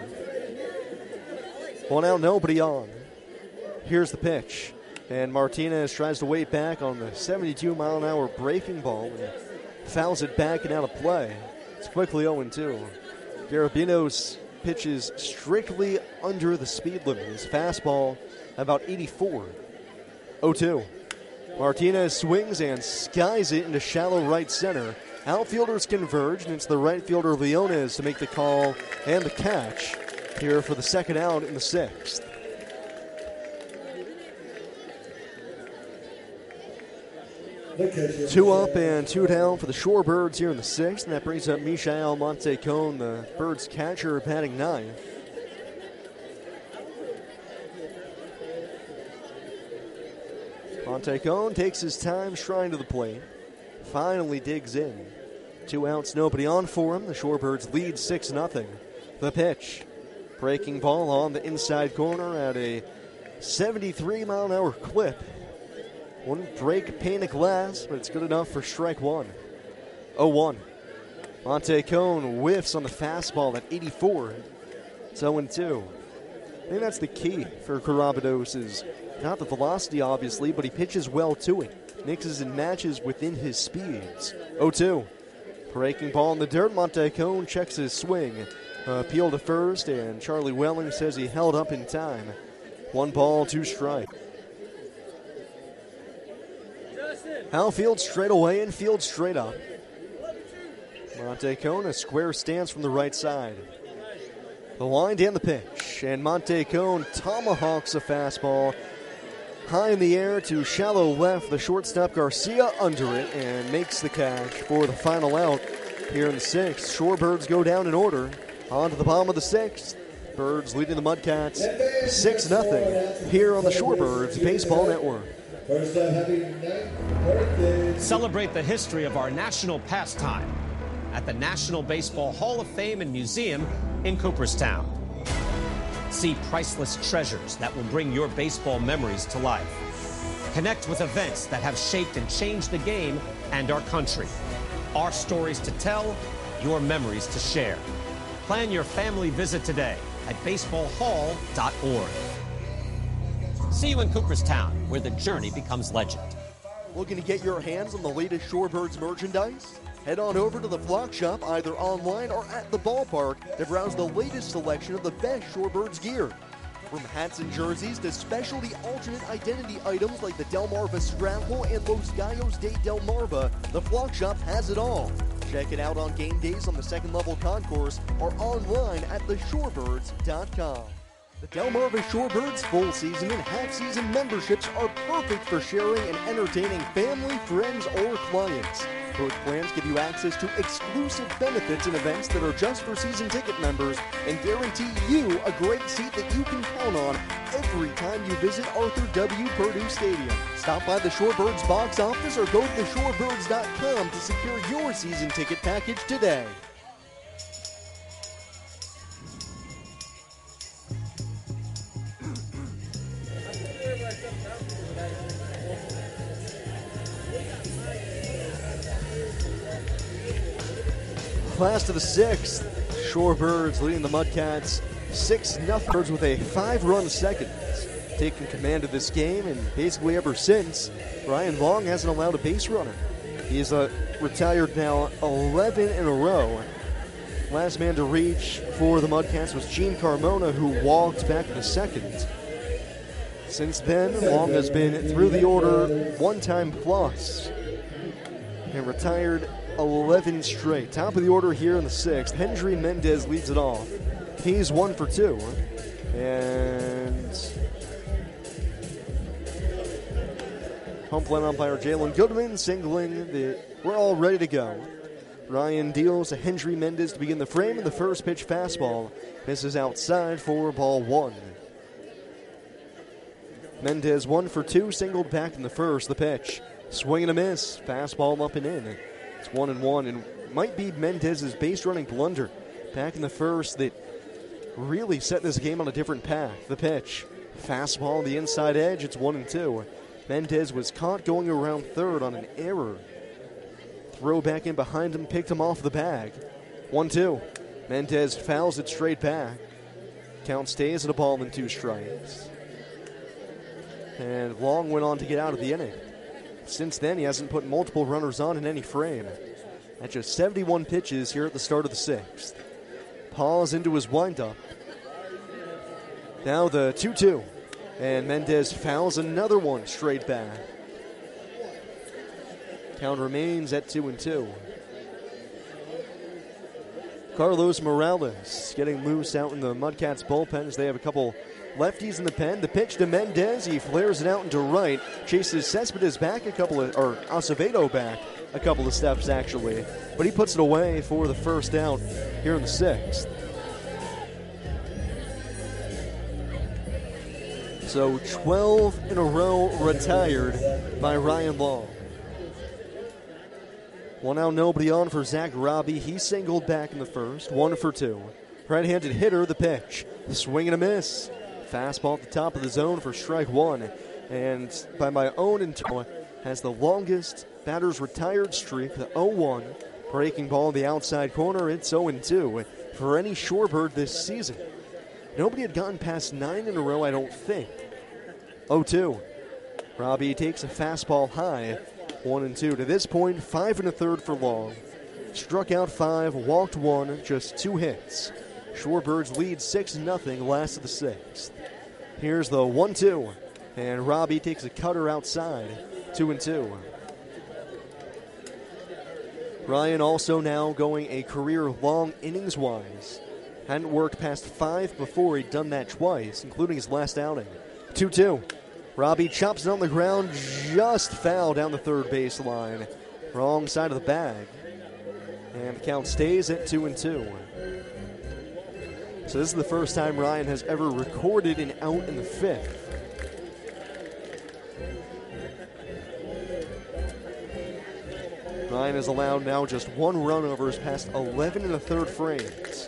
1 out, nobody on. Here's the pitch. And Martinez tries to wait back on the 72-mile-an-hour breaking ball and fouls it back and out of play. It's quickly 0-2. Garabinos pitches strictly under the speed limit. His fastball about 84. 0-2. Martinez swings and skies it into shallow right center. Outfielders converge, and it's the right fielder Leones to make the call and the catch here for the second out in the 6th. Two up and two down for the Shorebirds here in the 6th, and that brings up Michael Montecon, the Birds catcher, batting 9th. Montecon takes his time striding to the plate, finally digs in. 2 outs, nobody on for him. The Shorebirds lead 6-0. The pitch, breaking ball on the inside corner at a 73-mile-an-hour clip. Wouldn't break a pane of glass, but it's good enough for strike 1. 0-1. Montecon whiffs on the fastball at 84. It's 0-2. I think that's the key for Garabitos is not the velocity, obviously, but he pitches well to it. Mixes and matches within his speeds. 0-2. Breaking ball in the dirt. Montecon checks his swing. Appeal to first, and Charlie Welling says he held up in time. 1 ball, 2 strikes. Outfield straight away, infield straight up. Montecon, a square stance from the right side. The line and the pitch, and Montecon tomahawks a fastball high in the air to shallow left. The shortstop Garcia under it and makes the catch for the final out here in the 6th. Shorebirds go down in order. On to the bottom of the 6th. Birds leading the Mudcats 6-0 here on the Shorebirds Baseball Network. Celebrate the history of our national pastime at the National Baseball Hall of Fame and Museum in Cooperstown. See priceless treasures that will bring your baseball memories to life. Connect with events that have shaped and changed the game and our country. Our stories to tell, your memories to share. Plan your family visit today at baseballhall.org. See you in Cooperstown, where the journey becomes legend. Looking to get your hands on the latest Shorebirds merchandise? Head on over to the Flock Shop, either online or at the ballpark, to browse the latest selection of the best Shorebirds gear. From hats and jerseys to specialty alternate identity items like the Delmarva Scrabble and Los Gallos de Delmarva, the Flock Shop has it all. Check it out on game days on the second level concourse or online at theshorebirds.com. The Delmarva Shorebirds full season and half season memberships are perfect for sharing and entertaining family, friends, or clients. Both plans give you access to exclusive benefits and events that are just for season ticket members and guarantee you a great seat that you can count on every time you visit Arthur W. Purdue Stadium. Stop by the Shorebirds box office or go to theshorebirds.com to secure your season ticket package today. Class to the 6th. Shorebirds leading the Mudcats 6-0. Birds with a 5-run second. Taking command of this game, and basically ever since, Ryan Long hasn't allowed a base runner. He's retired now 11 in a row. Last man to reach for the Mudcats was Gene Carmona, who walked back in the second. Since then, Long has been through the order one time plus and retired 11 straight. Top of the order here in the 6th. Hendry Mendez leads it off. He's 1 for 2. And home plate umpire Jalen Goodman signaling that we're all ready to go. Ryan deals to Hendry Mendez to begin the frame, and the first pitch fastball misses outside for ball 1. Mendez 1 for 2, singled back in the first. The pitch, swing and a miss, fastball up and in. It's 1-1, and might be Mendez's base running blunder back in the first that really set this game on a different path. The pitch, fastball on the inside edge. It's 1-2. Mendez was caught going around third on an error. Throw back in behind him, picked him off the bag. 1-2. Mendez fouls it straight back. Count stays at a ball and 2 strikes. And Long went on to get out of the inning. Since then, he hasn't put multiple runners on in any frame. At just 71 pitches here at the start of the 6th. Pause into his windup. Now the 2-2. And Mendez fouls another one straight back. Count remains at 2-2. Carlos Morales getting loose out in the Mudcats bullpen as they have a couple lefties in the pen. The pitch to Mendez. He flares it out into right. Chases Cespedes back or Acevedo back a couple of steps actually. But he puts it away for the first out here in the 6th. So 12 in a row retired by Ryan Long. 1 out, nobody on for Zach Robbie. He singled back in the first, 1 for 2. Right-handed hitter, the pitch. Swing and a miss. Fastball at the top of the zone for strike 1. And by my own intel, has the longest batter's retired streak, the 0-1. Breaking ball in the outside corner, it's 0-2 for any Shorebird this season. Nobody had gotten past 9 in a row, I don't think. 0-2. Robbie takes a fastball high. 1-2. To this point, 5 1/3 for Long. Struck out 5, walked 1, just 2 hits. Shorebirds lead 6-0 last of the 6th. Here's the 1-2. And Robbie takes a cutter outside. 2-2. Ryan also now going a career long innings-wise. Hadn't worked past 5 before. He'd done that twice, including his last outing. 2-2. Robbie chops it on the ground, just foul down the third baseline. Wrong side of the bag. And the count stays at 2-2. So this is the first time Ryan has ever recorded an out in the 5th. Ryan has allowed now just 1 run over his past 11 1/3 frames.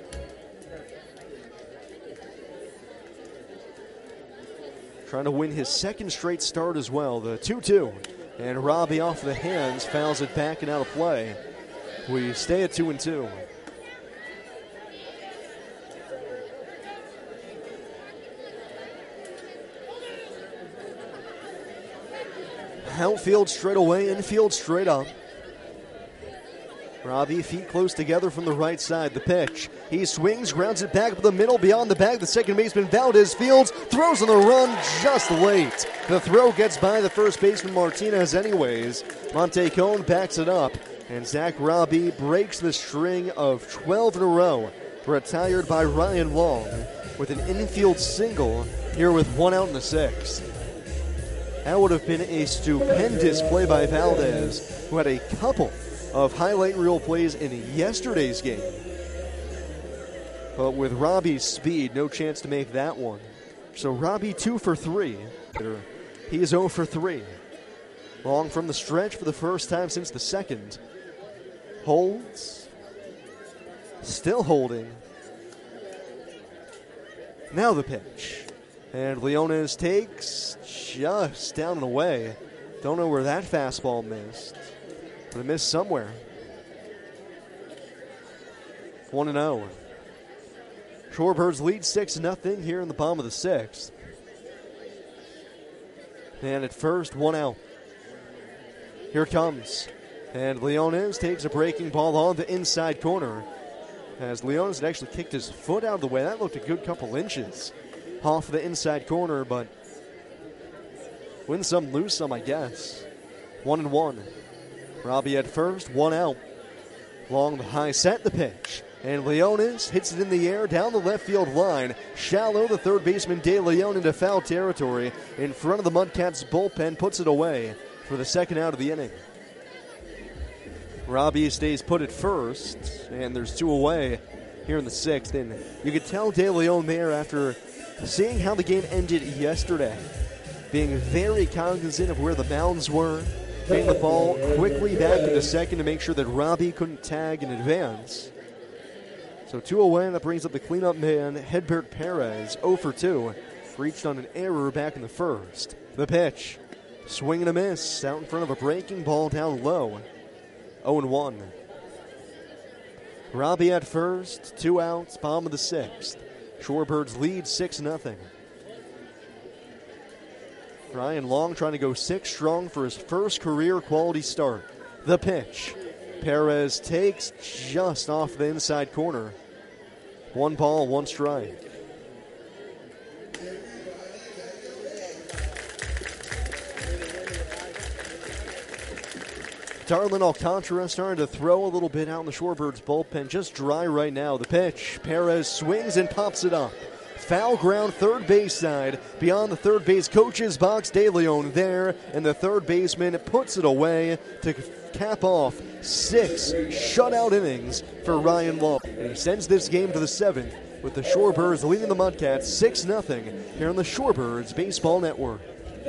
Trying to win his 2nd straight start as well. The 2-2. And Robbie off the hands, fouls it back and out of play. We stay at 2-2. Outfield straight away, infield straight up. Robbie, feet close together from the right side. The pitch. He swings, grounds it back up the middle, beyond the bag. The second baseman, Valdez, fields, throws on the run just late. The throw gets by the first baseman, Martinez, anyways. Monte Cone backs it up, and Zach Robbie breaks the string of 12 in a row. Retired by Ryan Long with an infield single here with 1 out in the 6th. That would have been a stupendous play by Valdez, who had a couple of highlight reel plays in yesterday's game. But with Robbie's speed, no chance to make that one. So Robbie 2 for 3. He is 0 for 3. Long from the stretch for the first time since the 2nd. Holds. Still holding. Now the pitch. And Leones takes just down and away. Don't know where that fastball missed. But it missed somewhere. 1-0. Shorebirds lead 6-0 here in the bottom of the 6th. And at first, 1 out. Here it comes. And Leones takes a breaking ball on the inside corner. As Leones had actually kicked his foot out of the way. That looked a good couple inches off the inside corner, but win some, lose some, I guess. 1-1. Robbie at first, 1 out. Long the high set, the pitch. And Leones hits it in the air down the left field line. Shallow, the third baseman, De Leon, into foul territory. In front of the Mudcats bullpen, puts it away for the 2nd out of the inning. Robbie stays put at first, and there's 2 away here in the 6th. And you could tell De Leon there after seeing how the game ended yesterday. being very cognizant of where the mounds were, getting the ball quickly back into second to make sure that Robbie couldn't tag in advance. So 2 away, that brings up the cleanup man, Hedbert Perez, 0 for 2. Reached on an error back in the first. The pitch, swing and a miss, out in front of a breaking ball down low. 0-1. Robbie at first, 2 outs, bottom of the 6th. Shorebirds lead 6-0. Ryan Long trying to go 6 strong for his first career quality start. The pitch. Perez takes just off the inside corner. 1 ball, 1 strike. Darlin Alcantara starting to throw a little bit out in the Shorebirds bullpen. Just dry right now. The pitch. Perez swings and pops it up. Foul ground, third base side. Beyond the third base coach's box, De Leon there. And the third baseman puts it away to cap off 6 shutout innings for Ryan Long. And he sends this game to the 7th with the Shorebirds leading the Mudcats 6-0 here on the Shorebirds Baseball Network.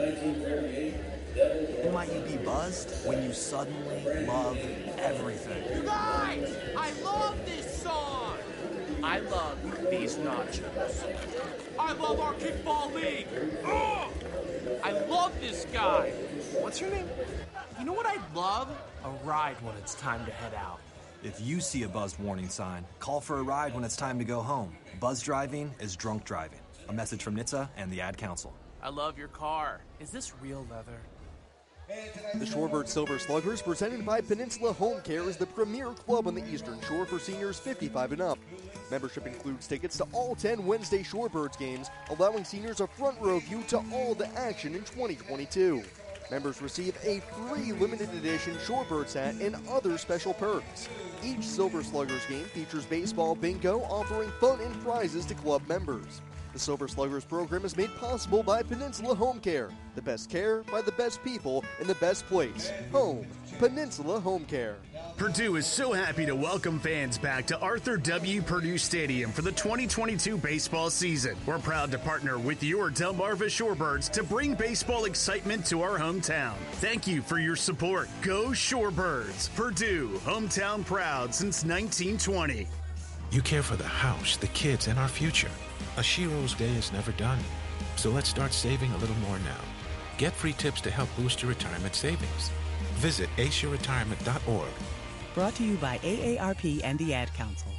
Might you be buzzed when you suddenly love everything? You guys, I love this song. I love these nachos. I love our kickball league. Ugh! I love this guy. What's your name? You know what I love? A ride when it's time to head out. If you see a buzzed warning sign, call for a ride when it's time to go home. Buzz driving is drunk driving. A message from NHTSA and the Ad Council. I love your car. Is this real leather? The Shorebird Silver Sluggers, presented by Peninsula Home Care, is the premier club on the Eastern Shore for seniors 55 and up. Membership includes tickets to all 10 Wednesday Shorebirds games, allowing seniors a front row view to all the action in 2022. Members receive a free limited edition Shorebirds hat and other special perks. Each Silver Sluggers game features baseball bingo, offering fun and prizes to club members. The Silver Sluggers program is made possible by Peninsula Home Care. The best care by the best people in the best place. Home. Peninsula Home Care. Purdue is so happy to welcome fans back to Arthur W. Purdue Stadium for the 2022 baseball season. We're proud to partner with your Delmarva Shorebirds to bring baseball excitement to our hometown. Thank you for your support. Go Shorebirds. Purdue, hometown proud since 1920. You care for the house, the kids, and our future. A Shiro's day is never done. So let's start saving a little more now. Get free tips to help boost your retirement savings. Visit aceyourretirement.org. Brought to you by AARP and the Ad Council.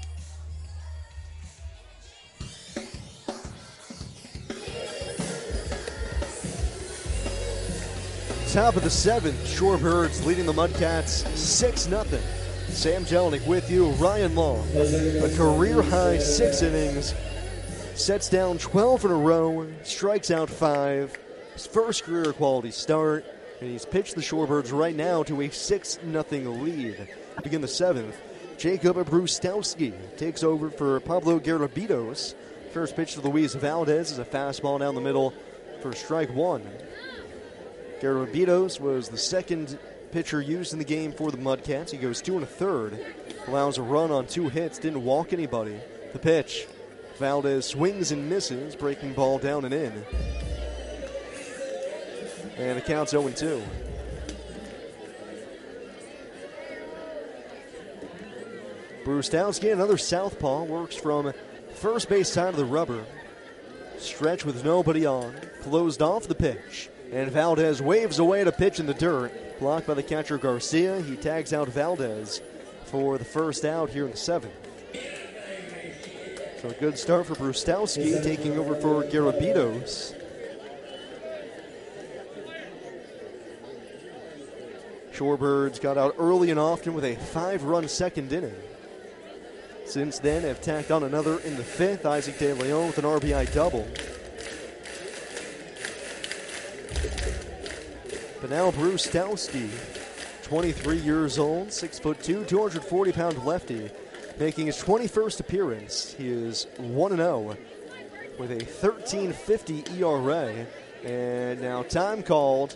Top of the 7th, Shorebirds leading the Mudcats 6-0. Sam Jelinek with you, Ryan Long. A career-high 6 innings. Sets down 12 in a row, strikes out 5. His first career quality start, and he's pitched the Shorebirds right now to a 6-0 lead. To begin the 7th, Jacob Brustowski takes over for Pablo Garabitos. First pitch to Luis Valdez is a fastball down the middle for strike 1. Garabitos was the second pitcher used in the game for the Mudcats. He goes 2 1/3, allows a run on 2 hits, didn't walk anybody. The pitch. Valdez swings and misses, breaking ball down and in. And the count's 0-2. Brustowski, another southpaw, works from first base side of the rubber. Stretch with nobody on. Closed off the pitch. And Valdez waves away to pitch in the dirt. Blocked by the catcher Garcia. He tags out Valdez for the first out here in the 7th. So a good start for Brustowski, taking over for Garabitos. Shorebirds got out early and often with a 5-run second inning. Since then, have tacked on another in the 5th. Isaac De Leon with an RBI double. But now Brustowski, 23 years old, 6'2", 240-pound lefty, making his 21st appearance. He is 1-0 with a 13.50 ERA. And now time called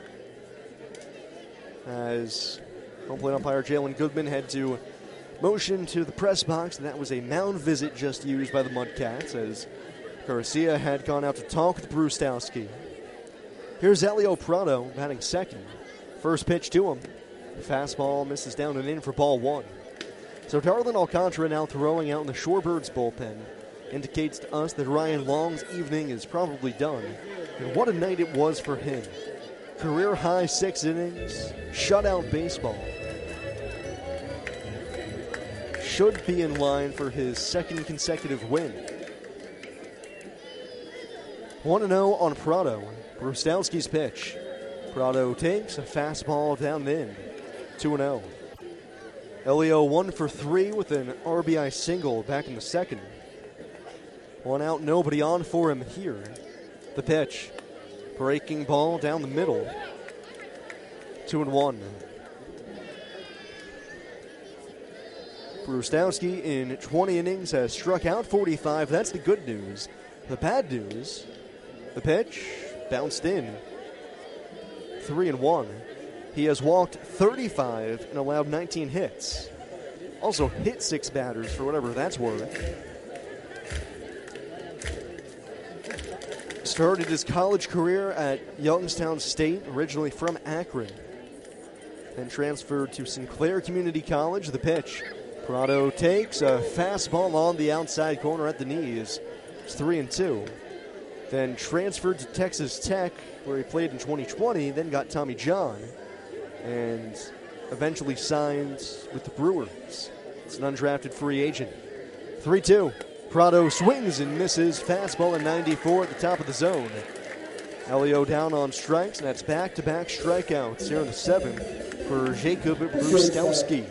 as home plate umpire Jalen Goodman had to motion to the press box. And that was a mound visit just used by the Mudcats as Garcia had gone out to talk with Brustowski. Here's Elio Prado batting second. First pitch to him. Fastball misses down and in for ball one. So Darwin Alcantara now throwing out in the Shorebirds bullpen indicates to us that Ryan Long's evening is probably done. And what a night it was for him. Career high 6 innings, shutout baseball. Should be in line for his second consecutive win. 1-0 on Prado. Brustowski's pitch. Prado takes a fastball down and in. 2-0. Elio 1 for 3 with an RBI single back in the second. One out, nobody on for him here. The pitch. Breaking ball down the middle. 2-1. Brustowski in 20 innings has struck out 45. That's the good news. The bad news, the pitch bounced in. 3-1. He has walked 35 and allowed 19 hits. Also hit 6 batters for whatever that's worth. Started his college career at Youngstown State, originally from Akron. Then transferred to Sinclair Community College. The pitch. Prado takes a fastball on the outside corner at the knees. It's 3-2. Then transferred to Texas Tech, where he played in 2020, then got Tommy John, and eventually signed with the Brewers. It's an undrafted free agent. 3-2. Prado swings and misses. Fastball at 94 at the top of the zone. Elio down on strikes, and that's back-to-back strikeouts here in the 7th for Jacob Brustowski.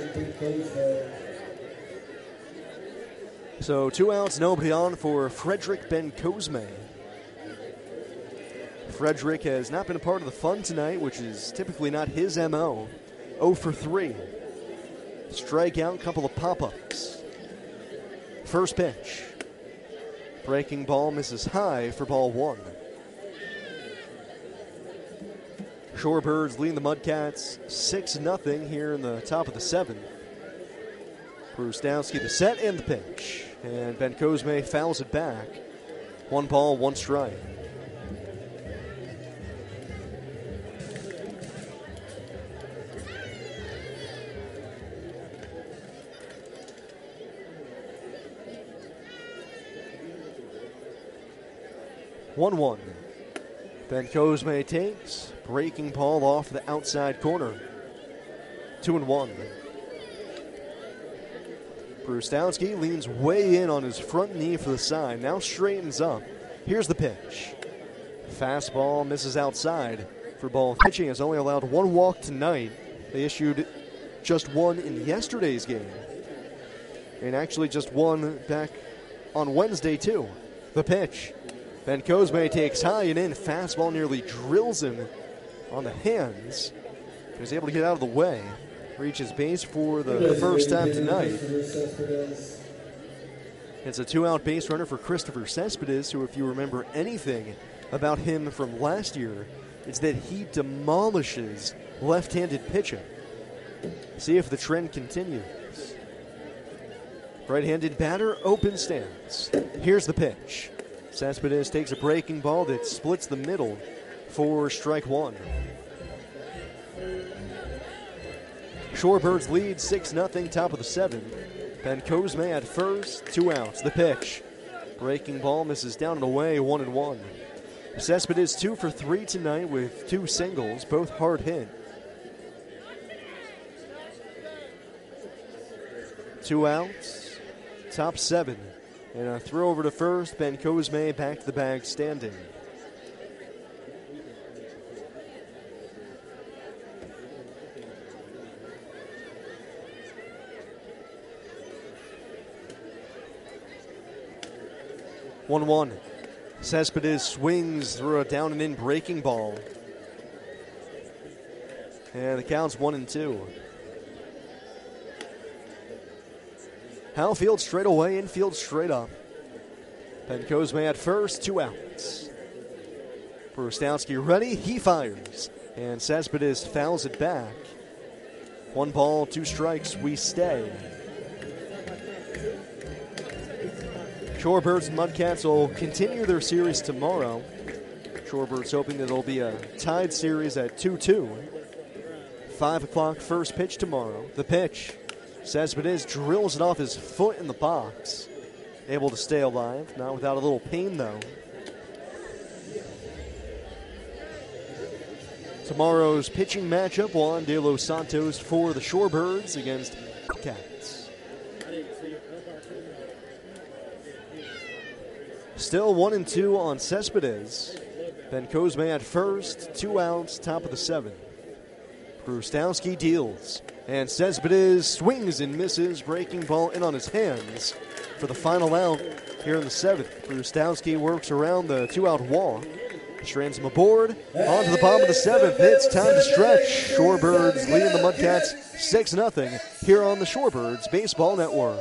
So 2 outs, nobody on for Frederick Bencosme. Frederick has not been a part of the fun tonight, which is typically not his MO. 0 for 3. Strikeout, couple of pop-ups. First pitch. Breaking ball misses high for ball one. Shorebirds leading the Mudcats 6-0 here in the top of the 7th. Brustowski the set and the pitch. And Bencosme fouls it back. 1 ball, 1 strike. One. Bencosme takes, breaking ball off the outside corner. 2-1. Brustowski leans way in on his front knee for the side. Now straightens up. Here's the pitch. Fastball misses outside for ball. Pitching has only allowed 1 walk tonight. They issued just 1 in yesterday's game. And actually just 1 back on Wednesday too. The pitch. Bencosme takes high and in. Fastball nearly drills him on the hands. He's able to get out of the way. Reaches base for the first time tonight. It's a 2-out base runner for Christopher Cespedes, who, if you remember anything about him from last year, it's that he demolishes left-handed pitching. See if the trend continues. Right-handed batter, open stance. Here's the pitch. Cespedes takes a breaking ball that splits the middle for strike 1. Shorebirds lead 6-0, top of the 7th. Bencosme at first, 2 outs. The pitch. Breaking ball misses down and away, 1-1. Cespedes 2 for 3 tonight with 2 singles, both hard hit. 2 outs, top 7. And a throw over to first. Bencosme back to the bag standing. One. Cespedes swings through a down and in breaking ball. And the count's 1-2. Outfield straight away, infield straight up. Bencosme at first, 2 outs. Brustowski ready, he fires. And Cespedes fouls it back. 1 ball, 2 strikes, we stay. Shorebirds and Mudcats will continue their series tomorrow. Shorebirds hoping that it'll be a tied series at 2-2. 5 o'clock first pitch tomorrow. The pitch. Cespedes drills it off his foot in the box. Able to stay alive, not without a little pain though. Tomorrow's pitching matchup, Juan De Los Santos for the Shorebirds against Cats. Still 1-2 on Cespedes. Ben Cosme at first, 2 outs, top of the 7th. Brustowski deals, and Cespedes swings and misses, breaking ball in on his hands for the final out here in the 7th. Brustowski works around the 2-out walk, strands him aboard, onto the bottom of the 7th. It's time to stretch. Shorebirds leading the Mudcats 6-0 here on the Shorebirds Baseball Network.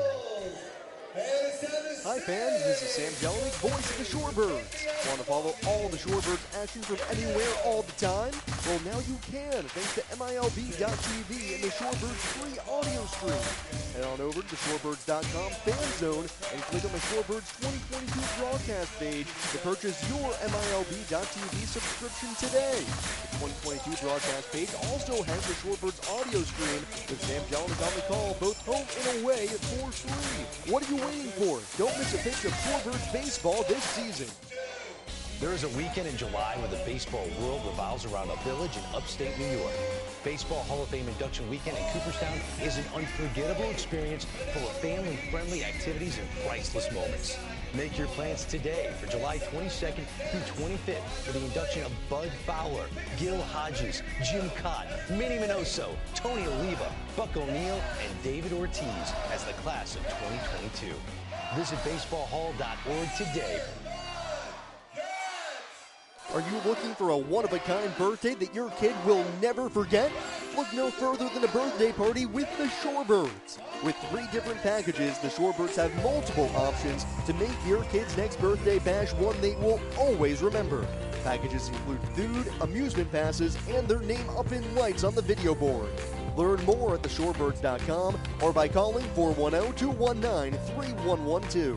Hi fans, this is Sam Jelinek, voice of the Shorebirds. Want to follow all the Shorebirds action from anywhere all the time? Well, now you can, thanks to MILB.TV and the Shorebirds free audio stream. Head on over to the Shorebirds.com fan zone and click on the Shorebirds 2022 broadcast page to purchase your MILB.TV subscription today. The 2022 broadcast page also has the Shorebirds audio stream with Sam Jelinek on the call, both home and away for free. What are you waiting for? Don't miss a pitch of Shorebirds baseball this season. There is a weekend in July when the baseball world revolves around a village in upstate New York. Baseball Hall of Fame induction weekend in Cooperstown is an unforgettable experience full of family-friendly activities and priceless moments. Make your plans today for July 22nd through 25th for the induction of Bud Fowler, Gil Hodges, Jim Cott, Minnie Minoso, Tony Oliva, Buck O'Neil, and David Ortiz as the class of 2022. Visit baseballhall.org today. Are you looking for a one-of-a-kind birthday that your kid will never forget? Look no further than a birthday party with the Shorebirds. With 3 different packages, the Shorebirds have multiple options to make your kid's next birthday bash one they will always remember. Packages include food, amusement passes, and their name up in lights on the video board. Learn more at theshorebirds.com or by calling 410-219-3112.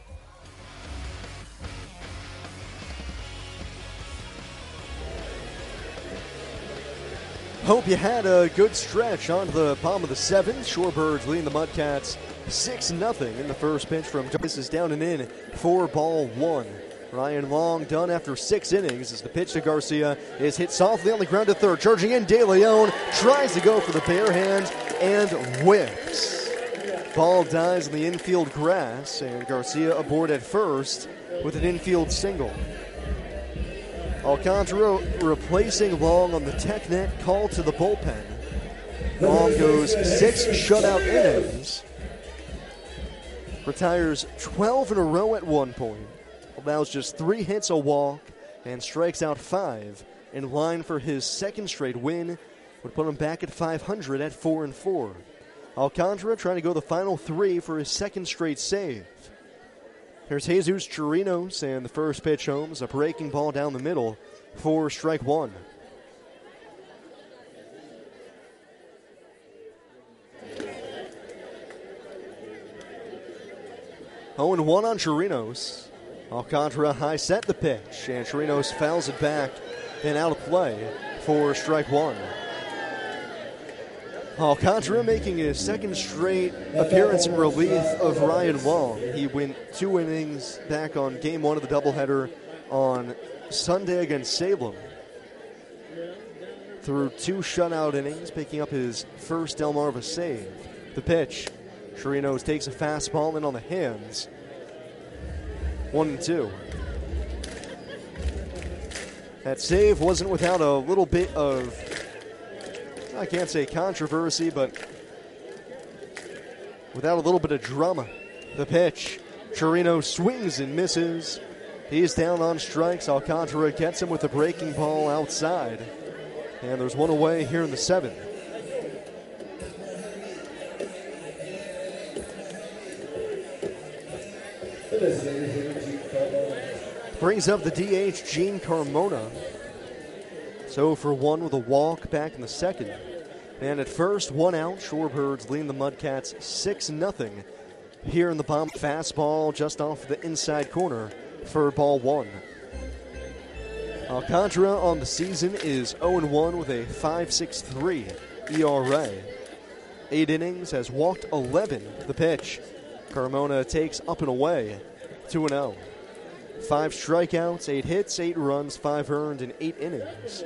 Hope you had a good stretch onto the bottom of the 7th. Shorebirds leading the Mudcats 6-0 in the first pitch from this is down and in for ball 1. Ryan Long done after 6 innings as the pitch to Garcia is hit softly on the ground to third. Charging in, De Leon tries to go for the bare hand and whiffs. Ball dies in the infield grass, and Garcia aboard at first with an infield single. Alcantara replacing Long on the tech net, call to the bullpen. Long goes 6 shutout innings, retires 12 in a row at one point, allows just 3 hits, a walk, and strikes out 5, in line for his second straight win, would put him back at 500 at 4-4. Alcantara trying to go the final 3 for his second straight save. Here's Jesus Chirinos, and the first pitch home is a breaking ball down the middle for strike 1. Oh, and 1 on Chirinos. Alcantara high set the pitch, and Chirinos fouls it back and out of play for strike 1. Alcantara making his second straight appearance in relief of Ryan Long. He went 2 innings back on game 1 of the doubleheader on Sunday against Salem. Through 2 shutout innings, picking up his first Delmarva save. The pitch, Chirinos takes a fastball in on the hands. 1-2. That save wasn't without a little bit of, I can't say controversy, but without a little bit of drama. The pitch, Chirinos swings and misses. He's down on strikes. Alcantara gets him with a breaking ball outside. And there's 1 away here in the 7th. Brings up the DH, Gene Carmona. So for 1 with a walk back in the 2nd. And at first, 1 out. Shorebirds leading the Mudcats 6-0 here in the bomb. Fastball just off the inside corner for ball 1. Alcantara on the season is 0-1 with a 5.63 ERA. 8 innings, has walked 11. The pitch. Carmona takes up and away, 2-0. 5 strikeouts, 8 hits, 8 runs, 5 earned in 8 innings.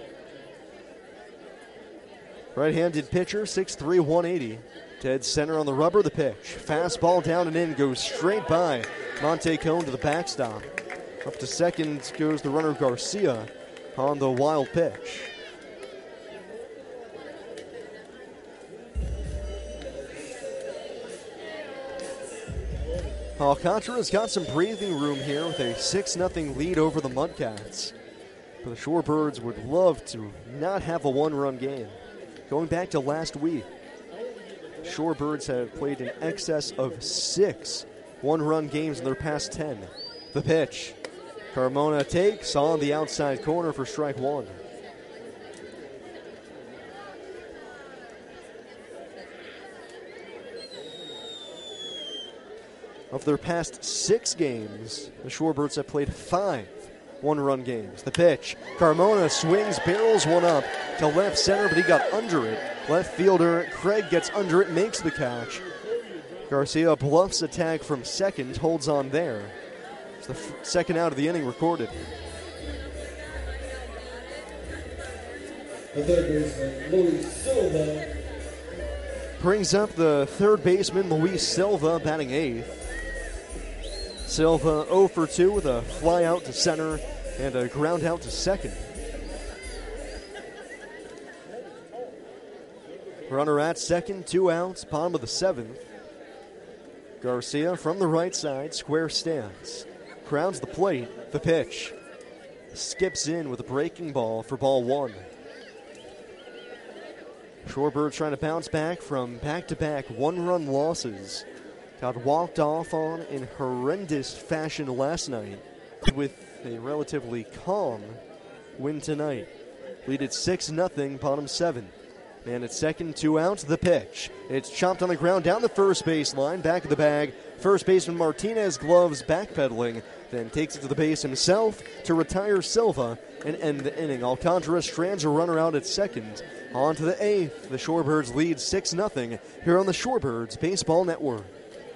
Right-handed pitcher, 6'3", 180. Dead center on the rubber, the pitch. Fastball down and in, goes straight by Monte Cone to the backstop. Up to second goes the runner Garcia on the wild pitch. Alcantara's got some breathing room here with a 6-0 lead over the Mudcats. But the Shorebirds would love to not have a one-run game. Going back to last week, Shorebirds have played in excess of 6 one-run games in their past 10. The pitch. Carmona takes on the outside corner for strike 1. Of their past 6 games, the Shorebirds have played 5 one-run games. The pitch. Carmona swings, barrels one up to left center, but he got under it. Left fielder Craig gets under it, makes the catch. Garcia bluffs a tag from second, holds on there. It's the second out of the inning recorded. The third baseman, Luis Silva. Brings up the third baseman, Luis Silva, batting 8th. Silva 0 for 2 with a fly out to center and a ground out to second. Runner at second, 2 outs, bottom of the 7th. Garcia from the right side, square stance. Crowns the plate, the pitch. Skips in with a breaking ball for ball 1. Shorebirds trying to bounce back from back-to-back one-run losses. Got walked off on in horrendous fashion last night with a relatively calm win tonight. Lead at 6-0, bottom 7. Man at second, 2 outs, the pitch. It's chopped on the ground down the first base line, back of the bag. First baseman Martinez gloves backpedaling, then takes it to the base himself to retire Silva and end the inning. Alcantara strands a runner out at second. On to the 8th. The Shorebirds lead 6-0 here on the Shorebirds Baseball Network.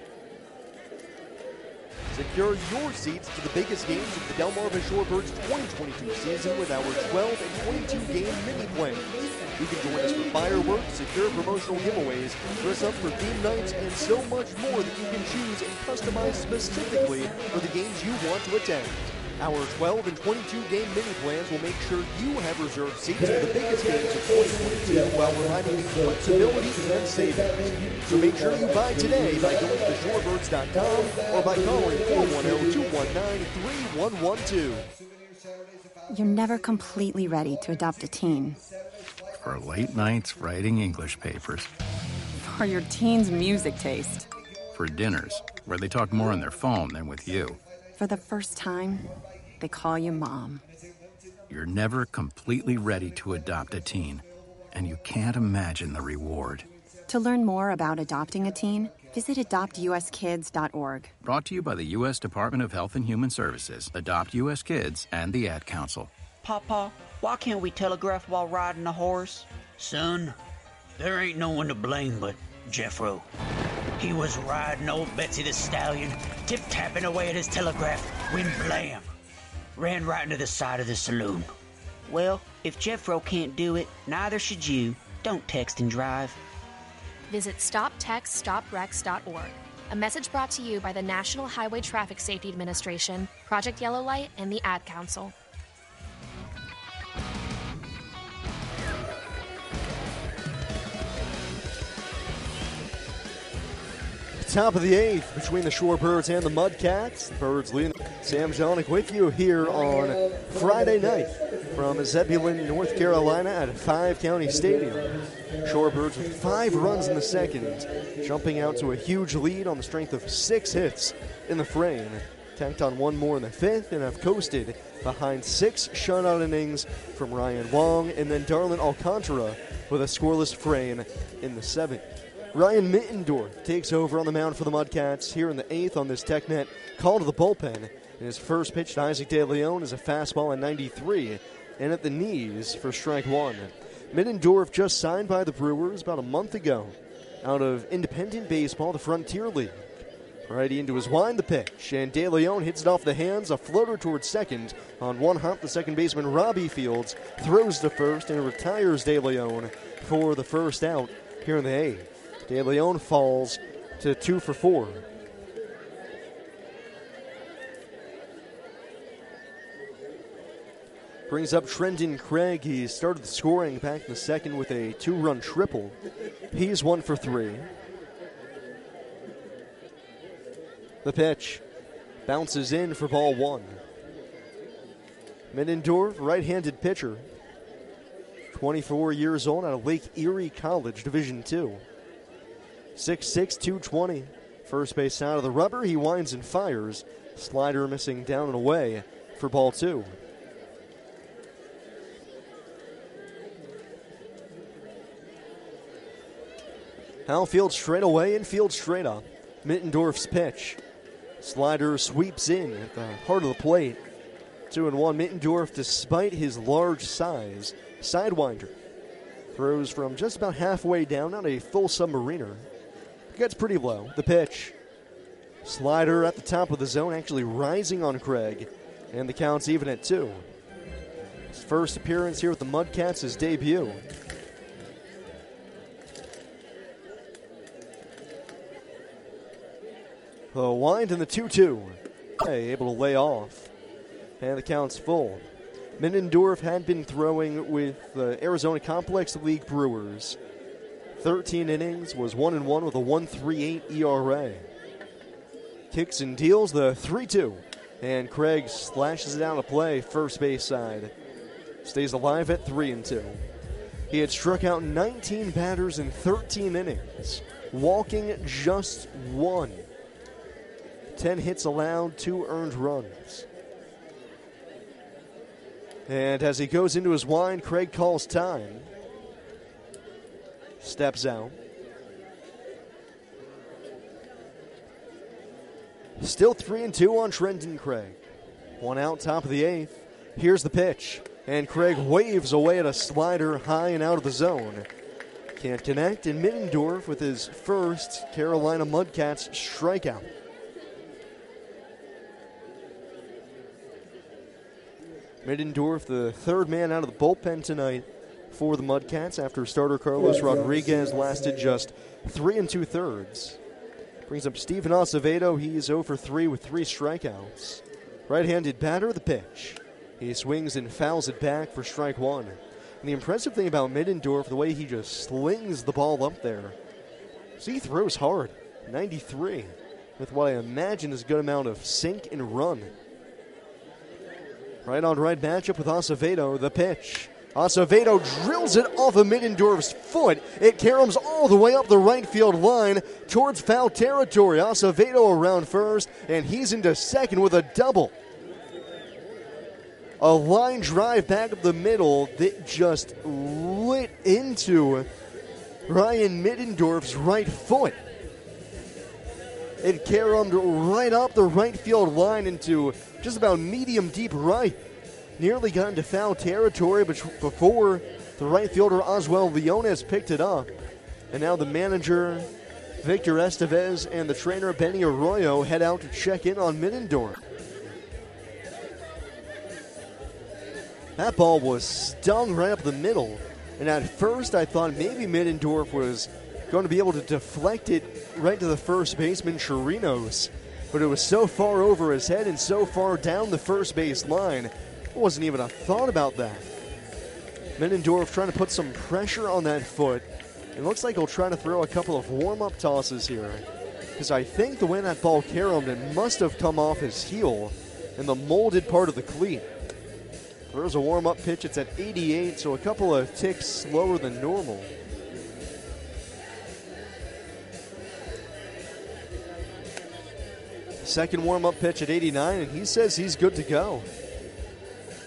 Secure your seats to the biggest games of the Delmarva Shorebirds 2022 season with our 12 and 22 game mini plans. You can join us for fireworks, secure promotional giveaways, dress up for theme nights, and so much more that you can choose and customize specifically for the games you want to attend. Our 12 and 22 game mini plans will make sure you have reserved seats for the biggest games of 2022 while providing you flexibility and savings. So make sure you buy today by going to shorebirds.com or by calling 410-219-3112. You're never completely ready to adopt a teen. For late nights writing English papers. For your teen's music taste. For dinners where they talk more on their phone than with you. For the first time, they call you Mom. You're never completely ready to adopt a teen, and you can't imagine the reward. To learn more about adopting a teen, visit adoptuskids.org. Brought to you by the U.S. Department of Health and Human Services, Adopt U.S. Kids, and the Ad Council. Papa, why can't we telegraph while riding a horse? Son, there ain't no one to blame but Jeffro. He was riding old Betsy the Stallion, tip-tapping away at his telegraph, when blam! Ran right into the side of the saloon. Well, if Jeffro can't do it, neither should you. Don't text and drive. Visit StopTextStopWrecks.org. A message brought to you by the National Highway Traffic Safety Administration, Project Yellow Light, and the Ad Council. Top of the 8th between the Shorebirds and the Mudcats. The Birds leading. Sam Jonick with you here on Friday night from Zebulon, North Carolina at 5 County Stadium. Shorebirds with 5 runs in the second, jumping out to a huge lead on the strength of 6 hits in the frame. Tacked on 1 more in the 5th and have coasted behind 6 shutout innings from Ryan Wong and then Darlin Alcantara with a scoreless frame in the 7th. Ryan Mittendorf takes over on the mound for the Mudcats here in the 8th on this TechNet call to the bullpen. And his first pitch to Isaac De Leon is a fastball at 93 and at the knees for strike one. Mittendorf just signed by the Brewers about a month ago out of independent baseball, the Frontier League. Righty into his wind, the pitch, and De Leon hits it off the hands, a floater towards second. On one hop, the second baseman, Robbie Fields, throws to first and retires De Leon for the first out here in the 8th. De Leon falls to 2 for 4. Brings up Trenton Craig. He started the scoring back in the second with a 2-run triple. He's 1 for 3. The pitch bounces in for ball 1. Mittendorf, right-handed pitcher, 24 years old, out of Lake Erie College, Division II. 6'6", 220. First base side of the rubber. He winds and fires. Slider missing down and away for ball 2. Outfield straight away, infield straight up. Mittendorf's pitch. Slider sweeps in at the heart of the plate. 2-1. Mittendorf, despite his large size, sidewinder. Throws from just about halfway down, not a full submariner. Gets pretty low. The pitch. Slider at the top of the zone, actually rising on Craig. And the count's even at 2. His first appearance here with the Mudcats, his debut. The wind and the 2-2. Able to lay off. And the count's full. Mittendorf had been throwing with the Arizona Complex League Brewers. 13 innings, was 1-1 with a 1.38 ERA. Kicks and deals the 3-2. And Craig slashes it out of play, first base side. Stays alive at 3-2. He had struck out 19 batters in 13 innings, walking just 1. 10 hits allowed, 2 earned runs. And as he goes into his wind, Craig calls time. Steps out. Still 3-2 on Trenton Craig. 1 out, top of the 8th. Here's the pitch. And Craig waves away at a slider high and out of the zone. Can't connect, and Mittendorf with his first Carolina Mudcats strikeout. Mittendorf, the third man out of the bullpen tonight for the Mudcats after starter Carlos Rodriguez lasted just 3 2/3. Brings up Steven Acevedo. He is 0 for 3 with 3 strikeouts. Right-handed batter, the pitch. He swings and fouls it back for strike 1. And the impressive thing about Mittendorf, the way he just slings the ball up there. So he throws hard, 93, with what I imagine is a good amount of sink and run. Right-on-right matchup with Acevedo, the pitch. Acevedo drills it off of Mittendorf's foot. It caroms all the way up the right field line towards foul territory. Acevedo around first, and he's into second with a double. A line drive back up the middle that just lit into Ryan Mittendorf's right foot. It caromed right up the right field line into just about medium deep right. Nearly got into foul territory before the right fielder Oswald Leones picked it up. And now the manager, Victor Estevez, and the trainer, Benny Arroyo, head out to check in on Mittendorf. That ball was stung right up the middle. And at first I thought maybe Mittendorf was going to be able to deflect it right to the first baseman, Chirinos. But it was so far over his head and so far down the first base line, it wasn't even a thought about that. Mittendorf trying to put some pressure on that foot. It looks like he'll try to throw a couple of warm-up tosses here. Because I think the way that ball caromed, it must have come off his heel in the molded part of the cleat. There's a warm-up pitch. It's at 88, so a couple of ticks slower than normal. Second warm-up pitch at 89, and he says he's good to go.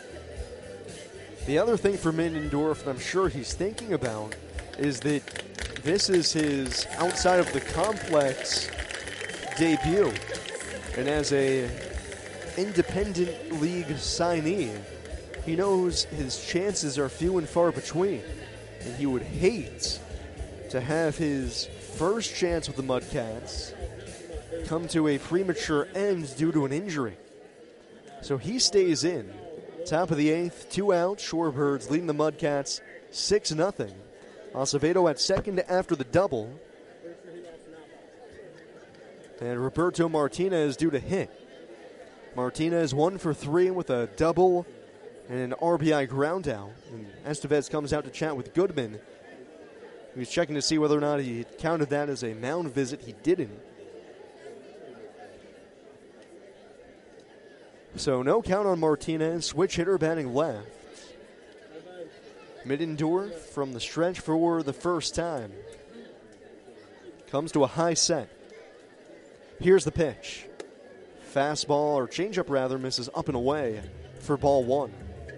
The other thing for Mittendorf that I'm sure he's thinking about is that this is his outside of the complex debut. And as a independent league signee, he knows his chances are few and far between. And he would hate to have his first chance with the Mudcats come to a premature end due to an injury. So he stays in. Top of the 8th, 2 out. Shorebirds leading the Mudcats 6-0. Acevedo at second after the double. And Roberto Martinez due to hit. Martinez 1 for 3 with a double and an RBI ground out. And Estevez comes out to chat with Goodman. He was checking to see whether or not he counted that as a mound visit. He didn't. So no count on Martinez. Switch hitter batting left. Middendorf from the stretch for the first time. Comes to a high set. Here's the pitch. Fastball, or changeup rather, misses up and away for ball 1.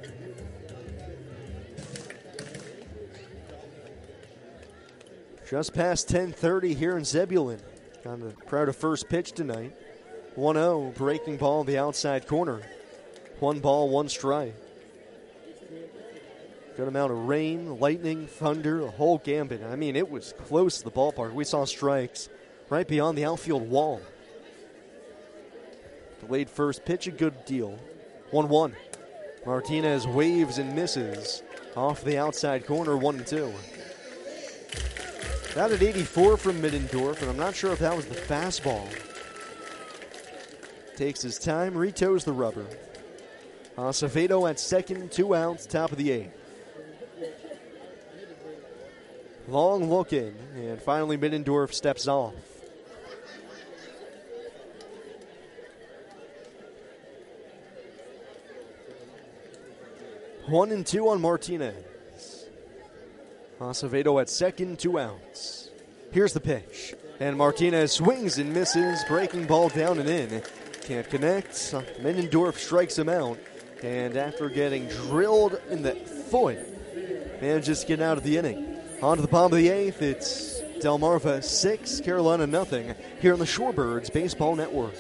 Just past 10:30 here in Zebulon. Kind of proud of first pitch tonight. 1-0, breaking ball on the outside corner. 1 ball, 1 strike. Good amount of rain, lightning, thunder, a whole gambit. I mean, it was close to the ballpark. We saw strikes right beyond the outfield wall. Delayed first pitch, a good deal. 1-1. Martinez waves and misses off the outside corner, 1-2. That at 84 from Middendorf, and I'm not sure if that was the fastball. Takes his time, retoes the rubber. Acevedo at second, 2 outs, top of the 8th. Long look in, and finally Middendorf steps off. One and 2 on Martinez. Acevedo at second, 2 outs. Here's the pitch. And Martinez swings and misses, breaking ball down and in. Can't connect. Middendorf strikes him out. And after getting drilled in the foot, manages to get out of the inning. On to the bottom of the 8th, it's Delmarva 6, Carolina nothing, here on the Shorebirds Baseball Network.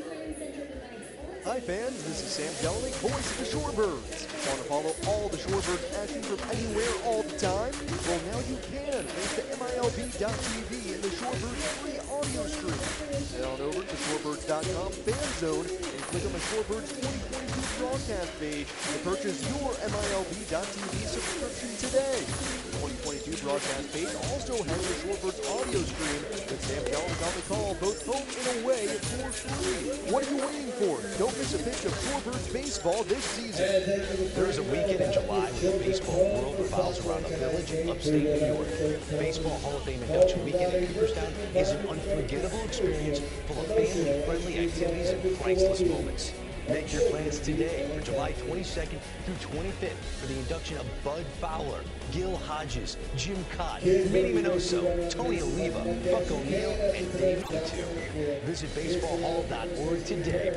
Hi fans, this is Sam Jelinek, voice of the Shorebirds. Want to follow all the Shorebirds action from anywhere all the time? Well, now you can, thanks to MILB.TV and the Shorebirds free audio stream. Head on over to shorebirds.com fan zone and click on the Shorebirds 2022 broadcast page to purchase your MILB.TV subscription today. The 2022 broadcast page also has the Shorebirds audio stream with Sam Jelinek on the call, both home and away for free. What are you waiting for? Don't miss a pitch of Shorebirds baseball this season. There is a weekend in July when the baseball world revolves around a village in upstate New York. Baseball Hall of Fame induction weekend in Cooperstown is an unforgettable experience full of family-friendly activities and priceless moments. Make your plans today for July 22nd through 25th for the induction of Bud Fowler, Gil Hodges, Jim Cott, Manny Minoso, Tony Oliva, Buck O'Neil, and Dave Coutu. Visit baseballhall.org today.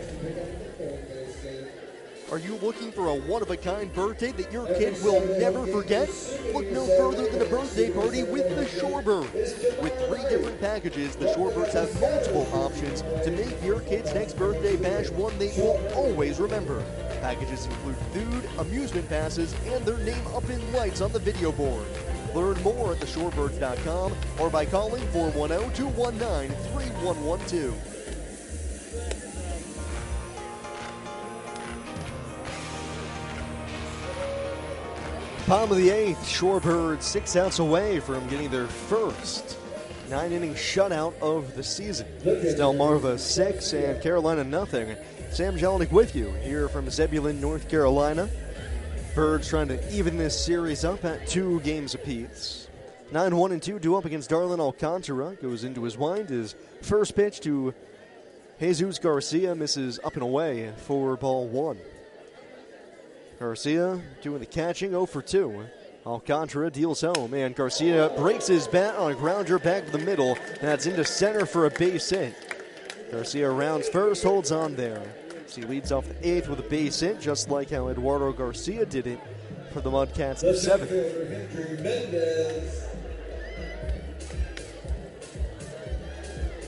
Are you looking for a one-of-a-kind birthday that your kid will never forget? Look no further than a birthday party with the Shorebirds. With 3 different packages, the Shorebirds have multiple options to make your kid's next birthday bash one they will always remember. Packages include food, amusement passes, and their name up in lights on the video board. Learn more at theshorebirds.com or by calling 410-219-3112. Bottom of the 8th, Shorebirds 6 outs away from getting their first 9-inning shutout of the season. It's Delmarva 6 and Carolina nothing. Sam Jelinek with you here from Zebulon, North Carolina. Birds trying to even this series up at 2 games apiece. 9-1-2 due up against Darlin Alcantara. Goes into his wind. His first pitch to Jesus Garcia misses up and away for ball 1. Garcia doing the catching, 0 for 2. Alcantara deals home, and Garcia breaks his bat on a grounder back to the middle, and that's into center for a base hit. Garcia rounds first, holds on there. So he leads off the 8th with a base hit, just like how Eduardo Garcia did it for the Mudcats in the 7th.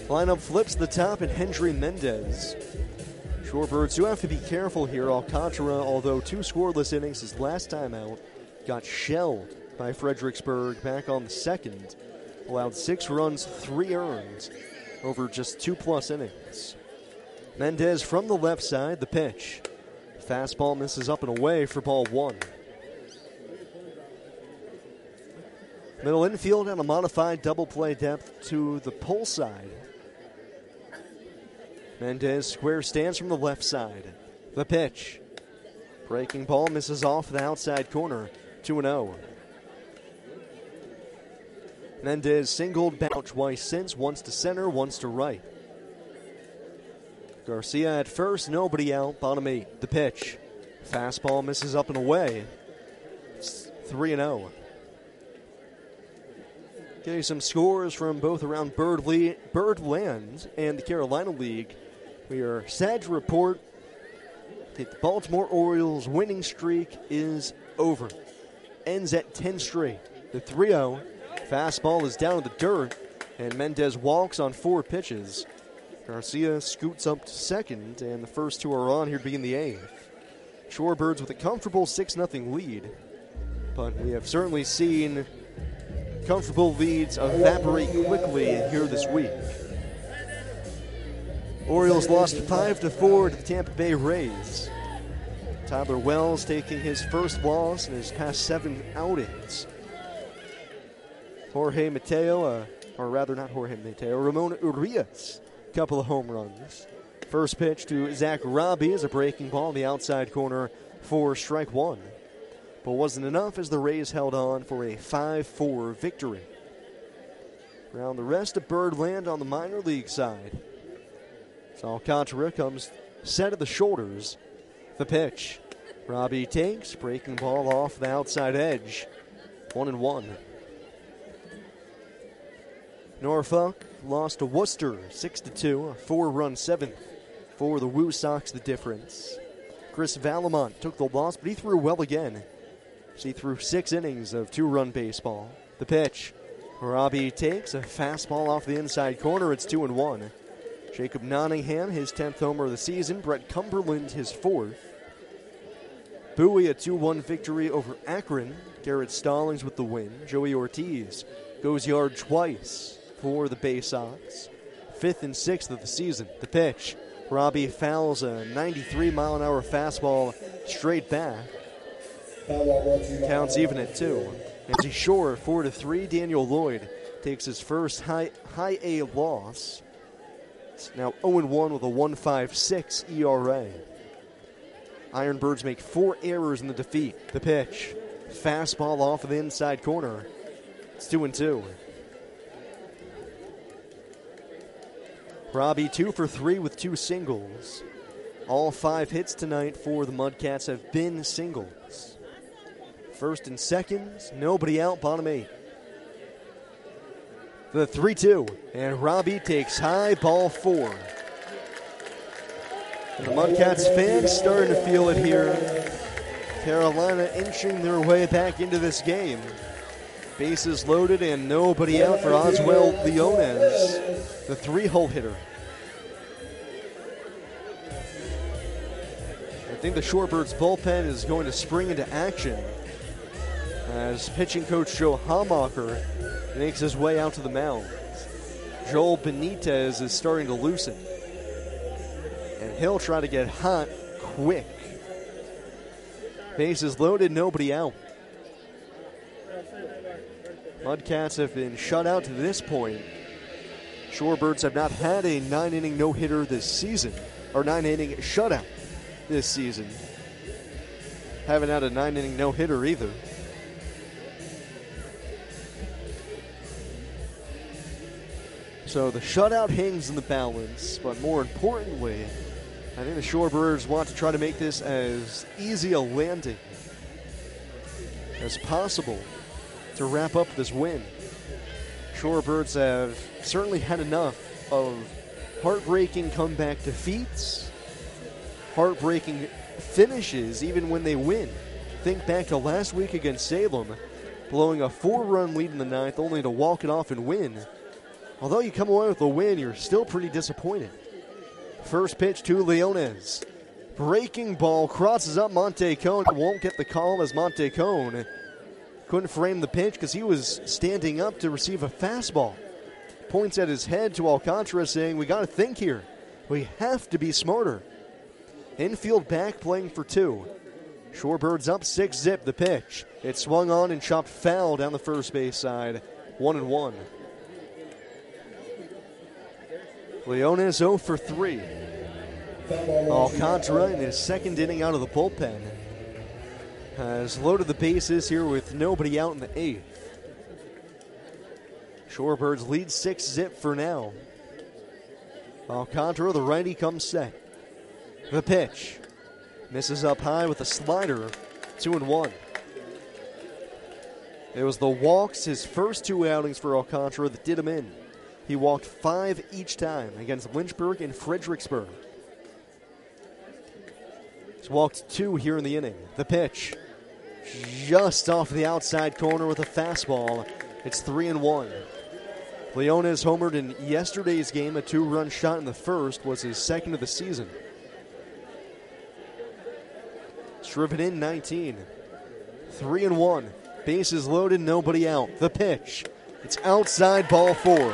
Lineup flips to the top and Hendry Mendez. Shorebirds do have to be careful here. Alcantara, although 2 scoreless innings his last time out, got shelled by Fredericksburg back on the 2nd. Allowed 6 runs, 3 earned over just 2+ innings. Mendez from the left side, the pitch. Fastball misses up and away for ball 1. Middle infield and a modified double play depth to the pull side. Mendez square stands from the left side. The pitch. Breaking ball misses off the outside corner. 2-0. Mendez singled back twice since, once to center, once to right. Garcia at first, nobody out, bottom 8. The pitch. Fastball misses up and away. It's 3-0. Getting some scores from both around Birdland and the Carolina League. We are sad to report that the Baltimore Orioles winning streak is over. Ends at 10 straight. The 3-0. Fastball is down to the dirt, and Mendez walks on 4 pitches. Garcia scoots up to second, and the first 2 are on here to begin the 8th. Shorebirds with a comfortable 6-0 lead, but we have certainly seen comfortable leads evaporate quickly here this week. Orioles lost 5-4 to the Tampa Bay Rays. Tyler Wells taking his first loss in his past 7 outings. Jorge Mateo, or rather not Jorge Mateo, Ramon Urias, couple of home runs. First pitch to Zach Robbie is a breaking ball in the outside corner for strike 1. But wasn't enough as the Rays held on for a 5-4 victory. Around the rest of Birdland on the minor league side. So Alcantara comes set at the shoulders. The pitch. Robbie takes, breaking ball off the outside edge. 1-1. Norfolk lost to Worcester 6-2, a 4-run 7th for the Woo Sox, the difference. Chris Valamont took the loss, but he threw well again. He threw 6 innings of 2-run baseball. The pitch. Robbie takes a fastball off the inside corner. It's 2-1. Jacob Nottingham, his 10th homer of the season. Brett Cumberland, his 4th. Bowie, a 2-1 victory over Akron. Garrett Stallings with the win. Joey Ortiz goes yard twice for the Bay Sox. 5th and 6th of the season. The pitch. Robbie fouls a 93-mile-an-hour fastball straight back. Counts even at 2. Nancy Shore, 4-3. Daniel Lloyd takes his first high A loss. It's now 0-1 with a 1.56 ERA. Ironbirds make 4 errors in the defeat. The pitch. Fastball off of the inside corner. It's 2-2. Robbie 2 for 3 with 2 singles. All 5 hits tonight for the Mudcats have been singles. First and seconds, nobody out, bottom 8. The 3-2, and Robbie takes high, ball 4. And the Mudcats fans starting to feel it here. Carolina inching their way back into this game. Bases loaded and nobody out for Oswald Leones, the 3-hole hitter. I think the Shorebirds bullpen is going to spring into action as pitching coach Joe Hamacher makes his way out to the mound. Joel Benitez is starting to loosen, and he'll try to get hot quick. Bases loaded, nobody out. Mudcats have been shut out to this point. Shorebirds have not had a 9-inning no-hitter this season, or 9-inning shutout this season. Haven't had a 9-inning no-hitter either. So the shutout hangs in the balance, but more importantly, I think the Shorebirds want to try to make this as easy a landing as possible to wrap up this win. Shorebirds have certainly had enough of heartbreaking comeback defeats, heartbreaking finishes even when they win. Think back to last week against Salem, blowing a 4-run lead in the 9th only to walk it off and win. although you come away with a win, you're still pretty disappointed. First pitch to Leones. Breaking ball crosses up Monte Cone. Won't get the call as Monte Cone couldn't frame the pitch because he was standing up to receive a fastball. Points at his head to Alcantara saying, we got to think here. We have to be smarter. Infield back playing for 2. Shorebirds up 6-zip. The pitch. It swung on and chopped foul down the first base side. 1-1. Leones 0 for 3. Alcantara in his second inning out of the bullpen has loaded the bases here with nobody out in the 8th. Shorebirds lead 6-zip for now. Alcantara, the righty, comes set. The pitch. Misses up high with a slider. 2-1. It was the walks, his first 2 outings for Alcantara, that did him in. He walked 5 each time against Lynchburg and Fredericksburg. He's walked 2 here in the inning. The pitch. Just off the outside corner with a fastball. It's 3-1. Leones homered in yesterday's game. A 2-run shot in the first was his second of the season. Driven in 19. 3-1. Bases loaded, nobody out. The pitch. It's outside, ball 4.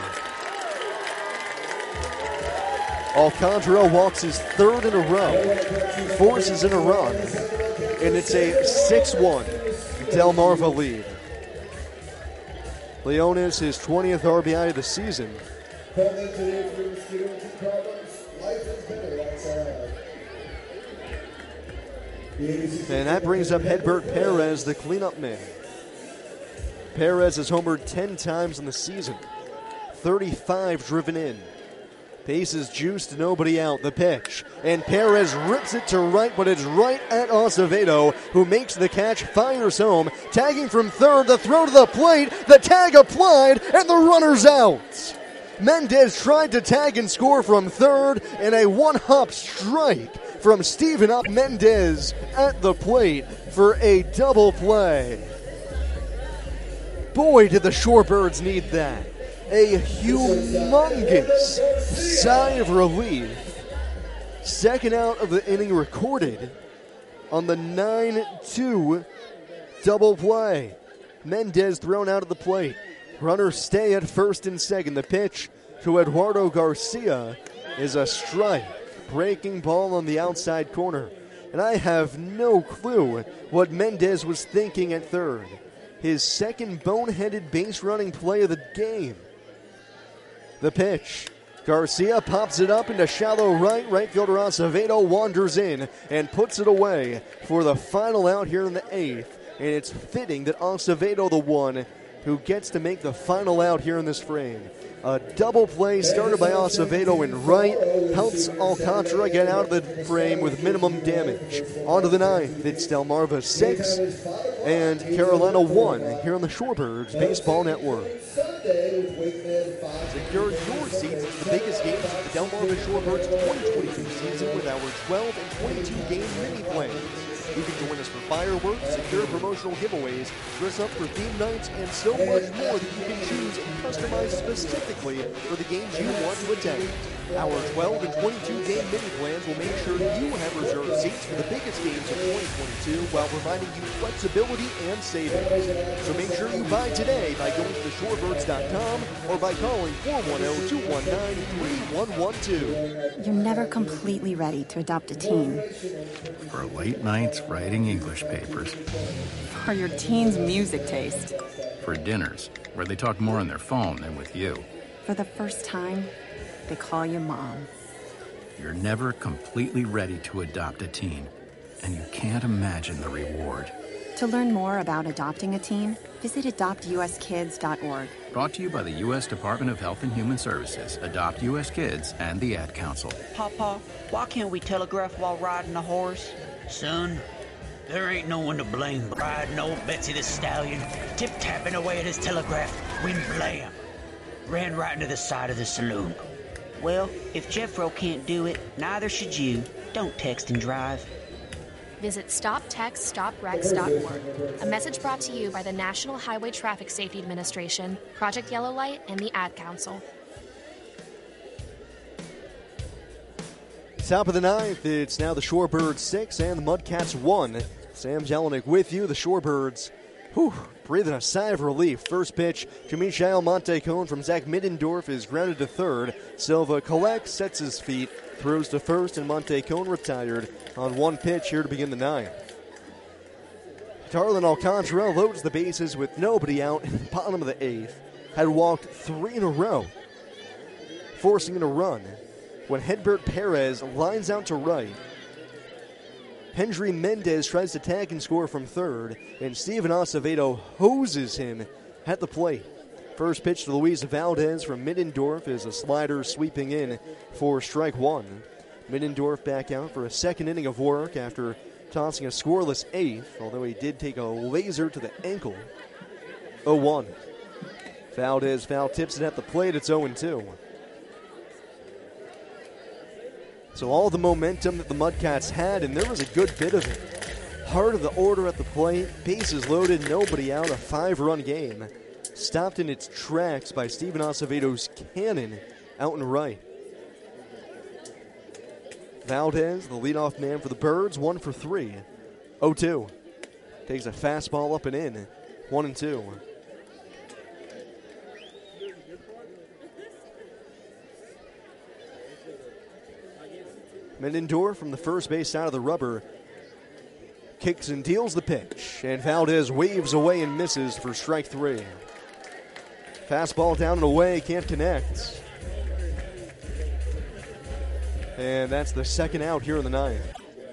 Alcantara walks his 3rd in a row, forces in a run, and it's a 6-1 Delmarva lead. Leones, his 20th RBI of the season. And that brings up Hedbert Perez, the cleanup man. Perez has homered 10 times in the season, 35 driven in. Bases juiced, nobody out. The pitch. And Perez rips it to right, but it's right at Acevedo, who makes the catch, fires home. Tagging from third, the throw to the plate, the tag applied, and the runner's out. Mendez tried to tag and score from third, and a one-hop strike from Steven Up Mendez at the plate for a double play. Boy, did the Shorebirds need that. A humongous sigh of relief. Second out of the inning recorded on the 9-2 double play. Mendez thrown out of the plate. Runners stay at first and second. The pitch to Eduardo Garcia is a strike. Breaking ball on the outside corner. And I have no clue what Mendez was thinking at third. His second boneheaded base running play of the game. The pitch. Garcia pops it up into shallow right. Right fielder Acevedo wanders in and puts it away for the final out here in the 8th. And it's fitting that Acevedo, the one who gets to make the final out here in this frame. A double play started by Acevedo in right helps Alcantara get out of the frame with minimum damage. On to the 9th. It's Delmarva 6 and Carolina 1 here on the Shorebirds Baseball Network. Secure your seats to the biggest games of the Delmarva Shorebirds 2022 season with our 12 and 22 game mini plans. You can join us for fireworks, secure promotional giveaways, dress up for theme nights, and so much more that you can choose and customize specifically for the games you want to attend. Our 12 and 22 game mini plans will make sure you have reserved seats for the biggest games of 2022 while providing you flexibility and savings. So make sure you buy today by going to theshorebirds.com or by calling 410-219-3112. You're never completely ready to adopt a teen. For late nights writing English papers. For your teen's music taste. For dinners where they talk more on their phone than with you. For the first time, they call you mom. You're never completely ready to adopt a teen, and you can't imagine the reward. To learn more about adopting a teen, visit adoptuskids.org. Brought to you by the U.S. Department of Health and Human Services, Adopt U.S. Kids, and the Ad Council. Papa, why can't we telegraph while riding a horse? Son, there ain't no one to blame but riding old Betsy the Stallion, tip-tapping away at his telegraph, when blam, ran right into the side of the saloon. Well, if Jeffro can't do it, neither should you. Don't text and drive. Visit StopTextStopWrecks.org. A message brought to you by the National Highway Traffic Safety Administration, Project Yellow Light, and the Ad Council. Top of the ninth, it's now the Shorebirds 6 and the Mudcats 1. Sam Jelinek with you. The Shorebirds, breathing a sigh of relief. First pitch to Michael Montecone from Zach Middendorf is grounded to third. Silva collects, sets his feet, throws to first, and Montecone retired on one pitch here to begin the ninth. Darlin Alcantara loads the bases with nobody out in the bottom of the eighth. Had walked 3 in a row, forcing in a run when Hedbert Perez lines out to right. Hendry Mendez tries to tag and score from third, and Steven Acevedo hoses him at the plate. First pitch to Luis Valdez from Middendorf is a slider sweeping in for strike one. Middendorf back out for a second inning of work after tossing a scoreless eighth, although he did take a laser to the ankle. 0-1. Valdez foul tips it at the plate. It's 0-2. So all the momentum that the Mudcats had, and there was a good bit of it. Heart of the order at the plate, bases loaded, nobody out, a 5-run game. Stopped in its tracks by Steven Acevedo's cannon out and right. Valdez, the leadoff man for the Birds, 1 for 3. 0-2. Takes a fastball up and in. 1-2. Middendorf from the first base side of the rubber kicks and deals the pitch, and Valdez waves away and misses for strike 3. Fastball down and away, can't connect. And that's the second out here in the ninth.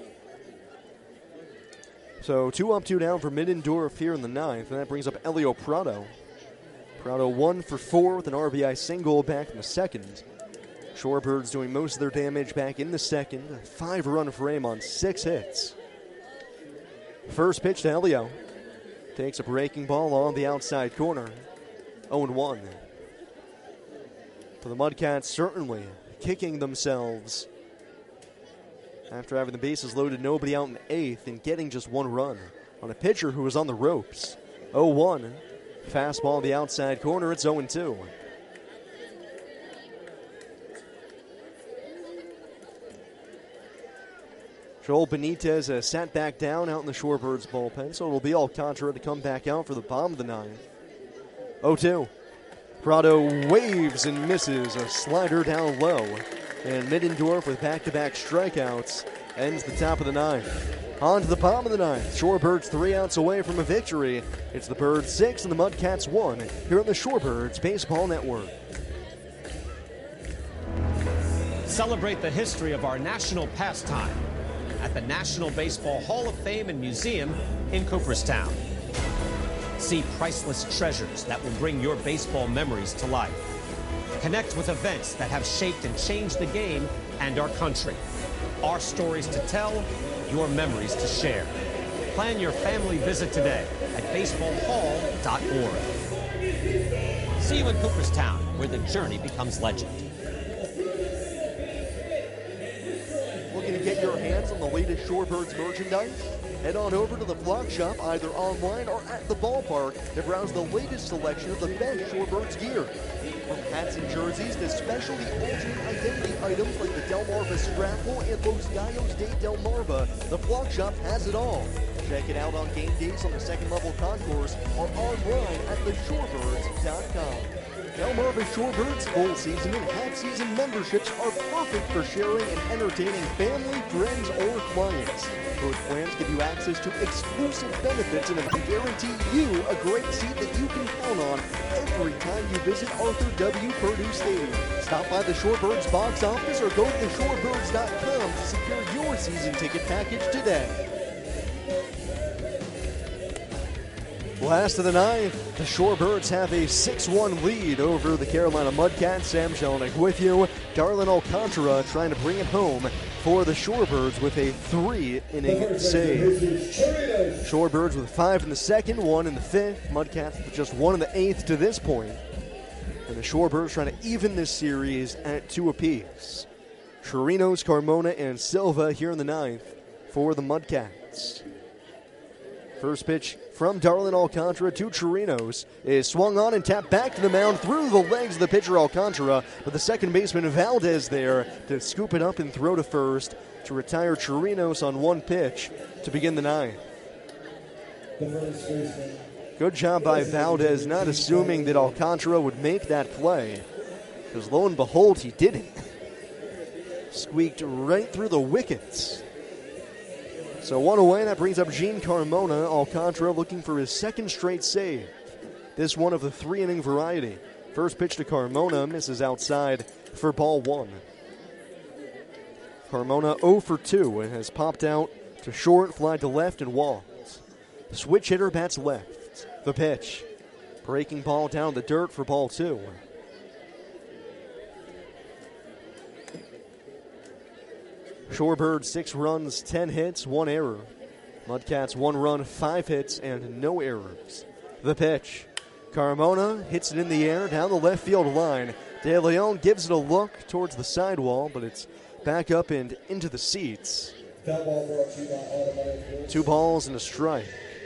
So 2 up, 2 down for Middendorf here in the ninth, and that brings up Elio Prado. Prado 1 for 4 with an RBI single back in the second. Shorebirds doing most of their damage back in the second. A 5-run frame on 6 hits. First pitch to Elio. Takes a breaking ball on the outside corner. 0-1. For the Mudcats, certainly kicking themselves after having the bases loaded, nobody out in the eighth, and getting just 1 run on a pitcher who was on the ropes. 0-1. Fastball on the outside corner. It's 0-2. Joel Benitez sat back down out in the Shorebirds bullpen, so it'll be Alcantara to come back out for the bottom of the ninth. 0-2. Prado waves and misses a slider down low, and Middendorf with back-to-back strikeouts ends the top of the ninth. On to the bottom of the ninth. Shorebirds 3 outs away from a victory. It's the Birds 6 and the Mudcats 1 here on the Shorebirds Baseball Network. Celebrate the history of our national pastime at the National Baseball Hall of Fame and Museum in Cooperstown. See priceless treasures that will bring your baseball memories to life. Connect with events that have shaped and changed the game and our country. Our stories to tell, your memories to share. Plan your family visit today at baseballhall.org. See you in Cooperstown, where the journey becomes legend. Looking to get your hands on the latest Shorebirds merchandise? Head on over to the Flock Shop, either online or at the ballpark, to browse the latest selection of the best Shorebirds gear. From hats and jerseys to specialty alternate identity items like the Delmarva Scrapple and Los Gallos de Delmarva, the Flock Shop has it all. Check it out on game days on the second-level concourse or online at theshorebirds.com. Delmarva Shorebirds full season and half season memberships are perfect for sharing and entertaining family, friends, or clients. Both plans give you access to exclusive benefits and guarantee you a great seat that you can count on every time you visit Arthur W. Purdue Stadium. Stop by the Shorebirds box office or go to theshorebirds.com to secure your season ticket package today. Last of the ninth, the Shorebirds have a 6-1 lead over the Carolina Mudcats. Sam Jelinek with you. Darlin Alcantara trying to bring it home for the Shorebirds with a 3-inning save. Shorebirds with 5 in the second, 1 in the fifth. Mudcats with just 1 in the eighth to this point. And the Shorebirds trying to even this series at 2 apiece. Chirinos, Carmona, and Silva here in the ninth for the Mudcats. First pitch from Darlin Alcantara to Chirinos is swung on and tapped back to the mound through the legs of the pitcher Alcantara, but the second baseman Valdez there to scoop it up and throw to first to retire Chirinos on one pitch to begin the ninth. Good job by Valdez, not assuming that Alcantara would make that play, because lo and behold, he didn't. Squeaked right through the wickets. So one away, that brings up Gene Carmona. Alcantara looking for his second straight save. This one of the 3-inning variety. First pitch to Carmona, misses outside for ball one. Carmona 0 for 2 and has popped out to short, fly to left, and walks. Switch hitter bats left. The pitch. Breaking ball down the dirt for ball two. Shorebirds 6 runs, 10 hits, 1 error. Mudcats 1 run, 5 hits, and no errors. The pitch. Carmona hits it in the air down the left field line. De Leon gives it a look towards the sidewall, but it's back up and into the seats. 2 balls and a strike.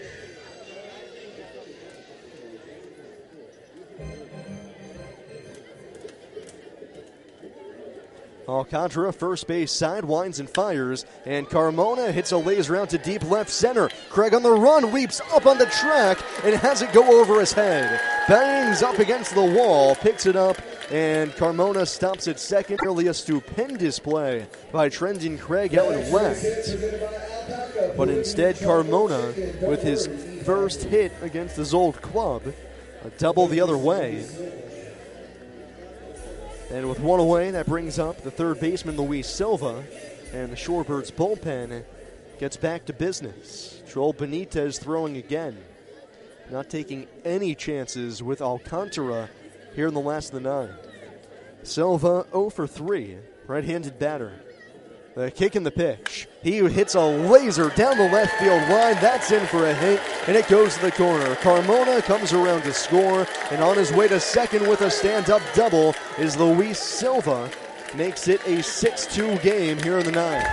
Alcantara, first base side, winds and fires, and Carmona hits a laser out to deep left center. Craig on the run, leaps up on the track, and has it go over his head. Bangs up against the wall, picks it up, and Carmona stops at second. Really a stupendous play by Trenton Craig out and left. But instead, Carmona, with his first hit against his old club, a double the other way. And with 1 away, that brings up the third baseman, Luis Silva, and the Shorebirds bullpen gets back to business. Joel Benitez throwing again, not taking any chances with Alcantara here in the last of the 9. Silva 0 for 3, right-handed batter. The kick and the pitch. He hits a laser down the left field line. That's in for a hit, and it goes to the corner. Carmona comes around to score, and on his way to second with a stand-up double is Luis Silva. Makes it a 6-2 game here in the 9th.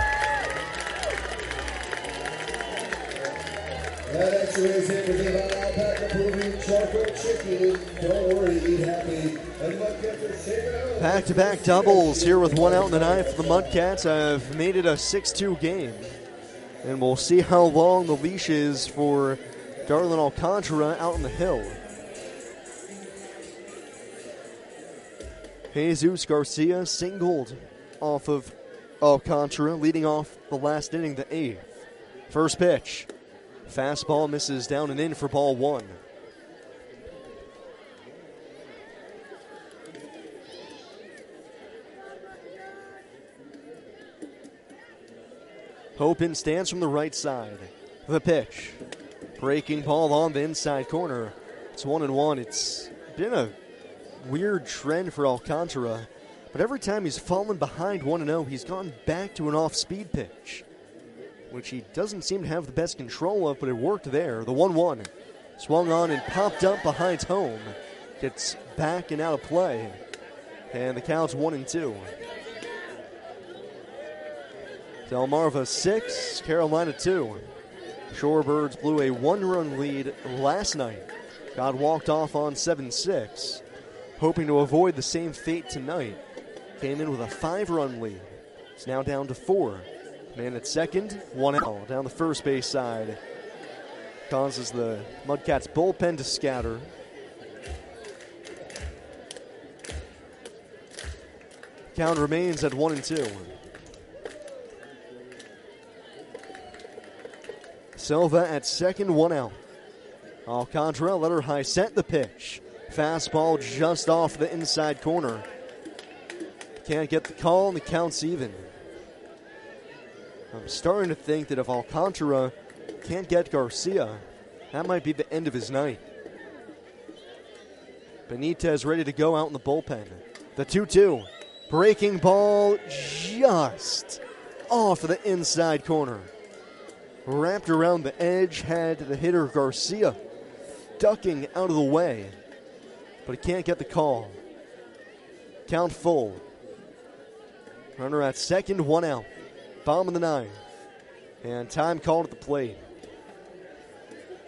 That extra is in to give Alpaca Peruvian chocolate chicken. Don't worry, eat happy. And Mudcats are saving out. Back-to-back doubles here with 1 out in the 9th. The Mudcats have made it a 6-2 game. And we'll see how long the leash is for Darlin Alcantara out on the hill. Jesus Garcia singled off of Alcantara, leading off the last inning, the 8th. First pitch. Fastball misses down and in for ball 1. Hope stands from the right side. The pitch. Breaking ball on the inside corner. It's 1-1. It's been a weird trend for Alcantara, but every time he's fallen behind 1-0, he's gone back to an off-speed pitch, which he doesn't seem to have the best control of, but it worked there. The 1-1 swung on and popped up behind home. Gets back and out of play. And the count's 1-2. Delmarva 6, Carolina 2. Shorebirds blew a 1-run lead last night. Got walked off on 7-6. Hoping to avoid the same fate tonight. Came in with a 5-run lead. It's now down to 4. Man at second, 1 out down the first base side. Causes the Mudcats bullpen to scatter. Count remains at 1-2. Silva at second, 1 out. Alcantara let her high set the pitch. Fastball just off the inside corner. Can't get the call, and the count's even. I'm starting to think that if Alcantara can't get Garcia, that might be the end of his night. Benitez ready to go out in the bullpen. The 2-2. Breaking ball just off the inside corner. Wrapped around the edge, had the hitter Garcia ducking out of the way, but he can't get the call. Count full. Runner at second, 1 out. Bottom of the 9th. And time called at the plate.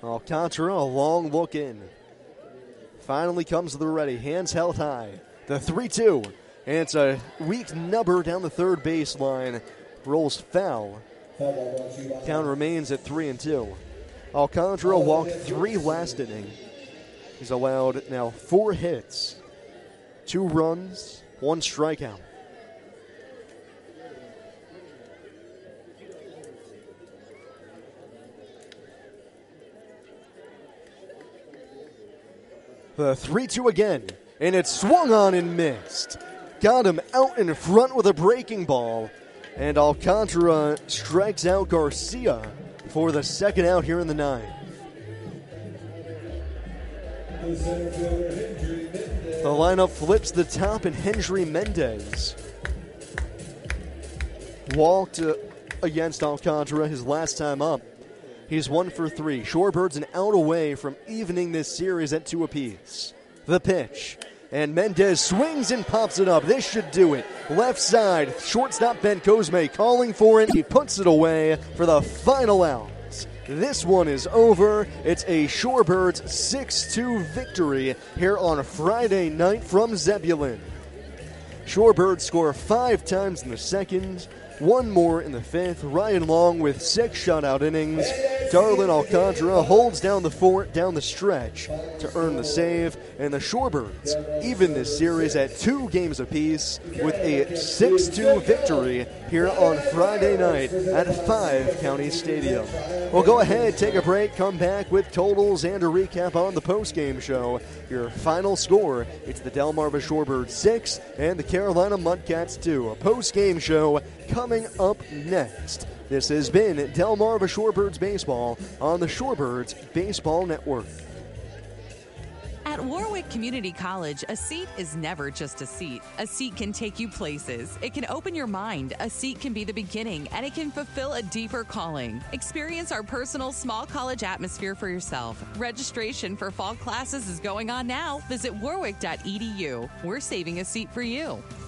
Alcantara, a long look in. Finally comes to the ready. Hands held high. The 3-2. And it's a weak number down the third baseline. Rolls foul. Count remains at 3-2. Alcantara walked 3 last inning. He's allowed now 4 hits, 2 runs, 1 strikeout. The 3-2 again, and it's swung on and missed. Got him out in front with a breaking ball, and Alcantara strikes out Garcia for the second out here in the 9th. The lineup flips the top, and Hendry Mendez walked against Alcantara his last time up. He's 1 for 3. Shorebirds an out away from evening this series at 2 apiece. The pitch. And Mendez swings and pops it up. This should do it. Left side. Shortstop Ben Cosme calling for it. He puts it away for the final out. This one is over. It's a Shorebirds 6-2 victory here on a Friday night from Zebulon. Shorebirds score 5 times in the second, 1 more in the 5th. Ryan Long with 6 shutout innings. Darlin Alcantara holds down the fort down the stretch to earn the save. And the Shorebirds even this series at 2 games apiece with a 6-2 victory here on Friday night at 5 County Stadium. We'll go ahead, take a break, come back with totals and a recap on the postgame show. Your final score, it's the Delmarva Shorebirds 6 and the Carolina Mudcats 2. A postgame show coming up next. This has been Delmarva Shorebirds Baseball on the Shorebirds Baseball Network. At Warwick Community College, a seat is never just a seat. A seat can take you places. It can open your mind. A seat can be the beginning, and it can fulfill a deeper calling. Experience our personal small college atmosphere for yourself. Registration for fall classes is going on now. Visit warwick.edu. We're saving a seat for you.